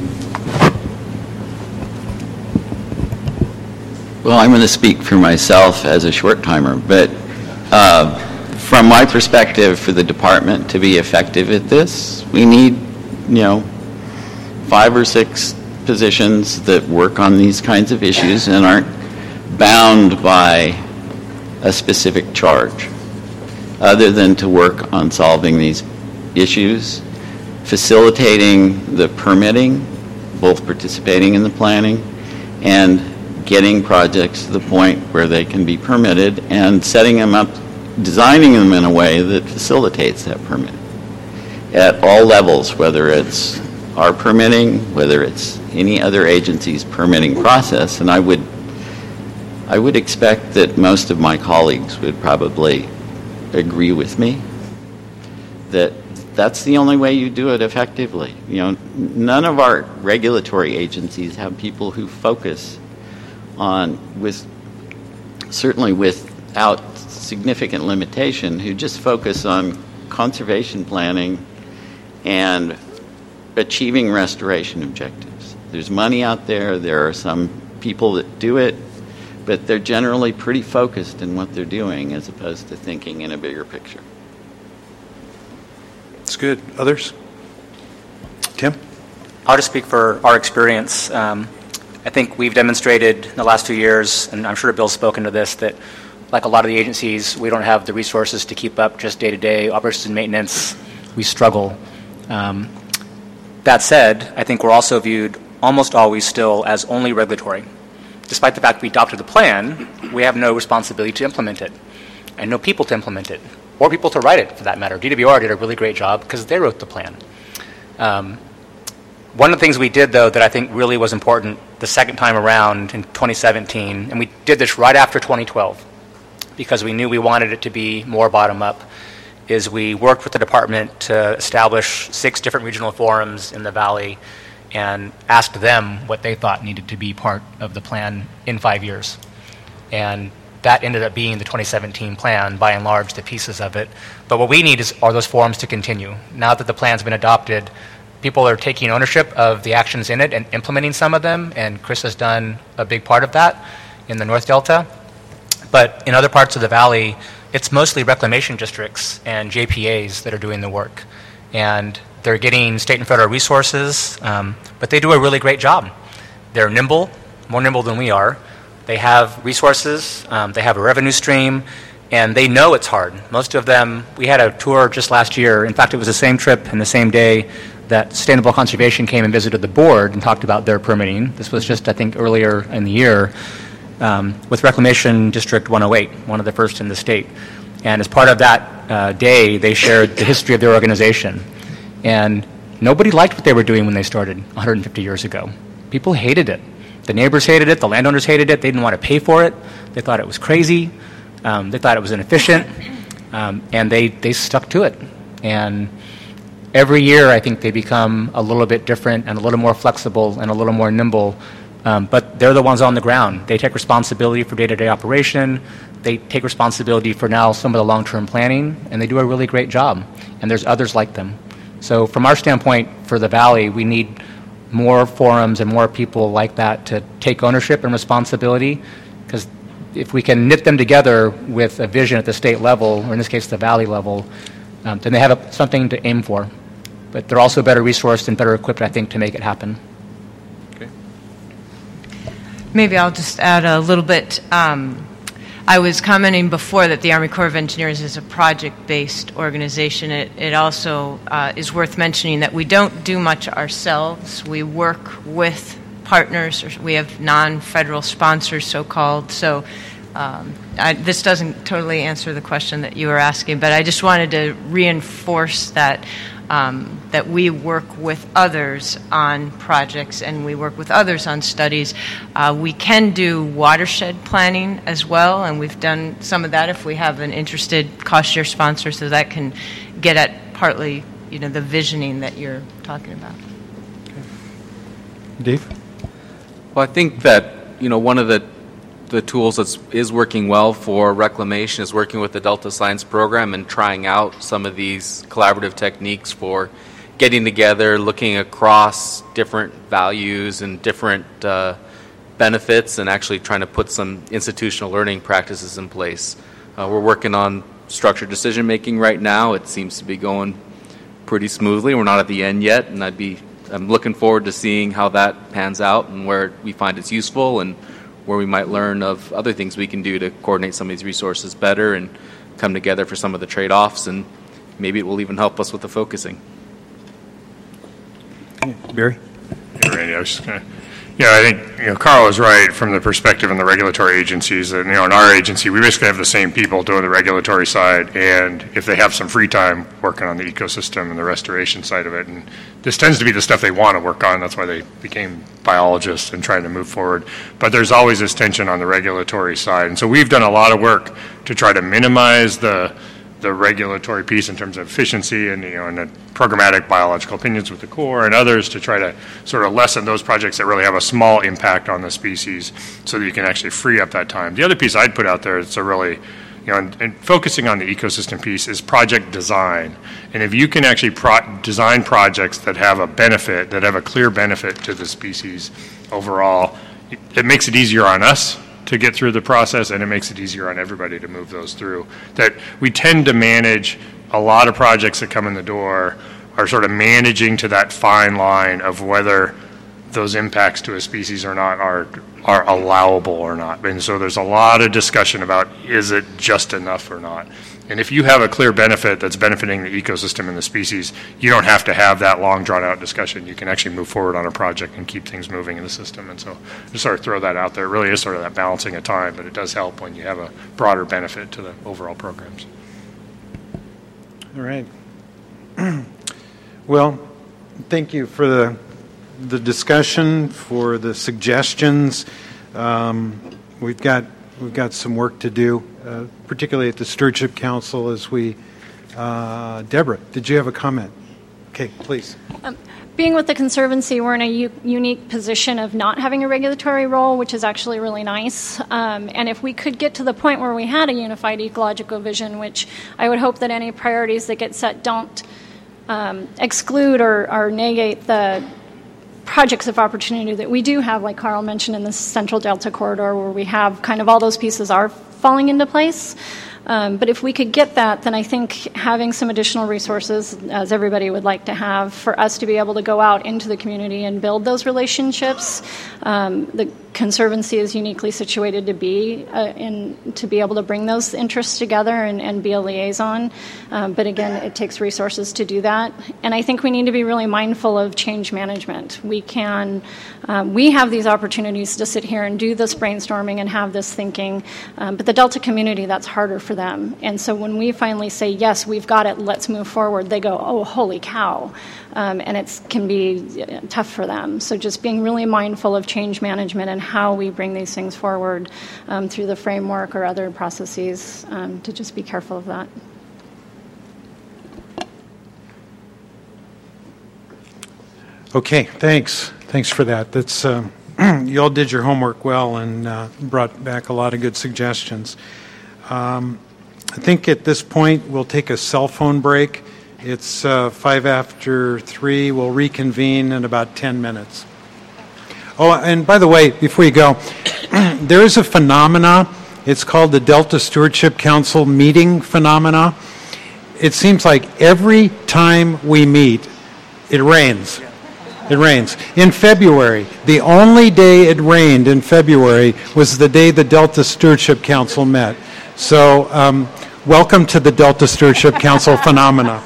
[SPEAKER 13] Well, I'm going to speak for myself as a short-timer, but from my perspective, for the department to be effective at this, we need, 5 or 6 positions that work on these kinds of issues and aren't bound by a specific charge, other than to work on solving these issues, facilitating the permitting, both participating in the planning and getting projects to the point where they can be permitted, and setting them up, designing them in a way that facilitates that permit at all levels, whether it's our permitting, whether it's any other agency's permitting process. And I would expect that most of my colleagues would probably agree with me that that's the only way you do it effectively. None of our regulatory agencies have people who focus on, certainly without significant limitation, who just focus on conservation planning and achieving restoration objectives. There's money out there. There are some people that do it, but they're generally pretty focused in what they're doing as opposed to thinking in a bigger picture.
[SPEAKER 1] That's good. Others? Tim?
[SPEAKER 5] I'll just speak for our experience. I think we've demonstrated in the last 2 years, and I'm sure Bill's spoken to this, that like a lot of the agencies, we don't have the resources to keep up just day-to-day operations and maintenance. We struggle. That said, I think we're also viewed almost always still as only regulatory. Despite the fact we adopted the plan, we have no responsibility to implement it and no people to implement it, or people to write it, for that matter. DWR did a really great job because they wrote the plan. One of the things we did, though, that I think really was important the second time around in 2017, and we did this right after 2012 because we knew we wanted it to be more bottom-up, is we worked with the department to establish 6 different regional forums in the Valley and asked them what they thought needed to be part of the plan in 5 years. And that ended up being the 2017 plan, by and large, the pieces of it. But what we need are those forums to continue. Now that the plan's been adopted, people are taking ownership of the actions in it and implementing some of them, and Chris has done a big part of that in the North Delta. But in other parts of the Valley, it's mostly reclamation districts and JPAs that are doing the work. And they're getting state and federal resources, but they do a really great job. They're nimble, more nimble than we are. They have resources, they have a revenue stream, and they know it's hard. Most of them, we had a tour just last year. In fact, it was the same trip and the same day that Sustainable Conservation came and visited the board and talked about their permitting. This was just, I think, earlier in the year with Reclamation District 108, one of the first in the state. And as part of that day, they shared the history of their organization. And nobody liked what they were doing when they started 150 years ago. people hated it. The neighbors hated it, the landowners hated it, they didn't want to pay for it, they thought it was crazy, they thought it was inefficient, and they stuck to it. And every year I think they become a little bit different and a little more flexible and a little more nimble, but they're the ones on the ground. They take responsibility for day-to-day operation, they take responsibility for now some of the long-term planning, and they do a really great job. And there's others like them. So from our standpoint for the Valley, we need more forums and more people like that to take ownership and responsibility, because if we can knit them together with a vision at the state level, or in this case the Valley level, then they have something to aim for. But they're also better resourced and better equipped, I think, to make it happen.
[SPEAKER 4] Okay. Maybe I'll just add a little bit. I was commenting before that the Army Corps of Engineers is a project-based organization. It also is worth mentioning that we don't do much ourselves. We work with partners. We have non-federal sponsors, so-called. So this doesn't totally answer the question that you were asking, but I just wanted to reinforce that that we work with others on projects and we work with others on studies. We can do watershed planning as well, and we've done some of that if we have an interested cost-share sponsor, so that can get at partly, the visioning that you're talking about.
[SPEAKER 1] Dave?
[SPEAKER 12] Well, I think that, one of the tools that is working well for reclamation is working with the Delta Science Program and trying out some of these collaborative techniques for getting together, looking across different values and different benefits, and actually trying to put some institutional learning practices in place. We're working on structured decision making right now. It seems to be going pretty smoothly. We're not at the end yet, and I'm looking forward to seeing how that pans out and where we find it's useful and where we might learn of other things we can do to coordinate some of these resources better and come together for some of the trade-offs, and maybe it will even help us with the focusing.
[SPEAKER 1] Barry?
[SPEAKER 3] Hey, Randy, I was just going to... I think Carl is right from the perspective of the regulatory agencies. And in our agency, we basically have the same people doing the regulatory side, and if they have some free time, working on the ecosystem and the restoration side of it. And this tends to be the stuff they want to work on. That's why they became biologists and trying to move forward. But there's always this tension on the regulatory side, and so we've done a lot of work to try to minimize the regulatory piece in terms of efficiency and and the programmatic biological opinions with the Corps and others to try to sort of lessen those projects that really have a small impact on the species, so that you can actually free up that time. The other piece I'd put out there is a really and focusing on the ecosystem piece is project design. And if you can actually design projects that have a benefit, that have a clear benefit to the species overall, it makes it easier on us to get through the process, and it makes it easier on everybody to move those through. That we tend to manage a lot of projects that come in the door are sort of managing to that fine line of whether those impacts to a species or not are allowable or not. And so there's a lot of discussion about, is it just enough or not? And if you have a clear benefit that's benefiting the ecosystem and the species, you don't have to have that long drawn-out discussion. You can actually move forward on a project and keep things moving in the system. And so just sort of throw that out there. It really is sort of that balancing of time, but it does help when you have a broader benefit to the overall programs.
[SPEAKER 1] All right. Well, thank you for the discussion, for the suggestions. We've got some work to do, particularly at the Stewardship Council as we... Deborah, did you have a comment? Okay, please.
[SPEAKER 11] Being with the Conservancy, we're in a unique position of not having a regulatory role, which is actually really nice. And if we could get to the point where we had a unified ecological vision, which I would hope that any priorities that get set don't exclude or negate the projects of opportunity that we do have, like Carl mentioned, in the Central Delta Corridor, where we have kind of all those pieces are falling into place. But if we could get that, then I think having some additional resources, as everybody would like to have, for us to be able to go out into the community and build those relationships. The Conservancy is uniquely situated to be to be able to bring those interests together and be a liaison. But again, it takes resources to do that. And I think we need to be really mindful of change management. We have these opportunities to sit here and do this brainstorming and have this thinking. But the Delta community, that's harder for for them. And so when we finally say, yes, we've got it, let's move forward, they go, oh, holy cow. And it can be tough for them. So just being really mindful of change management and how we bring these things forward through the framework or other processes, to just be careful of that.
[SPEAKER 1] Okay, thanks. Thanks for that. That's you all did your homework well and brought back a lot of good suggestions. I think at this point we'll take a cell phone break. It's 5 after 3. We'll reconvene in about 10 minutes. Oh, and by the way, before you go, there is a phenomena. It's called the Delta Stewardship Council meeting phenomena. It seems like every time we meet, it rains. It rains. In February, the only day it rained in February was the day the Delta Stewardship Council met. So welcome to the Delta Stewardship Council phenomena.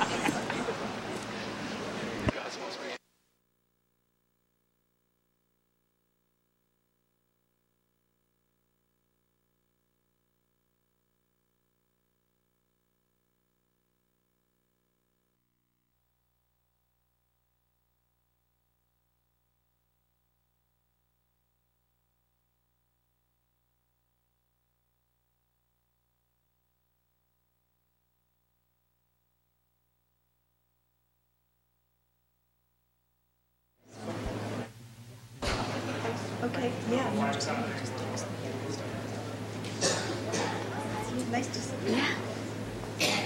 [SPEAKER 17] Okay, yeah. Nice to see you. Yeah.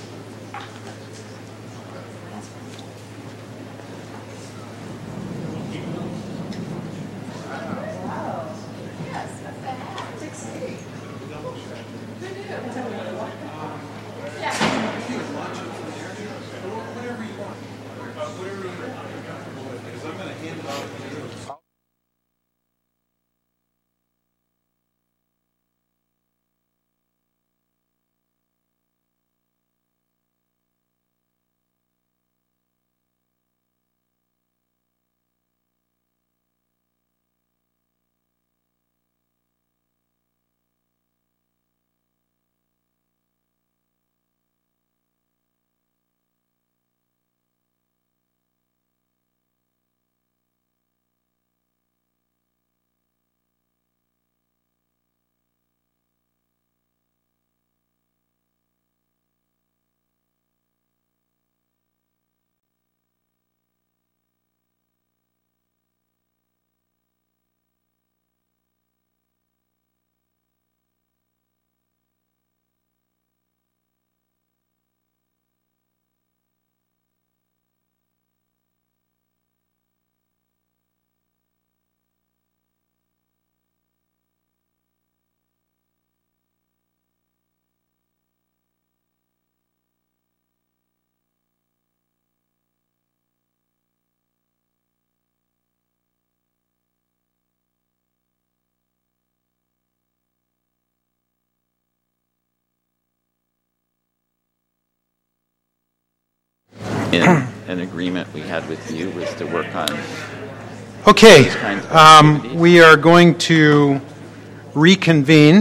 [SPEAKER 13] In an agreement we had with you was to work on.
[SPEAKER 1] Okay, we are going to reconvene.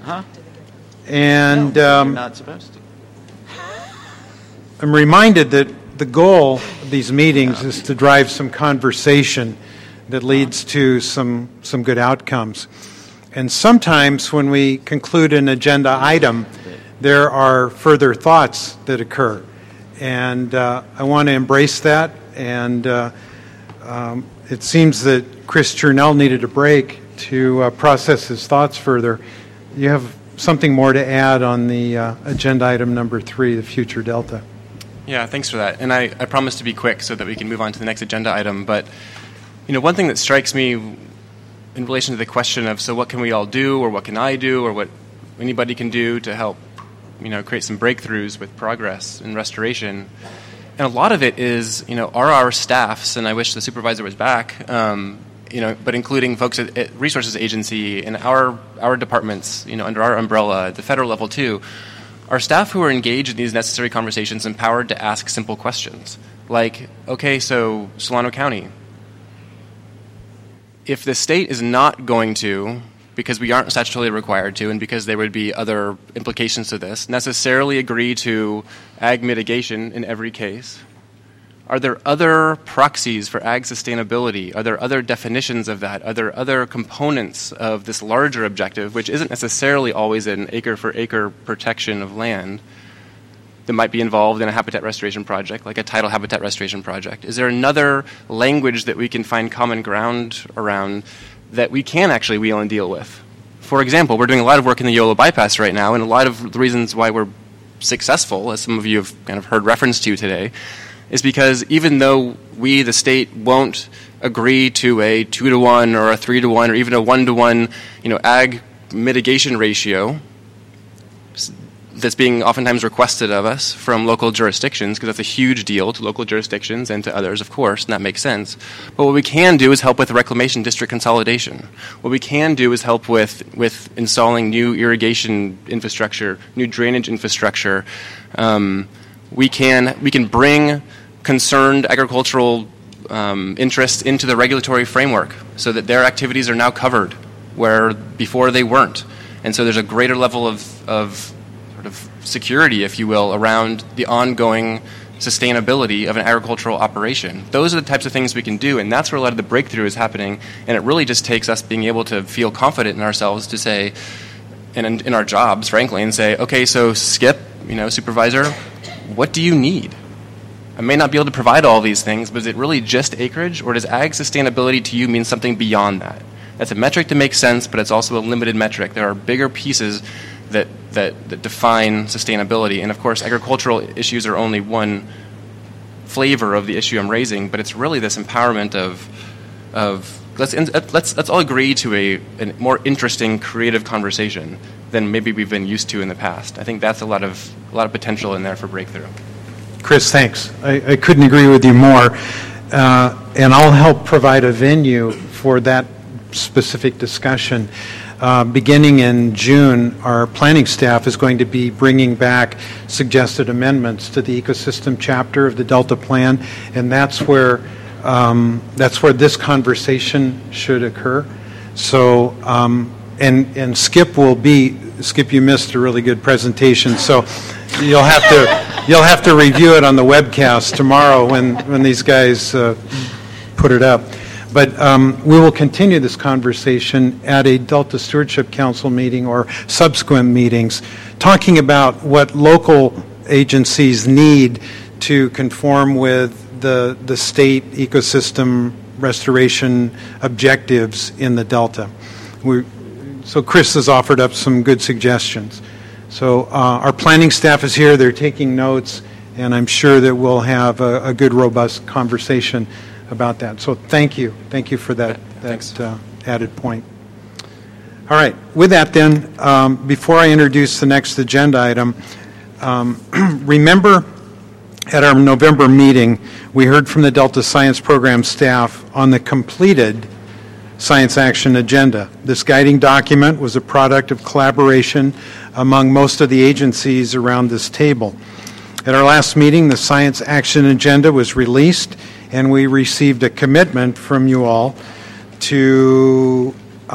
[SPEAKER 1] And
[SPEAKER 13] you're not supposed to.
[SPEAKER 1] I'm reminded that the goal of these meetings is to drive some conversation that leads to some good outcomes. And sometimes when we conclude an agenda item, there are further thoughts that occur. And I want to embrace that. And it seems that Chris Churnell needed a break to process his thoughts further. You have something more to add on the agenda item number 3, the future Delta.
[SPEAKER 14] Yeah, thanks for that. And I promise to be quick so that we can move on to the next agenda item. But, one thing that strikes me in relation to the question of, so what can we all do, or what can I do, or what anybody can do to help, create some breakthroughs with progress and restoration. And a lot of it is, are our staffs, and I wish the supervisor was back, but including folks at Resources Agency and our departments, under our umbrella at the federal level too, are staff who are engaged in these necessary conversations empowered to ask simple questions. Like, okay, so Solano County, if the state is not going to because we aren't statutorily required to, and because there would be other implications to this, necessarily agree to ag mitigation in every case? Are there other proxies for ag sustainability? Are there other definitions of that? Are there other components of this larger objective, which isn't necessarily always an acre-for-acre protection of land, that might be involved in a habitat restoration project, like a tidal habitat restoration project? Is there another language that we can find common ground around that we can actually wheel and deal with? For example, we're doing a lot of work in the Yolo bypass right now, and a lot of the reasons why we're successful, as some of you have kind of heard reference to today, is because even though we, the state, won't agree to a 2-to-1 or a 3-to-1 or even a 1-to-1, ag mitigation ratio that's being oftentimes requested of us from local jurisdictions, because that's a huge deal to local jurisdictions and to others, of course, and that makes sense. But what we can do is help with reclamation district consolidation. What we can do is help with installing new irrigation infrastructure, new drainage infrastructure. We can bring concerned agricultural interests into the regulatory framework so that their activities are now covered where before they weren't. And so there's a greater level of sort of security, if you will, around the ongoing sustainability of an agricultural operation. Those are the types of things we can do, and that's where a lot of the breakthrough is happening. And it really just takes us being able to feel confident in ourselves to say, and in our jobs, frankly, and say, okay, so Skip, supervisor, what do you need? I may not be able to provide all these things, but is it really just acreage, or does ag sustainability to you mean something beyond that? That's a metric that makes sense, but it's also a limited metric. There are bigger pieces that define sustainability, and of course, agricultural issues are only one flavor of the issue I'm raising. But it's really this empowerment of let's all agree to a more interesting, creative conversation than maybe we've been used to in the past. I think that's a lot of potential in there for breakthrough.
[SPEAKER 1] Chris, thanks. I couldn't agree with you more. And I'll help provide a venue for that specific discussion. Beginning in June, our planning staff is going to be bringing back suggested amendments to the ecosystem chapter of the Delta Plan, and that's where this conversation should occur. So, and Skip, you missed a really good presentation, so you'll have to review it on the webcast tomorrow when these guys put it up. But we will continue this conversation at a Delta Stewardship Council meeting or subsequent meetings, talking about what local agencies need to conform with the state ecosystem restoration objectives in the Delta. So Chris has offered up some good suggestions. So our planning staff is here. They're taking notes, and I'm sure that we'll have a good, robust conversation about that. So thank you. Thank you for that added point. All right. With that then, before I introduce the next agenda item, remember at our November meeting, we heard from the Delta Science Program staff on the completed Science Action Agenda. This guiding document was a product of collaboration among most of the agencies around this table. At our last meeting, the Science Action Agenda was released, and we received a commitment from you all to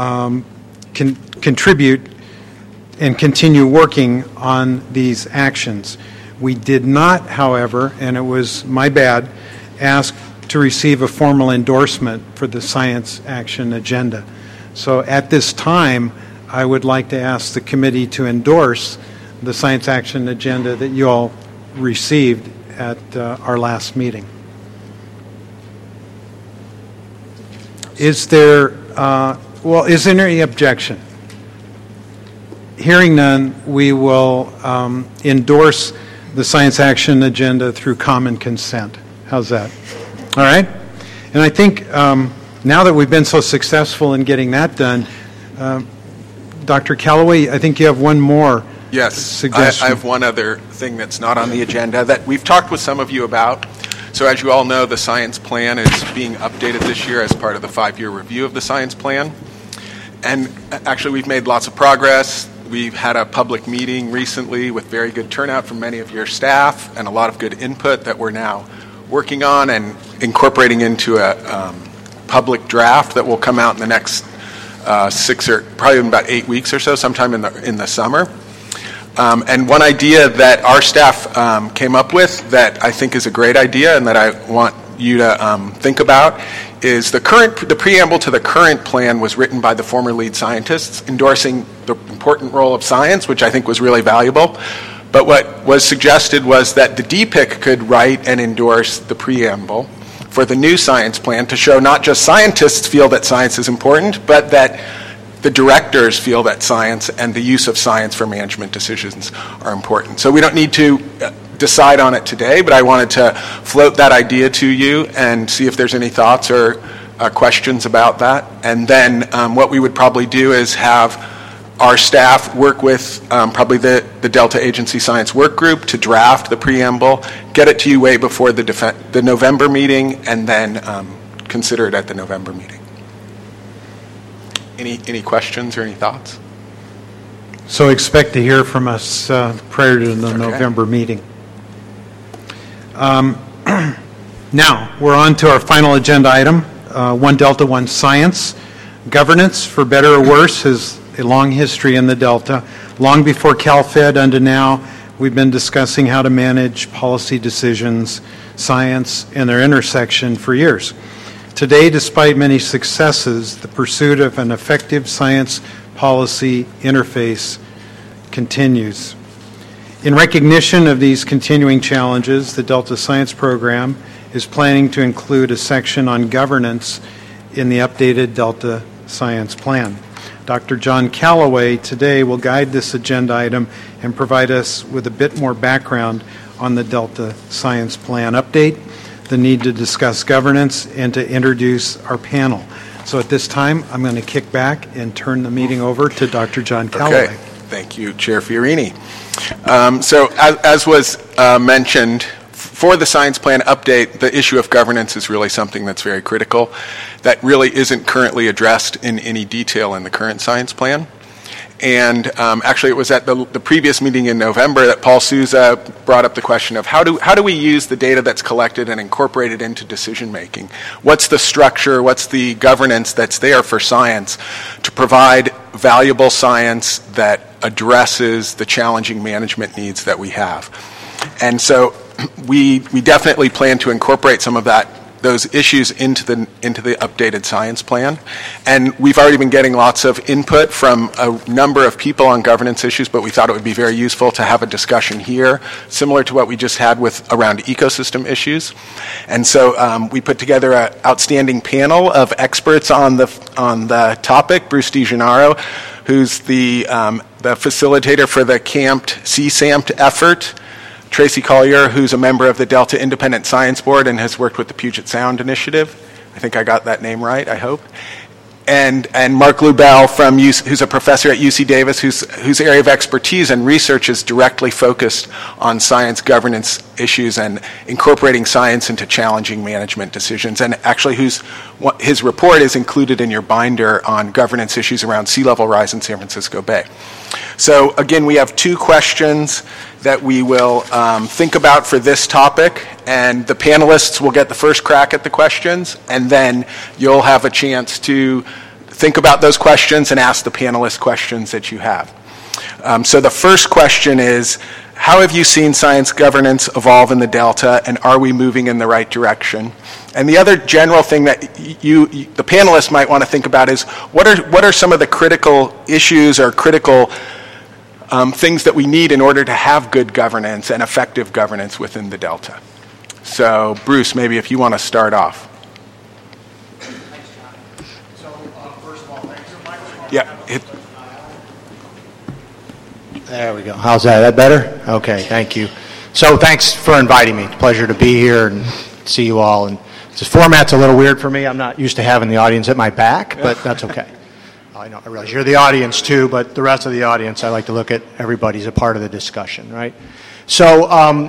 [SPEAKER 1] contribute and continue working on these actions. We did not, however, and it was my bad, ask to receive a formal endorsement for the Science Action Agenda. So at this time, I would like to ask the committee to endorse the Science Action Agenda that you all received at our last meeting. Is there any objection? Hearing none, we will endorse the Science Action Agenda through common consent. How's that? All right? And I think now that we've been so successful in getting that done, Dr. Callaway, I think you have one more suggestion.
[SPEAKER 10] I have one other thing that's not on the agenda that we've talked with some of you about. So as you all know, the science plan is being updated this year as part of the 5-year review of the science plan. And actually, we've made lots of progress. We've had a public meeting recently with very good turnout from many of your staff and a lot of good input that we're now working on and incorporating into a public draft that will come out in the next probably about 8 weeks or so, sometime in the summer. And one idea that our staff came up with that I think is a great idea and that I want you to think about is the preamble to the current plan was written by the former lead scientists, endorsing the important role of science, which I think was really valuable. But what was suggested was that the DPIC could write and endorse the preamble for the new science plan to show not just scientists feel that science is important, but that the directors feel that science and the use of science for management decisions are important. So we don't need to decide on it today, but I wanted to float that idea to you and see if there's any thoughts or questions about that. And then what we would probably do is have our staff work with probably the Delta Agency Science Work Group to draft the preamble, get it to you way before the November meeting, and then consider it at the November meeting. Any questions or any thoughts?
[SPEAKER 1] So expect to hear from us prior to the November meeting. Now, we're on to our final agenda item, 1 Delta 1 Science. Governance, for better or worse, has a long history in the Delta. Long before CalFed unto now, we've been discussing how to manage policy decisions, science, and their intersection for years. Today, despite many successes, the pursuit of an effective science policy interface continues. In recognition of these continuing challenges, the Delta Science Program is planning to include a section on governance in the updated Delta Science Plan. Dr. John Callaway today will guide this agenda item and provide us with a bit more background on the Delta Science Plan update, the need to discuss governance, and to introduce our panel. So at this time, I'm going to kick back and turn the meeting over to Dr. John Callaway.
[SPEAKER 10] Okay. Thank you, Chair Fiorini. So as was mentioned, for the science plan update, the issue of governance is really something that's very critical that really isn't currently addressed in any detail in the current science plan. And actually, it was at the previous meeting in November that Paul Souza brought up the question of how do we use the data that's collected and incorporate it into decision making? What's the structure? What's the governance that's there for science to provide valuable science that addresses the challenging management needs that we have? And so we definitely plan to incorporate some of those issues into the updated science plan. And we've already been getting lots of input from a number of people on governance issues, but we thought it would be very useful to have a discussion here, similar to what we just had around ecosystem issues. And so we put together an outstanding panel of experts on the topic. Bruce DiGennaro, who's the facilitator for the CSAMPT effort. Tracy Collier, who's a member of the Delta Independent Science Board and has worked with the Puget Sound Initiative. I think I got that name right, I hope. And Mark Lubell, who's a professor at UC Davis, whose area of expertise and research is directly focused on science governance issues and incorporating science into challenging management decisions. And actually, his report is included in your binder on governance issues around sea level rise in San Francisco Bay. So again, we have 2 questions that we will think about for this topic, and the panelists will get the first crack at the questions, and then you'll have a chance to think about those questions and ask the panelists questions that you have. So the first question is, how have you seen science governance evolve in the Delta, and are we moving in the right direction? And the other general thing that the panelists might want to think about is, what are some of the critical issues or critical things that we need in order to have good governance and effective governance within the Delta? So, Bruce, maybe if you want to start off.
[SPEAKER 19] There we go. How's that? That better? Okay, thank you. So thanks for inviting me. It's a pleasure to be here and see you all. And this format's a little weird for me. I'm not used to having the audience at my back, but that's okay. I realize you're the audience too, but the rest of the audience, I like to look at everybody's a part of the discussion, right? So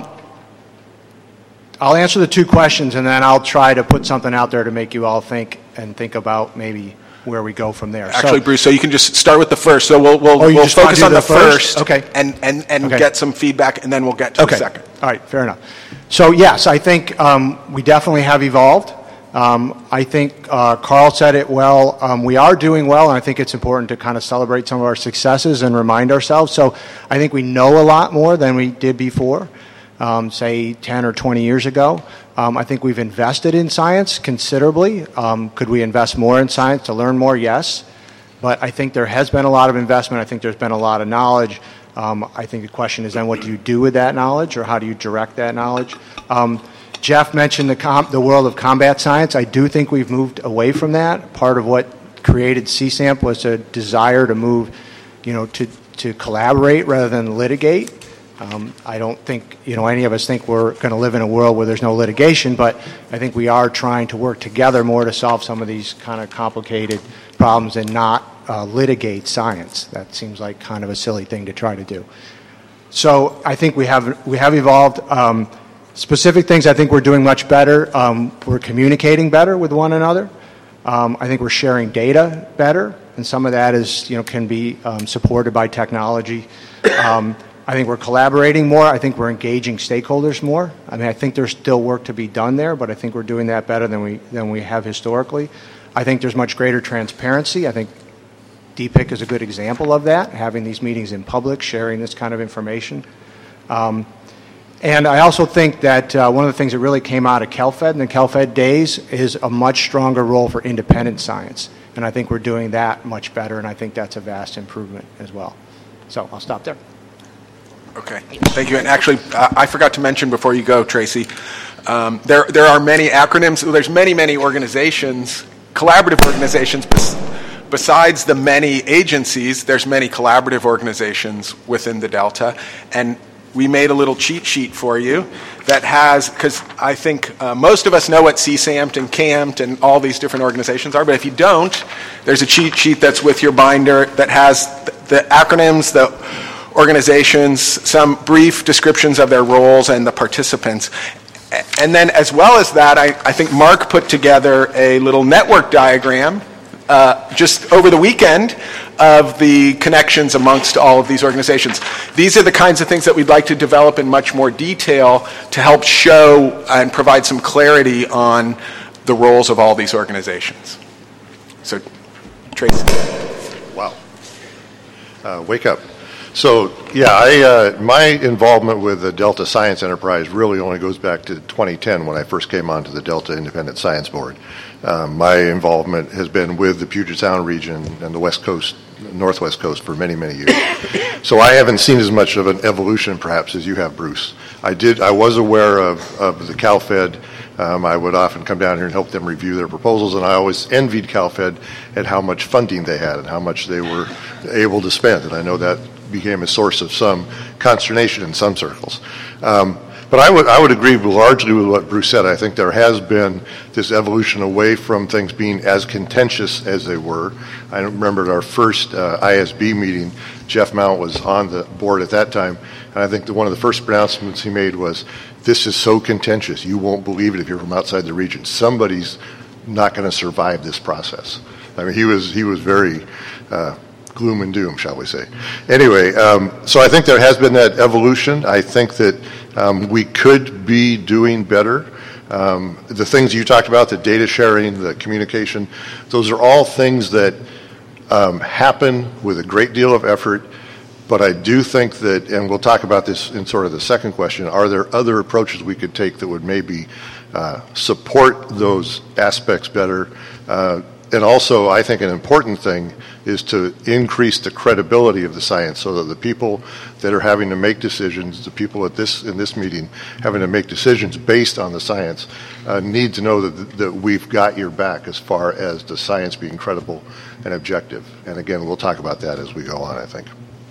[SPEAKER 19] I'll answer the 2 questions, and then I'll try to put something out there to make you all think about maybe where we go from there.
[SPEAKER 10] Actually, Bruce, so you can just start with the first. So we'll focus on the first, okay, and okay, get some feedback, and then we'll get to the second.
[SPEAKER 19] All right, fair enough. So yes, I think we definitely have evolved. I think Carl said it well. We are doing well, and I think it's important to kind of celebrate some of our successes and remind ourselves. So I think we know a lot more than we did before, say 10 or 20 years ago. I think we've invested in science considerably. Could we invest more in science to learn more? Yes. But I think there has been a lot of investment. I think there's been a lot of knowledge. I think the question is then what do you do with that knowledge, or how do you direct that knowledge? Jeff mentioned the world of combat science. I do think we've moved away from that. Part of what created CSAMP was a desire to move, to collaborate rather than litigate. I don't think, any of us think we're going to live in a world where there's no litigation, but I think we are trying to work together more to solve some of these kind of complicated problems and not litigate science. That seems like kind of a silly thing to try to do. So I think we have evolved. Specific things, I think we're doing much better. We're communicating better with one another. I think we're sharing data better, and some of that is, can be supported by technology. I think we're collaborating more. I think we're engaging stakeholders more. I think there's still work to be done there, but I think we're doing that better than we have historically. I think there's much greater transparency. I think DPIC is a good example of that, having these meetings in public, sharing this kind of information. And I also think that one of the things that really came out of CalFed in the CalFed days is a much stronger role for independent science. And I think we're doing that much better, and I think that's a vast improvement as well. So I'll stop there.
[SPEAKER 10] Okay, thank you. And actually, I forgot to mention before you go, Tracy, there are many acronyms. There's many organizations, collaborative organizations. Besides the many agencies, there's many collaborative organizations within the Delta. And we made a little cheat sheet for you that has, because I think most of us know what CSAMT and CAMT and all these different organizations are, but if you don't, there's a cheat sheet that's with your binder that has the acronyms, the organizations, some brief descriptions of their roles and the participants. And then as well as that, I think Mark put together a little network diagram just over the weekend of the connections amongst all of these organizations. These are the kinds of things that we'd like to develop in much more detail to help show and provide some clarity on the roles of all these organizations. So, Tracy.
[SPEAKER 16] Wow. Wake up. So, yeah, my involvement with the Delta Science Enterprise really only goes back to 2010 when I first came onto the Delta Independent Science Board. My involvement has been with the Puget Sound region and the West Coast, Northwest Coast for many years. So I haven't seen as much of an evolution perhaps as you have, Bruce. I was aware of the CalFed. I would often come down here and help them review their proposals, and I always envied CalFed at how much funding they had and how much they were able to spend, and I know that became a source of some consternation in some circles. But I would agree largely with what Bruce said. I think there has been this evolution away from things being as contentious as they were. I remember at our first ISB meeting, Jeff Mount was on the board at that time, and I think one of the first pronouncements he made was, "This is so contentious, you won't believe it if you're from outside the region. Somebody's not going to survive this process." I mean, he was very gloom and doom, shall we say. Anyway, so I think there has been that evolution. I think that we could be doing better. The things you talked about, the data sharing, the communication, those are all things that happen with a great deal of effort. But I do think that, and we'll talk about this in sort of the second question, are there other approaches we could take that would maybe support those aspects better? And also, I think an important thing is to increase the credibility of the science so that the people that are having to make decisions, the people in this meeting having to make decisions based on the science, need to know that we've got your back as far as the science being credible and objective. And again, we'll talk about that as we go on, I think.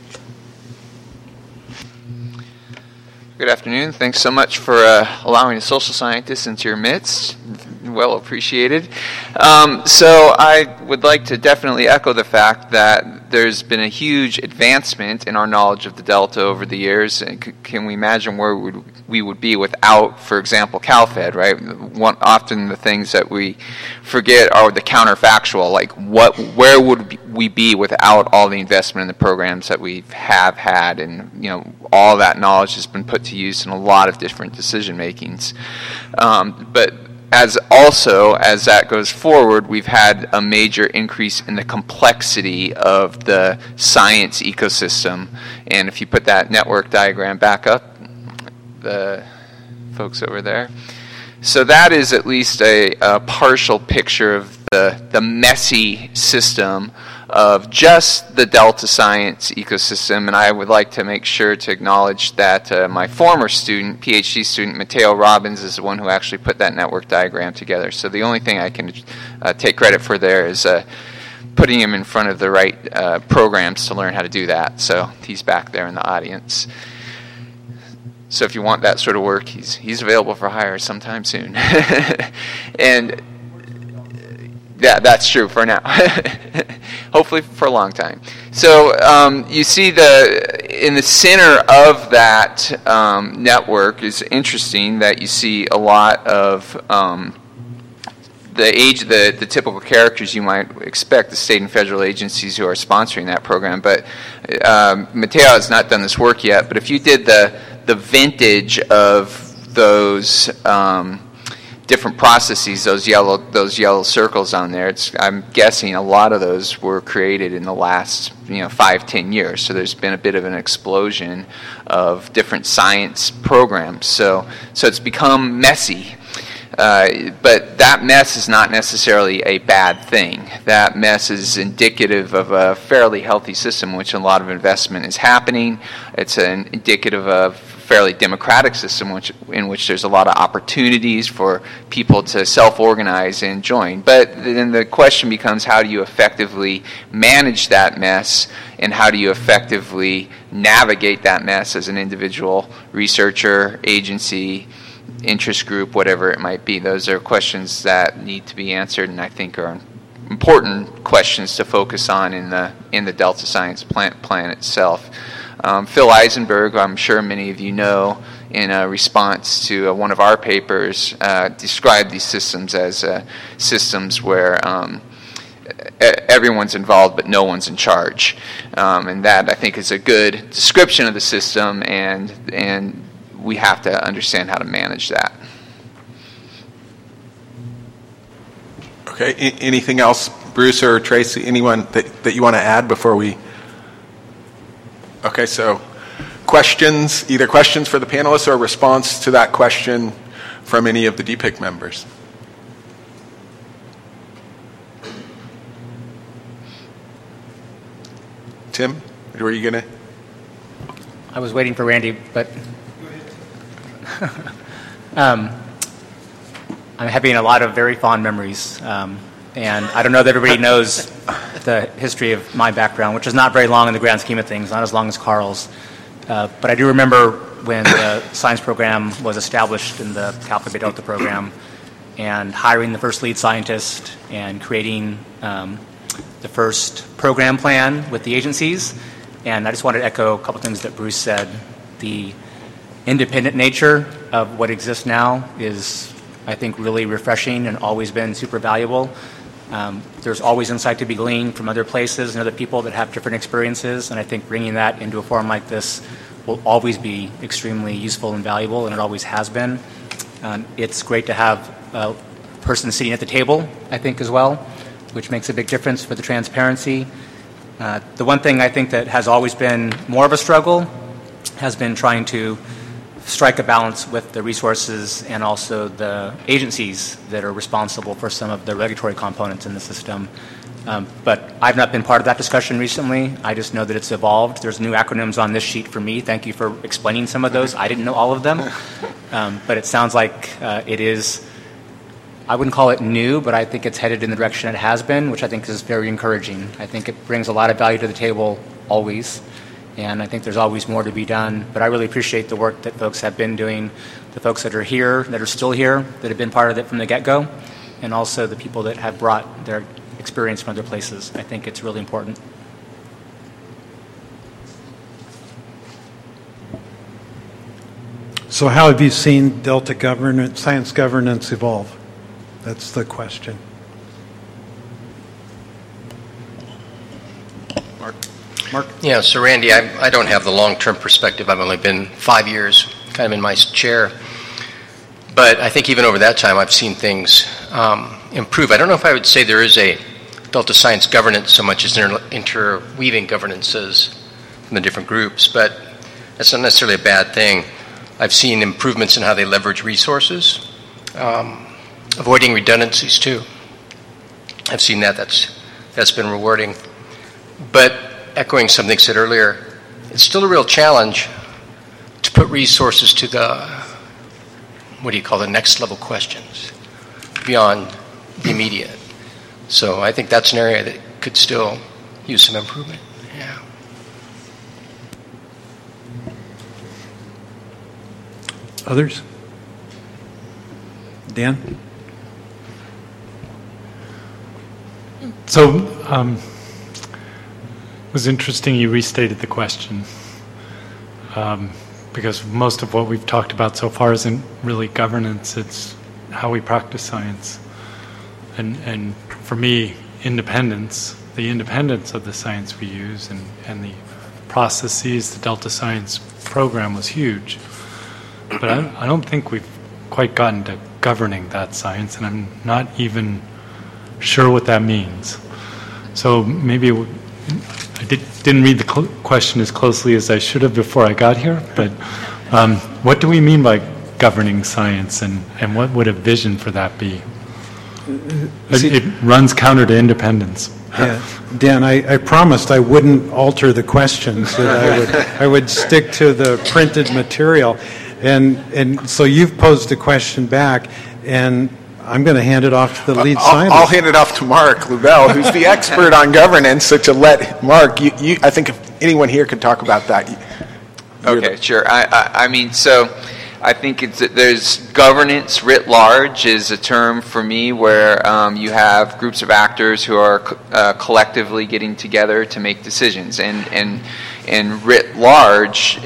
[SPEAKER 22] Good afternoon. Thanks so much for allowing a social scientist into your midst. Well appreciated. So I would like to definitely echo the fact that there's been a huge advancement in our knowledge of the Delta over the years. Can we imagine where we would be without, for example, CalFed, right? Often the things that we forget are the counterfactual, like where would we be without all the investment in the programs that we have had, and all that knowledge has been put to use in a lot of different decision makings. But as that goes forward, we've had a major increase in the complexity of the science ecosystem. And if you put that network diagram back up, the folks over there. So that is at least a partial picture of the messy system of just the Delta Science ecosystem, and I would like to make sure to acknowledge that my former student, PhD student, Mateo Robbins, is the one who actually put that network diagram together. So the only thing I can take credit for there is putting him in front of the right programs to learn how to do that. So he's back there in the audience. So if you want that sort of work, he's available for hire sometime soon. And yeah, that's true for now. Hopefully for a long time. So you see in the center of that network is interesting that you see a lot of the typical characters you might expect, the state and federal agencies who are sponsoring that program. But Mateo has not done this work yet. But if you did the vintage of those different processes, those yellow circles on there, I'm guessing a lot of those were created in the last 5-10 years. So there's been a bit of an explosion of different science programs. So it's become messy. But that mess is not necessarily a bad thing. That mess is indicative of a fairly healthy system in which a lot of investment is happening. It's indicative of fairly democratic system in which there's a lot of opportunities for people to self-organize and join. But then the question becomes, how do you effectively manage that mess, and how do you effectively navigate that mess as an individual researcher, agency, interest group, whatever it might be? Those are questions that need to be answered, and I think are important questions to focus on in the Delta Science plan itself. Phil Eisenberg, I'm sure many of you know, in a response to one of our papers, described these systems as systems where everyone's involved but no one's in charge. And that, I think, is a good description of the system, and we have to understand how to manage that.
[SPEAKER 10] Okay, anything else, Bruce or Tracy, anyone that you want to add before we... Okay, so questions, either questions for the panelists or response to that question from any of the DPIC members? Tim, were you going to?
[SPEAKER 5] I was waiting for Randy, but I'm having a lot of very fond memories. And I don't know that everybody knows the history of my background, which is not very long in the grand scheme of things, not as long as Carl's. But I do remember when the science program was established in the Kappa Beta Delta program, and hiring the first lead scientist and creating the first program plan with the agencies. And I just wanted to echo a couple things that Bruce said. The independent nature of what exists now is, I think, really refreshing and always been super valuable. There's always insight to be gleaned from other places and other people that have different experiences, and I think bringing that into a forum like this will always be extremely useful and valuable, and it always has been. It's great to have a person sitting at the table, I think, as well, which makes a big difference for the transparency. The one thing I think that has always been more of a struggle has been trying to strike a balance with the resources and also the agencies that are responsible for some of the regulatory components in the system. But I've not been part of that discussion recently. I just know that it's evolved. There's new acronyms on this sheet for me. Thank you for explaining some of those. I didn't know all of them. But it sounds like it is, I wouldn't call it new, but I think it's headed in the direction it has been, which I think is very encouraging. I think it brings a lot of value to the table always. And I think there's always more to be done. But I really appreciate the work that folks have been doing, the folks that are here, that are still here, that have been part of it from the get-go, and also the people that have brought their experience from other places. I think it's really important.
[SPEAKER 1] So how have you seen Delta governance, science governance evolve? That's the question. Mark?
[SPEAKER 8] Yeah, so Randy, I don't have the long-term perspective. I've only been 5 years kind of in my chair. But I think even over that time, I've seen things improve. I don't know if I would say there is a Delta Science governance so much as interweaving governances from the different groups, but that's not necessarily a bad thing. I've seen improvements in how they leverage resources, avoiding redundancies too. I've seen that. That's been rewarding. But echoing something said earlier, it's still a real challenge to put resources to the the next level questions beyond the immediate. So I think that's an area that could still use some improvement. Yeah.
[SPEAKER 1] Others? Dan?
[SPEAKER 7] So it was interesting you restated the question. Because most of what we've talked about so far isn't really governance, it's how we practice science. And for me, independence, the independence of the science we use and the processes, the Delta Science program was huge. But I don't think we've quite gotten to governing that science, and I'm not even sure what that means. So maybe I didn't read the question as closely as I should have before I got here, but what do we mean by governing science, and what would a vision for that be? It runs counter to independence.
[SPEAKER 1] Yeah. Dan, I promised I wouldn't alter the questions, that I would stick to the printed material. And so you've posed a question back, and I'm going to hand it off to the lead scientist.
[SPEAKER 10] I'll hand it off to Mark Lubell, who's the expert on governance. So to let Mark, I think if anyone here could talk about that.
[SPEAKER 22] Okay, sure. I mean, so I think there's governance writ large is a term for me where you have groups of actors who are collectively getting together to make decisions, and writ large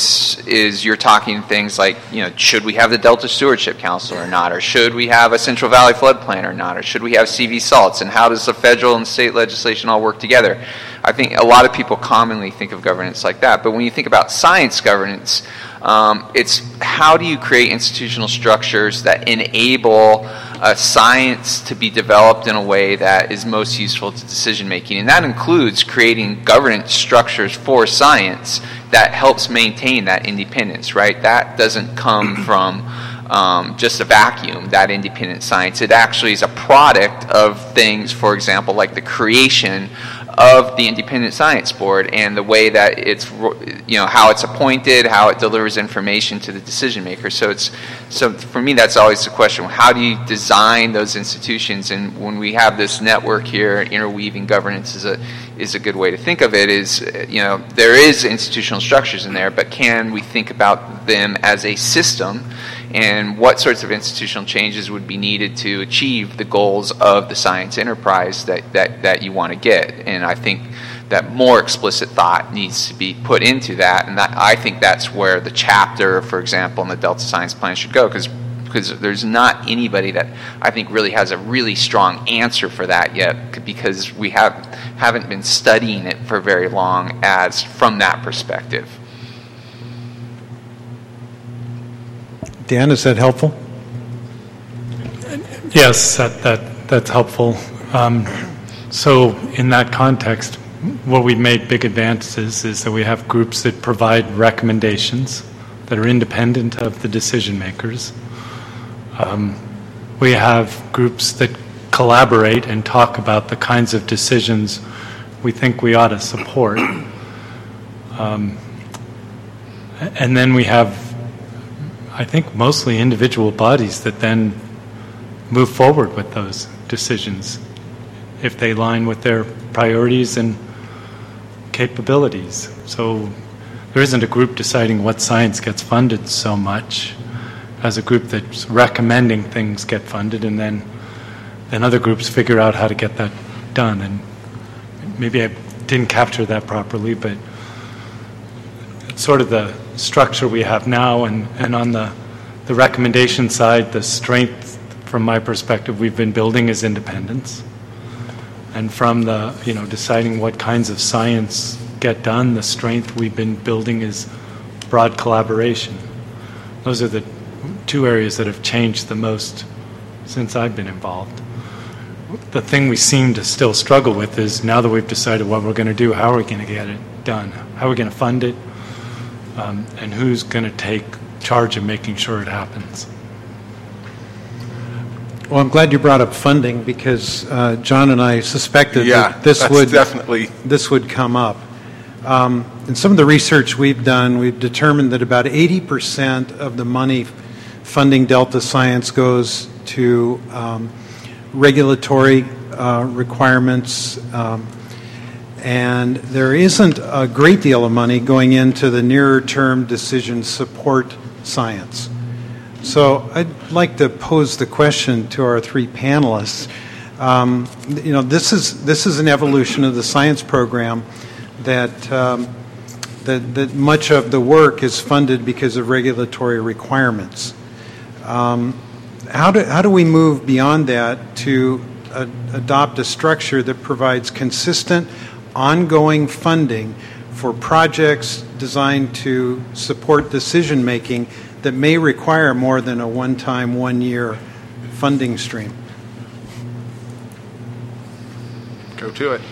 [SPEAKER 22] is you're talking things like, should we have the Delta Stewardship Council or not, or should we have a Central Valley Flood Plan or not, or should we have CV salts, and how does the federal and state legislation all work together? I think a lot of people commonly think of governance like that, but when you think about science governance, it's how do you create institutional structures that enable science to be developed in a way that is most useful to decision making, and that includes creating governance structures for science that helps maintain that independence, right? That doesn't come from just a vacuum, that independent science. It actually is a product of things, for example, like the creation of the Independent Science Board and the way that it's, how it's appointed, how it delivers information to the decision maker. So for me, that's always the question: how do you design those institutions? And when we have this network here, interweaving governance is a good way to think of it. Is there is institutional structures in there, but can we think about them as a system? And what sorts of institutional changes would be needed to achieve the goals of the science enterprise that you want to get? And I think that more explicit thought needs to be put into that, and I think that's where the chapter, for example, in the Delta Science Plan should go, because there's not anybody that I think really has a really strong answer for that yet, because we haven't been studying it for very long as from that perspective.
[SPEAKER 1] Dan, is that helpful?
[SPEAKER 7] Yes, that's helpful. So in that context, where we've made big advances is that we have groups that provide recommendations that are independent of the decision makers. We have groups that collaborate and talk about the kinds of decisions we think we ought to support. And then we have, I think, mostly individual bodies that then move forward with those decisions if they align with their priorities and capabilities. So there isn't a group deciding what science gets funded so much as a group that's recommending things get funded, and then other groups figure out how to get that done. And maybe I didn't capture that properly, but it's sort of the structure we have now, and on the recommendation side, the strength from my perspective we've been building is independence. And from the, deciding what kinds of science get done, the strength we've been building is broad collaboration. Those are the two areas that have changed the most since I've been involved. The thing we seem to still struggle with is now that we've decided what we're going to do, how are we going to get it done? How are we going to fund it? And who's going to take charge of making sure it happens?
[SPEAKER 1] Well, I'm glad you brought up funding because John and I suspected that this would come up. In some of the research we've done, we've determined that about 80% of the money funding Delta Science goes to regulatory requirements, and there isn't a great deal of money going into the nearer-term decision support science. So I'd like to pose the question to our three panelists. This is an evolution of the science program that much of the work is funded because of regulatory requirements. How do we move beyond that to adopt a structure that provides consistent, ongoing funding for projects designed to support decision making that may require more than a one-time, one-year funding stream?
[SPEAKER 10] Go to it.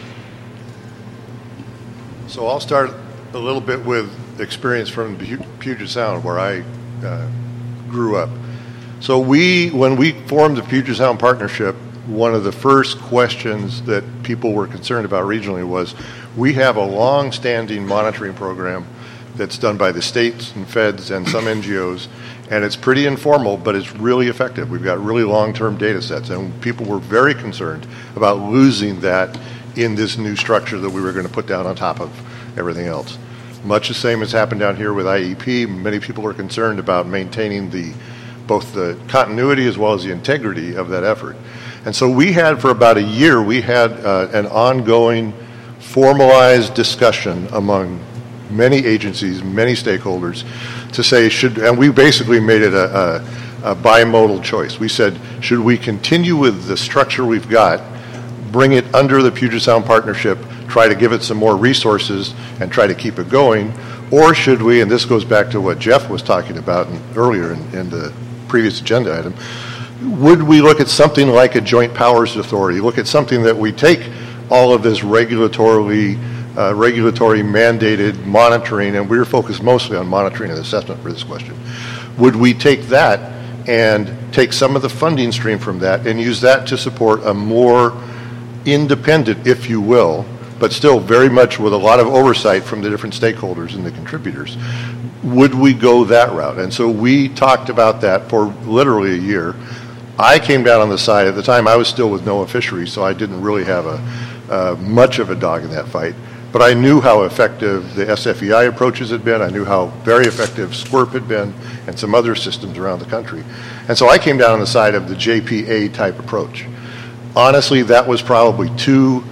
[SPEAKER 16] So I'll start a little bit with experience from Puget Sound, where I grew up. So when we formed the Puget Sound Partnership, one of the first questions that people were concerned about regionally was, we have a long-standing monitoring program that's done by the states and feds and some NGOs, and it's pretty informal, but it's really effective. We've got really long-term data sets, and people were very concerned about losing that in this new structure that we were going to put down on top of everything else. Much the same has happened down here with IEP. Many people are concerned about maintaining both the continuity as well as the integrity of that effort. And so we had, for about a year, we had an ongoing formalized discussion among many agencies, many stakeholders, to say, and we basically made it a bimodal choice. We said, should we continue with the structure we've got, bring it under the Puget Sound Partnership, try to give it some more resources and try to keep it going, or should we, and this goes back to what Jeff was talking about earlier in the previous agenda item, would we look at something like a joint powers authority, look at something that we take all of this regulatory mandated monitoring, and we're focused mostly on monitoring and assessment for this question. Would we take that and take some of the funding stream from that and use that to support a more independent, if you will, but still very much with a lot of oversight from the different stakeholders and the contributors? Would we go that route? And so we talked about that for literally a year. I came down on the side, at the time I was still with NOAA Fisheries, so I didn't really have much of a dog in that fight. But I knew how effective the SFEI approaches had been. I knew how very effective SQUIRP had been and some other systems around the country. And so I came down on the side of the JPA type approach. Honestly, that was probably too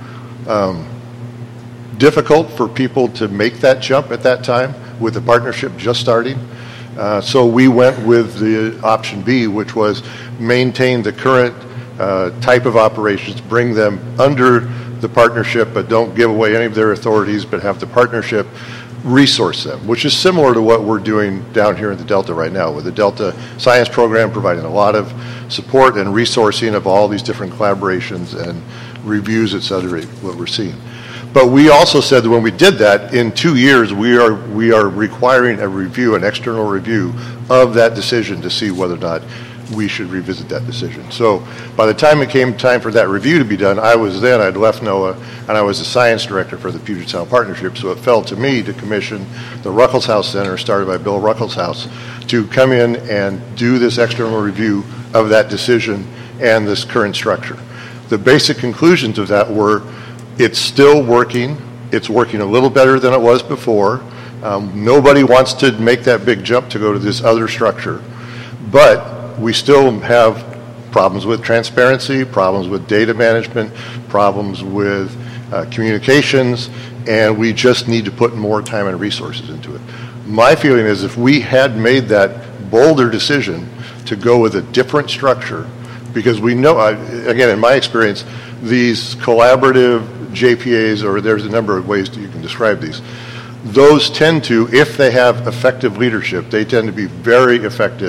[SPEAKER 16] difficult for people to make that jump at that time with the partnership just starting. So we went with the option B, which was maintain the current type of operations, bring them under the partnership, but don't give away any of their authorities, but have the partnership resource them, which is similar to what we're doing down here in the Delta right now, with the Delta Science Program providing a lot of support and resourcing of all these different collaborations and reviews, et cetera, what we're seeing. But we also said that when we did that, in 2 years, we are requiring a review, an external review of that decision to see whether or not we should revisit that decision. So by the time it came time for that review to be done, I'd left NOAA, and I was the science director for the Puget Sound Partnership, so it fell to me to commission the Ruckelshaus Center, started by Bill Ruckelshaus, to come in and do this external review of that decision and this current structure. The basic conclusions of that were, it's still working. It's working a little better than it was before. Nobody wants to make that big jump to go to this other structure. But we still have problems with transparency, problems with data management, problems with communications, and we just need to put more time and resources into it. My feeling is if we had made that bolder decision to go with a different structure, because we know, again, in my experience, these collaborative JPAs, or there's a number of ways that you can describe these, those tend to, if they have effective leadership, they tend to be very effective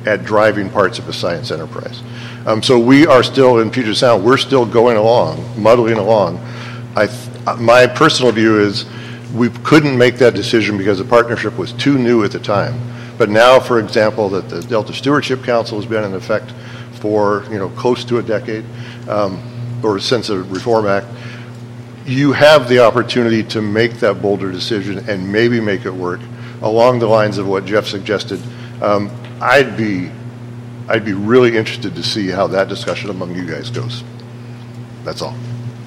[SPEAKER 16] at driving parts of a science enterprise. So we are still, in Puget Sound, we're still going along, muddling along. My personal view is we couldn't make that decision because the partnership was too new at the time. But now, for example, that the Delta Stewardship Council has been in effect for close to a decade, or since the Reform Act, you have the opportunity to make that bolder decision and maybe make it work along the lines of what Jeff suggested. I'd be really interested to see how that discussion among you guys goes. That's all.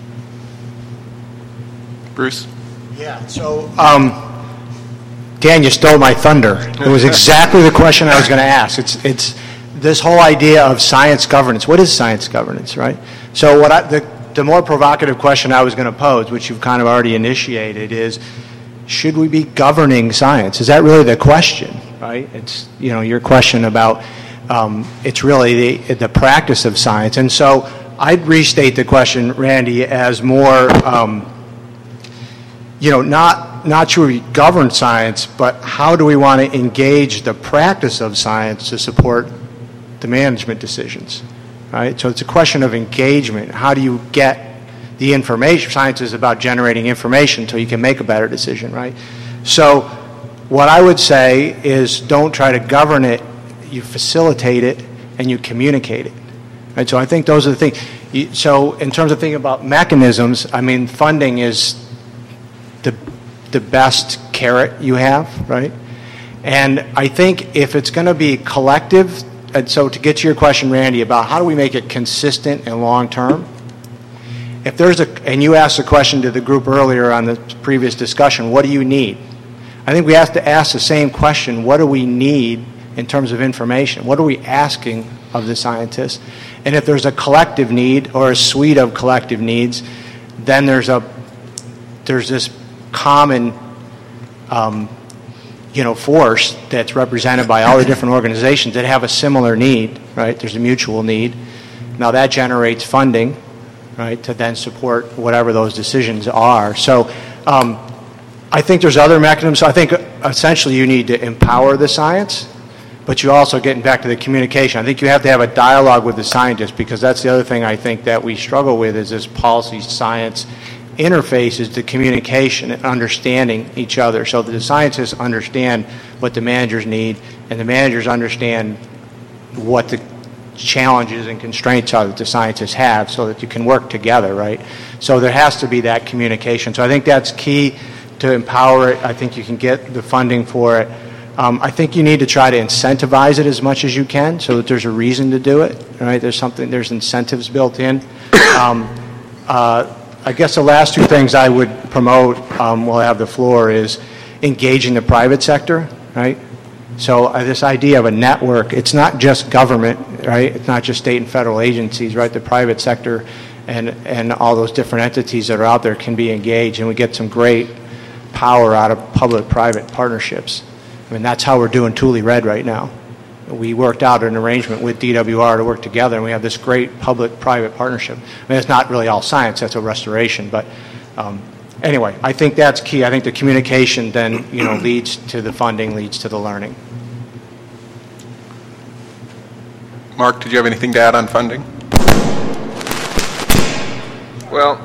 [SPEAKER 10] Bruce?
[SPEAKER 19] Yeah, so Dan, you stole my thunder. It was exactly the question I was going to ask. It's this whole idea of science governance. What is science governance, right? So the more provocative question I was going to pose, which you've kind of already initiated, is should we be governing science? Is that really the question, right? It's your question about it's really the practice of science. And so I'd restate the question, Randy, as more not should we govern science, but how do we want to engage the practice of science to support the management decisions, right? So it's a question of engagement. How do you get the information? Science is about generating information so you can make a better decision, right? So what I would say is don't try to govern it, you facilitate it, and you communicate it, right? So I think those are the things. So in terms of thinking about mechanisms, I mean, funding is the best carrot you have, right? And I think if it's going to be collective, and so to get to your question, Randy, about how do we make it consistent and long-term, if there's and you asked a question to the group earlier on the previous discussion, what do you need? I think we have to ask the same question, what do we need in terms of information? What are we asking of the scientists? And if there's a collective need or a suite of collective needs, then there's this common force that's represented by all the different organizations that have a similar need, right? There's a mutual need. Now that generates funding, right, to then support whatever those decisions are. So I think there's other mechanisms. So I think essentially you need to empower the science, but you also, getting back to the communication, I think you have to have a dialogue with the scientists, because that's the other thing I think that we struggle with is this policy science interface is the communication and understanding each other so that the scientists understand what the managers need and the managers understand what the challenges and constraints are that the scientists have so that you can work together, right? So there has to be that communication. So I think that's key to empower it. I think you can get the funding for it. I think you need to try to incentivize it as much as you can so that there's a reason to do it, right? There's incentives built in. I guess the last two things I would promote while I have the floor is engaging the private sector, right? So this idea of a network, it's not just government, right? It's not just state and federal agencies, right? The private sector and all those different entities that are out there can be engaged, and we get some great power out of public-private partnerships. I mean, that's how we're doing Thule Red right now. We worked out an arrangement with DWR to work together, and we have this great public-private partnership. I mean, it's not really all science, that's a restoration, but anyway, I think that's key. I think the communication then, leads to the funding, leads to the learning.
[SPEAKER 10] Mark, did you have anything to add on funding?
[SPEAKER 22] Well,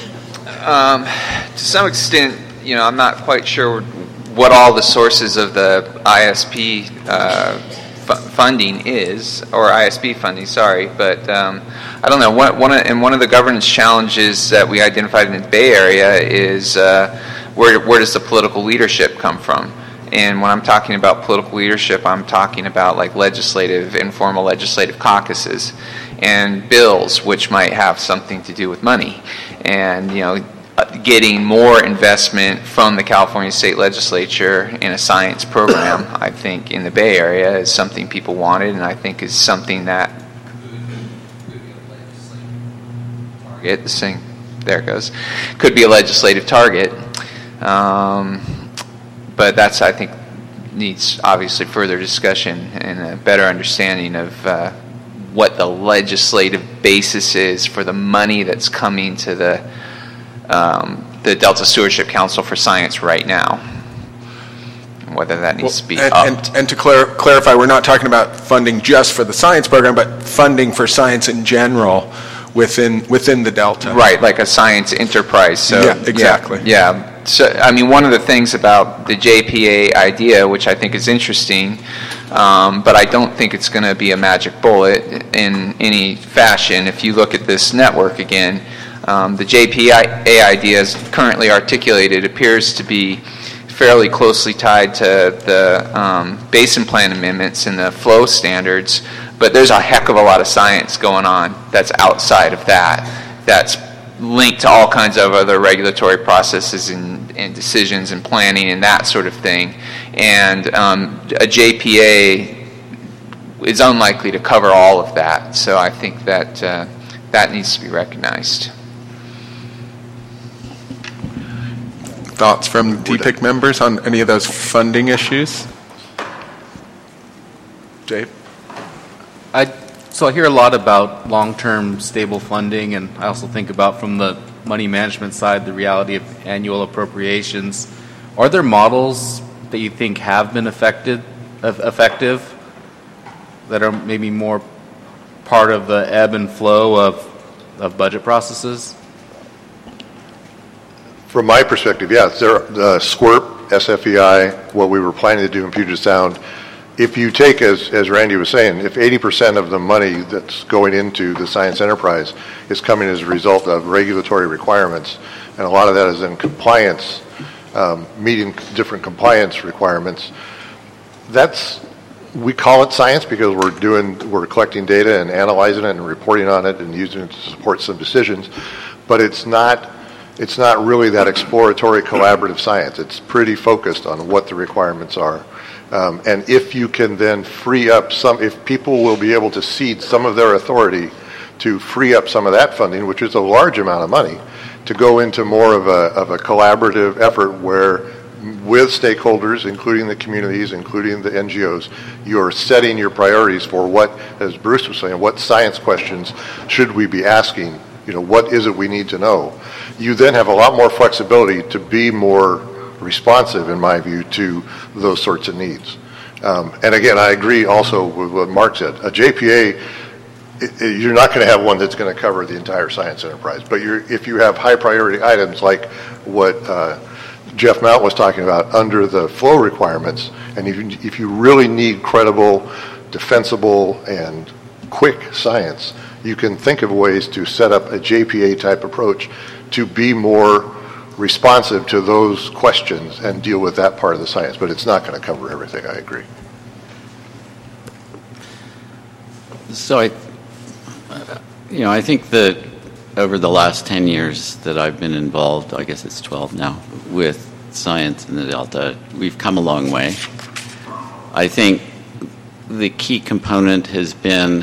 [SPEAKER 22] to some extent, I'm not quite sure what all the sources of the ISP funding is, or ISP funding, sorry, but I don't know. One of the governance challenges that we identified in the Bay Area is where does the political leadership come from? And when I'm talking about political leadership, I'm talking about like informal legislative caucuses and bills which might have something to do with money. And, getting more investment from the California State Legislature in a science program, I think, in the Bay Area is something people wanted, and I think is something that there it goes, could be a legislative target. But that's, I think, needs obviously further discussion and a better understanding of what the legislative basis is for the money that's coming to the Delta Stewardship Council for Science right now. whether that needs to be
[SPEAKER 10] upped. And to clarify, we're not talking about funding just for the science program, but funding for science in general within the Delta.
[SPEAKER 22] Right, like a science enterprise. So,
[SPEAKER 10] yeah, exactly.
[SPEAKER 22] Yeah. So, I mean, one of the things about the JPA idea, which I think is interesting, but I don't think it's going to be a magic bullet in any fashion. If you look at this network again, the JPA idea as currently articulated appears to be fairly closely tied to the basin plan amendments and the flow standards, but there's a heck of a lot of science going on that's outside of that, that's linked to all kinds of other regulatory processes and decisions and planning and that sort of thing. And a JPA is unlikely to cover all of that, so I think that that needs to be recognized.
[SPEAKER 10] Thoughts from DPIC members on any of those funding issues? Dave?
[SPEAKER 12] So I hear a lot about long-term stable funding, and I also think about from the money management side the reality of annual appropriations. Are there models that you think have been effective that are maybe more part of the ebb and flow of budget processes?
[SPEAKER 16] From my perspective, yes. The SQUIRP, SFEI, what we were planning to do in Puget Sound, if you take, as Randy was saying, if 80% of the money that's going into the science enterprise is coming as a result of regulatory requirements, and a lot of that is in compliance, meeting different compliance requirements, we call it science because we're collecting data and analyzing it and reporting on it and using it to support some decisions, but it's not really that exploratory collaborative science. It's pretty focused on what the requirements are. And if you can then free up if people will be able to cede some of their authority to free up some of that funding, which is a large amount of money, to go into more of a collaborative effort where with stakeholders, including the communities, including the NGOs, you're setting your priorities for what, as Bruce was saying, what science questions should we be asking? What is it we need to know? You then have a lot more flexibility to be more responsive, in my view, to those sorts of needs. And again, I agree also with what Mark said. A JPA, you're not going to have one that's going to cover the entire science enterprise. But if you have high priority items like what Jeff Mount was talking about under the flow requirements, and if you really need credible, defensible, and quick science, you can think of ways to set up a JPA type approach to be more responsive to those questions and deal with that part of the science, but it's not going to cover everything, I agree.
[SPEAKER 13] So I think that over the last 10 years that I've been involved, I guess it's 12 now, with science in the Delta, we've come a long way. I think the key component has been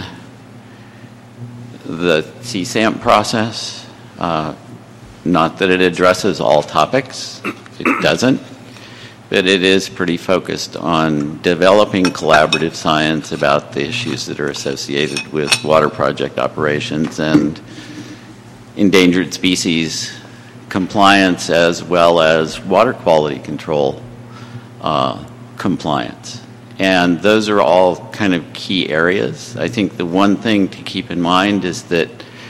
[SPEAKER 13] the CSAMP process. Not that it addresses all topics, it doesn't, but it is pretty focused on developing collaborative science about the issues that are associated with water project operations and endangered species compliance as well as water quality control compliance. And those are all kind of key areas. I think the one thing to keep in mind is that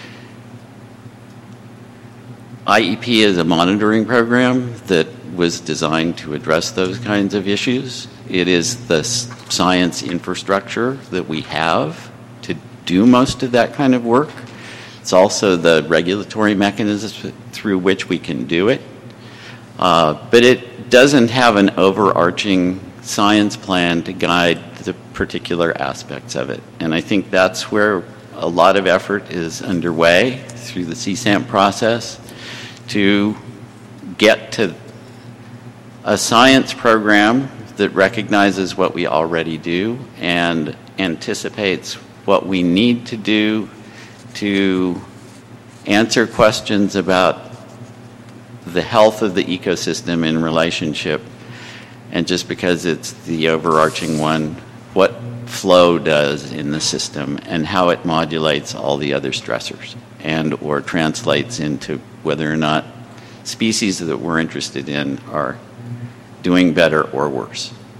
[SPEAKER 13] IEP is a monitoring program that was designed to address those kinds of issues. It is the science infrastructure that we have to do most of that kind of work. It's also the regulatory mechanisms through which we can do it. But it doesn't have an overarching science plan to guide the particular aspects of it. And I think that's where a lot of effort is underway through the CSAMP process to get to a science program that recognizes what we already do and anticipates what we need to do to answer questions about the health of the ecosystem in relationship, and just because it's the overarching one, what flow does in the system and how it modulates all the other stressors and or translates into whether or not species that we're interested in are doing better or worse.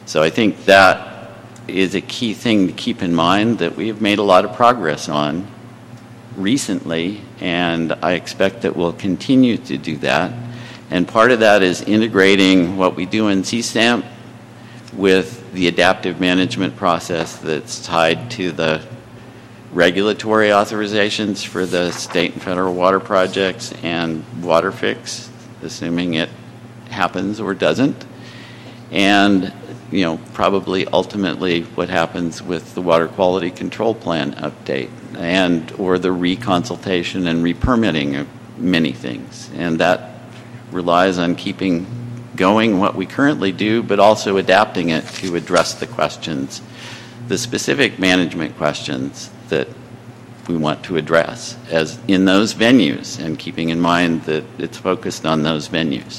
[SPEAKER 13] So I think that is a key thing to keep in mind that we have made a lot of progress on recently, and I expect that we'll continue to do that. And part of that is integrating what we do in CSAMP with the adaptive management process that's tied to the regulatory authorizations for the state and federal water projects and WaterFix, assuming it happens or doesn't. And, probably ultimately what happens with the water quality control plan update and or the reconsultation and re-permitting of many things. And that relies on keeping going what we currently do, but also adapting it to address the questions, the specific management questions that we want to address as in those venues, and keeping in mind that it's focused on those venues.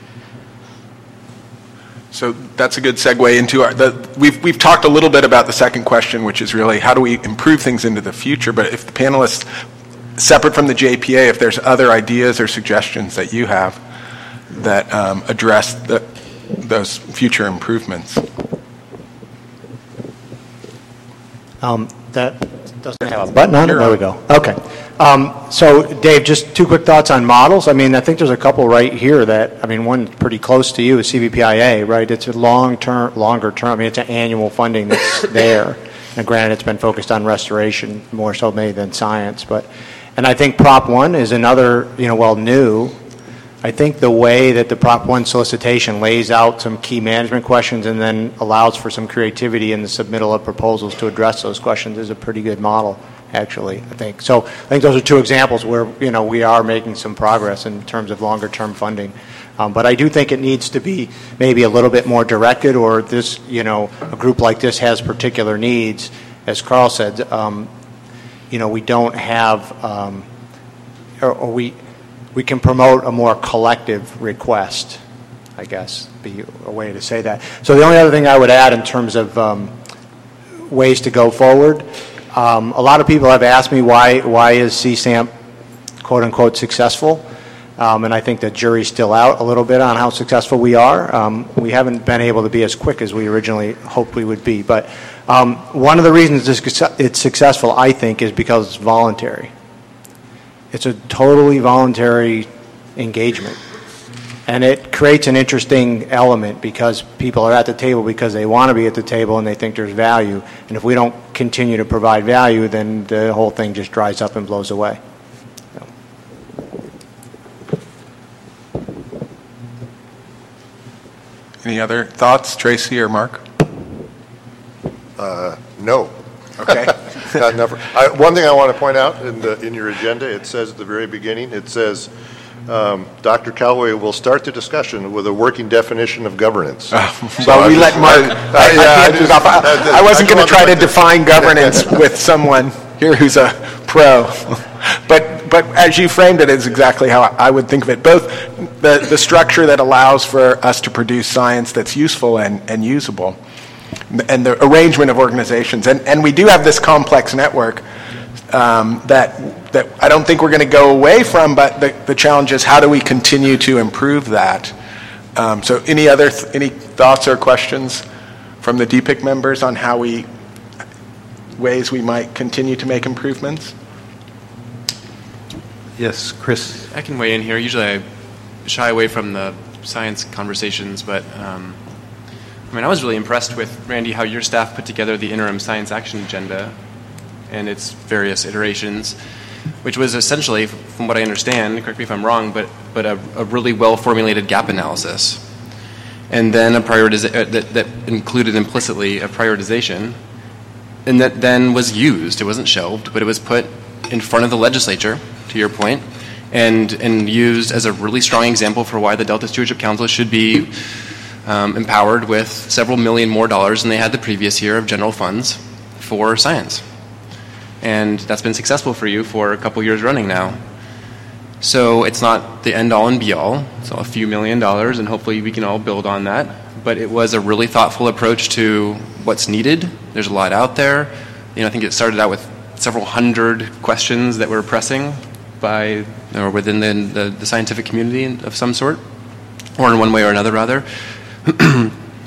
[SPEAKER 10] So that's a good segue into we've talked a little bit about the second question, which is really how do we improve things into the future. But if the panelists, separate from the JPA, if there's other ideas or suggestions that you have that address those future improvements.
[SPEAKER 19] That doesn't have a button on it? There we go. Okay. So, Dave, just two quick thoughts on models. I think there's a couple right here that, one pretty close to you is CVPIA, right? It's a longer term. It's an annual funding that's there. And granted, it's been focused on restoration more so maybe than science. And I think Prop 1 is another, new. I think the way that the Prop 1 solicitation lays out some key management questions and then allows for some creativity in the submittal of proposals to address those questions is a pretty good model, actually, I think. So I think those are two examples where, we are making some progress in terms of longer-term funding. But I do think it needs to be maybe a little bit more directed, or this, a group like this has particular needs. As Carl said, we don't have, we can promote a more collective request, I guess, be a way to say that. So the only other thing I would add in terms of ways to go forward, a lot of people have asked me why is CSAMP quote-unquote successful, and I think the jury's still out a little bit on how successful we are. We haven't been able to be as quick as we originally hoped we would be, but one of the reasons it's successful, I think, is because it's voluntary. It's a totally voluntary engagement. And it creates an interesting element because people are at the table because they want to be at the table and they think there's value. And if we don't continue to provide value, then the whole thing just dries up and blows away.
[SPEAKER 10] Any other thoughts, Tracy or Mark?
[SPEAKER 16] No.
[SPEAKER 10] Okay.
[SPEAKER 16] Not enough. One thing I want to point out in your agenda, it says at the very beginning, it says Dr. Callaway will start the discussion with a working definition of governance.
[SPEAKER 10] Well, we let Mark. I wasn't going to try to define governance with someone here who's a pro, but as you framed it, is exactly how I would think of it. Both the structure that allows for us to produce science that's useful and usable, and the arrangement of organizations. And we do have this complex network that I don't think we're going to go away from, but the challenge is how do we continue to improve that? So any thoughts or questions from the DPIC members on ways we might continue to make improvements?
[SPEAKER 1] Yes, Chris.
[SPEAKER 14] I can weigh in here. Usually I shy away from the science conversations, but I was really impressed with, Randy, how your staff put together the interim science action agenda and its various iterations, which was essentially, from what I understand, correct me if I'm wrong, but a really well-formulated gap analysis. And then that included implicitly a prioritization, and that then was used. It wasn't shelved, but it was put in front of the legislature, to your point, and used as a really strong example for why the Delta Stewardship Council should be empowered with several million more dollars than they had the previous year of general funds for science. And that's been successful for you for a couple years running now. So it's not the end-all and be-all. It's a few $1 million, and hopefully we can all build on that. But it was a really thoughtful approach to what's needed. There's a lot out there. I think it started out with several hundred questions that were pressing within the scientific community of some sort, or in one way or another, rather.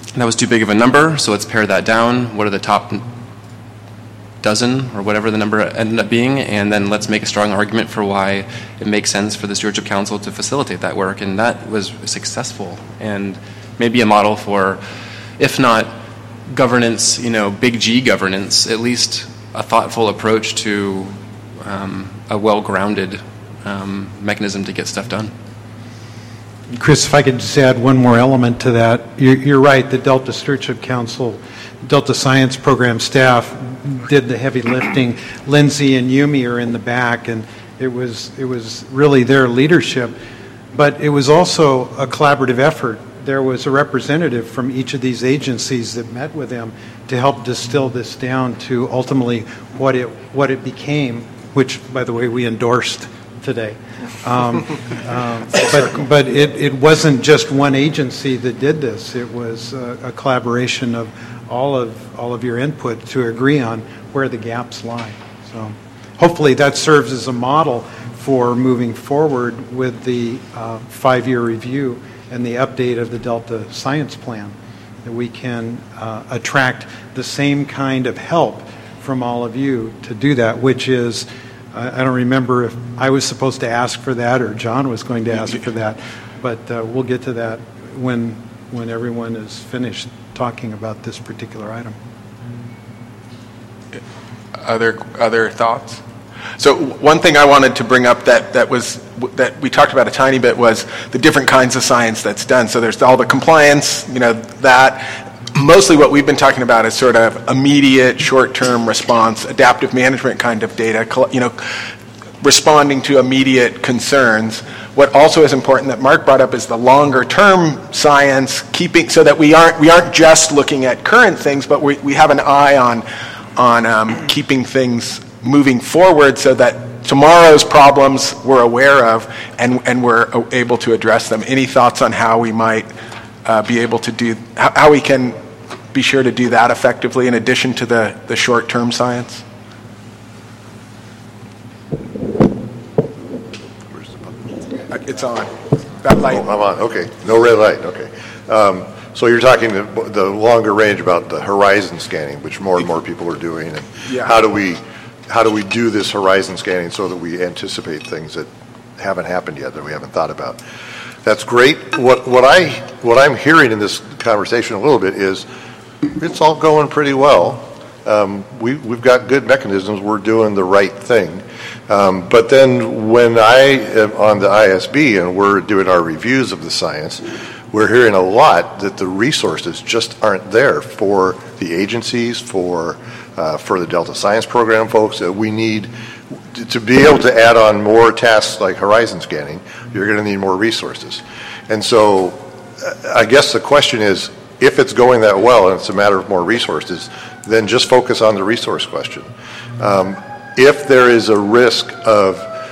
[SPEAKER 14] that was too big of a number, so let's pare that down. What are the top dozen or whatever the number ended up being, and then let's make a strong argument for why it makes sense for the Stewardship Council to facilitate that work. And that was successful and maybe a model for, if not governance, big G governance, at least a thoughtful approach to a well-grounded mechanism to get stuff done.
[SPEAKER 1] Chris, if I could just add one more element to that. You're right, the Delta Stewardship Council, Delta Science Program staff did the heavy lifting. Lindsay and Yumi are in the back, and it was really their leadership. But it was also a collaborative effort. There was a representative from each of these agencies that met with them to help distill this down to ultimately what it became, which, by the way, we endorsed today. But it wasn't just one agency that did this. It was a collaboration of all of your input to agree on where the gaps lie. So hopefully that serves as a model for moving forward with the 5-year review and the update of the Delta Science Plan, that we can attract the same kind of help from all of you to do that, which is, I don't remember if I was supposed to ask for that or John was going to ask for that, but we'll get to that when everyone is finished talking about this particular item.
[SPEAKER 10] Other thoughts? So one thing I wanted to bring up that we talked about a tiny bit was the different kinds of science that's done. So there's all the compliance, that. Mostly what we've been talking about is sort of immediate, short-term response, adaptive management kind of data, responding to immediate concerns. What also is important that Mark brought up is the longer-term science, keeping so that we aren't just looking at current things, but we have an eye on keeping things moving forward so that tomorrow's problems we're aware of and we're able to address them. Any thoughts on how we might be able to do, how we can be sure to do that effectively in addition to the short-term science? It's on. That light.
[SPEAKER 16] Oh, I'm on. Okay. No red light. Okay. So you're talking the longer range about the horizon scanning, which more and more people are doing, and how do we do this horizon scanning so that we anticipate things that haven't happened yet, that we haven't thought about? That's great. What I'm hearing in this conversation a little bit is it's all going pretty well. We've got good mechanisms. We're doing the right thing. But then when I am on the ISB and we're doing our reviews of the science, we're hearing a lot that the resources just aren't there for the agencies, for the Delta Science Program folks. That we need to be able to add on more tasks like horizon scanning. You're going to need more resources. And so I guess the question is, if it's going that well and it's a matter of more resources, then just focus on the resource question. If there is a risk of,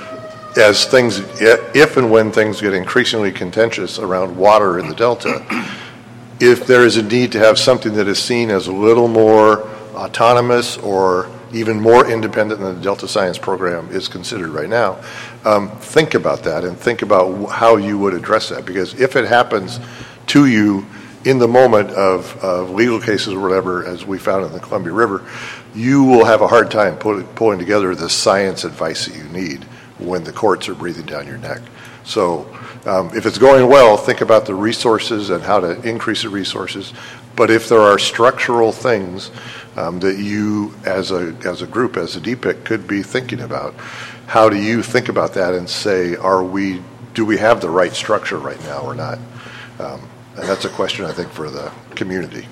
[SPEAKER 16] if and when things get increasingly contentious around water in the Delta, if there is a need to have something that is seen as a little more autonomous or even more independent than the Delta Science Program is considered right now, think about that and think about how you would address that. Because if it happens to you in the moment of legal cases or whatever, as we found in the Columbia River, you will have a hard time pulling together the science advice that you need when the courts are breathing down your neck. So if it's going well, think about the resources and how to increase the resources. But if there are structural things that you, as a group, as a DPIC, could be thinking about, how do you think about that and say, do we have the right structure right now or not? And that's a question, I think, for the community.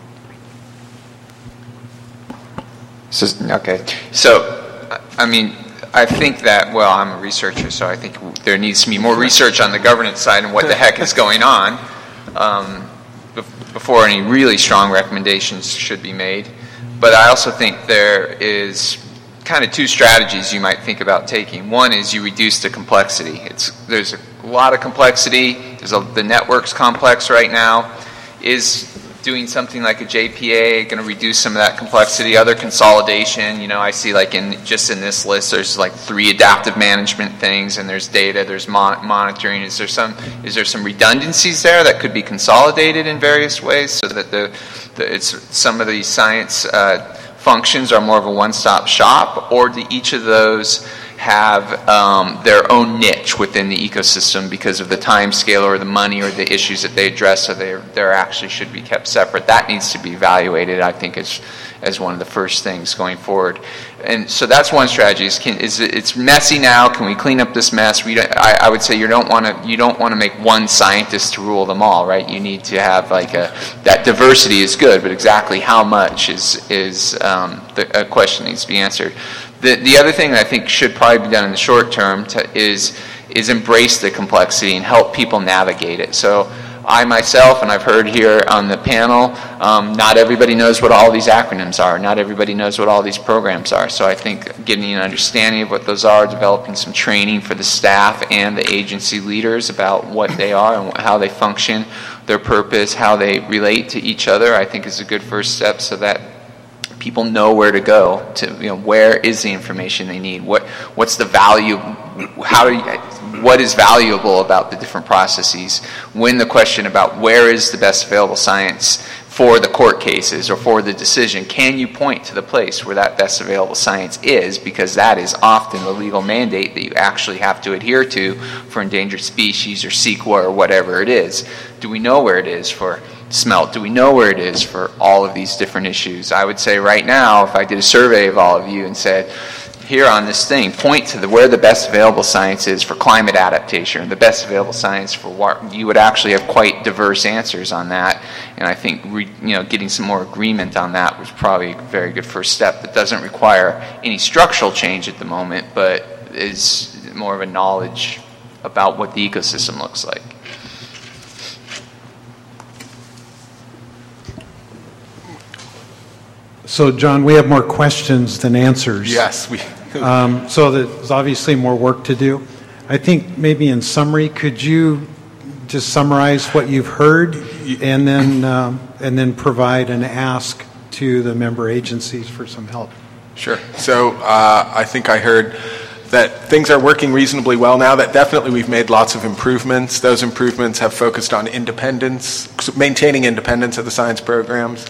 [SPEAKER 22] Okay. So, I mean, I think that, well, I'm a researcher, so I think there needs to be more research on the governance side and what the heck is going on before any really strong recommendations should be made. But I also think there is kind of two strategies you might think about taking. One is you reduce the complexity. There's a lot of complexity. The network's complex right now. Is doing something like a JPA going to reduce some of that complexity? Other consolidation, I see like in this list, there's like 3 adaptive management things, and there's data, there's monitoring. Is there some redundancies there that could be consolidated in various ways so that some of these science functions are more of a one-stop shop, or do each of those have their own niche within the ecosystem because of the time scale or the money or the issues that they address, so they're actually should be kept separate? That needs to be evaluated, I think, as one of the first things going forward. And so that's one strategy. It's messy now. Can we clean up this mess? I would say you don't want to make one scientist to rule them all, right? You need to have that diversity is good, but exactly how much is a question that needs to be answered. The other thing that I think should probably be done in the short term is embrace the complexity and help people navigate it. So I myself, and I've heard here on the panel, not everybody knows what all these acronyms are. Not everybody knows what all these programs are. So I think getting an understanding of what those are, developing some training for the staff and the agency leaders about what they are and how they function, their purpose, how they relate to each other, I think is a good first step, so that people know where to go to, where is the information they need, what's the value, what is valuable about the different processes. When the question about where is the best available science for the court cases or for the decision, can you point to the place where that best available science is? Because that is often the legal mandate that you actually have to adhere to for endangered species or CEQA or whatever it is. Do we know where it is for smelt? Do we know where it is for all of these different issues? I would say right now, if I did a survey of all of you and said, here on this thing, point to where the best available science is for climate adaptation, or the best available science for what, you would actually have quite diverse answers on that. And I think getting some more agreement on that was probably a very good first step. That doesn't require any structural change at the moment, but is more of a knowledge about what the ecosystem looks like.
[SPEAKER 1] So, John, we have more questions than answers.
[SPEAKER 10] Yes,
[SPEAKER 1] so there's obviously more work to do. I think maybe in summary, could you just summarize what you've heard and then provide an ask to the member agencies for some help?
[SPEAKER 10] Sure. So I think I heard that things are working reasonably well now, that definitely we've made lots of improvements. Those improvements have focused on independence, maintaining independence of the science programs,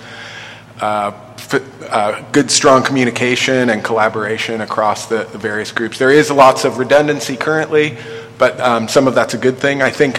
[SPEAKER 10] good, strong communication and collaboration across the various groups. There is lots of redundancy currently, but some of that's a good thing. I think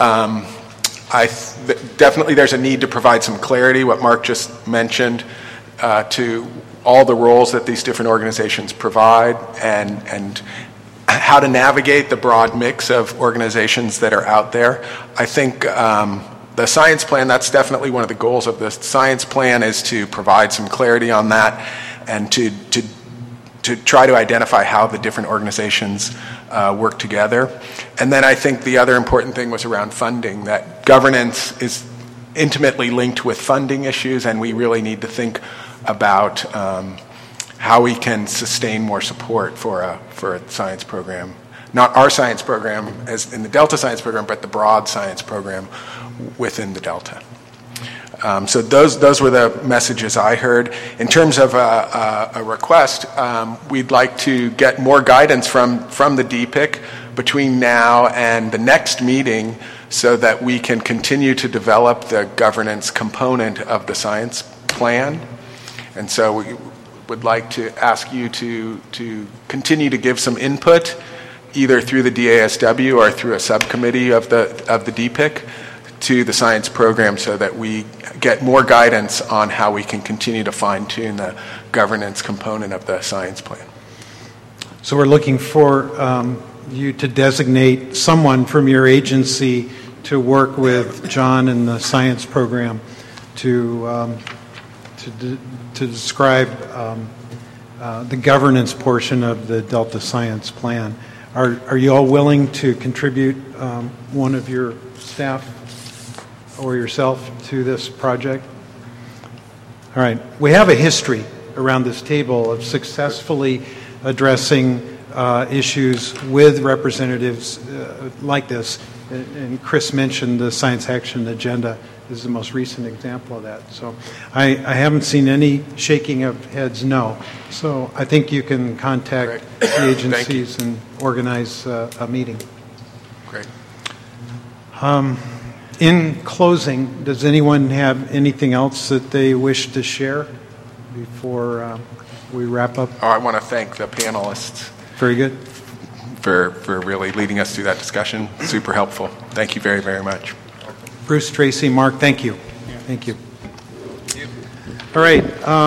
[SPEAKER 10] definitely there's a need to provide some clarity, what Mark just mentioned, to all the roles that these different organizations provide and how to navigate the broad mix of organizations that are out there. I think the science plan, that's definitely one of the goals of this science plan, is to provide some clarity on that and to try to identify how the different organizations work together. And then I think the other important thing was around funding, that governance is intimately linked with funding issues, and we really need to think about how we can sustain more support for a science program. Not our science program as in the Delta Science Program, but the broad science program within the Delta. So those were the messages I heard. In terms of a request, we'd like to get more guidance from the DPIC between now and the next meeting so that we can continue to develop the governance component of the science plan. And so we would like to ask you to continue to give some input, either through the DASW or through a subcommittee of the DPIC, to the science program, so that we get more guidance on how we can continue to fine-tune the governance component of the science plan.
[SPEAKER 1] So we're looking for you to designate someone from your agency to work with John and the science program to describe the governance portion of the Delta Science Plan. Are you all willing to contribute one of your staff or yourself to this project? All right. We have a history around this table of successfully addressing issues with representatives like this and Chris mentioned the Science Action Agenda is the most recent example of that. So I haven't seen any shaking of heads no. So I think you can contact the agencies and organize a meeting.
[SPEAKER 10] Great.
[SPEAKER 1] In closing, does anyone have anything else that they wish to share before we wrap up?
[SPEAKER 10] I want to thank the panelists.
[SPEAKER 1] Very good.
[SPEAKER 10] For really leading us through that discussion. Super helpful. Thank you very, very much.
[SPEAKER 1] Bruce, Tracy, Mark, thank you. Thank you. All right.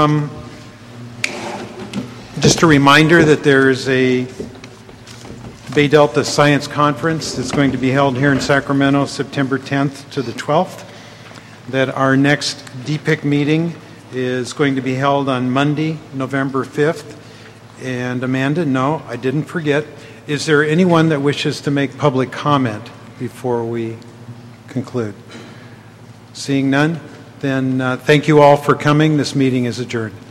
[SPEAKER 1] Just a reminder that there's a Bay Delta Science Conference that's going to be held here in Sacramento September 10th to the 12th. That our next DPIC meeting is going to be held on Monday, November 5th. And Amanda, no, I didn't forget. Is there anyone that wishes to make public comment before we conclude? Seeing none, then thank you all for coming. This meeting is adjourned.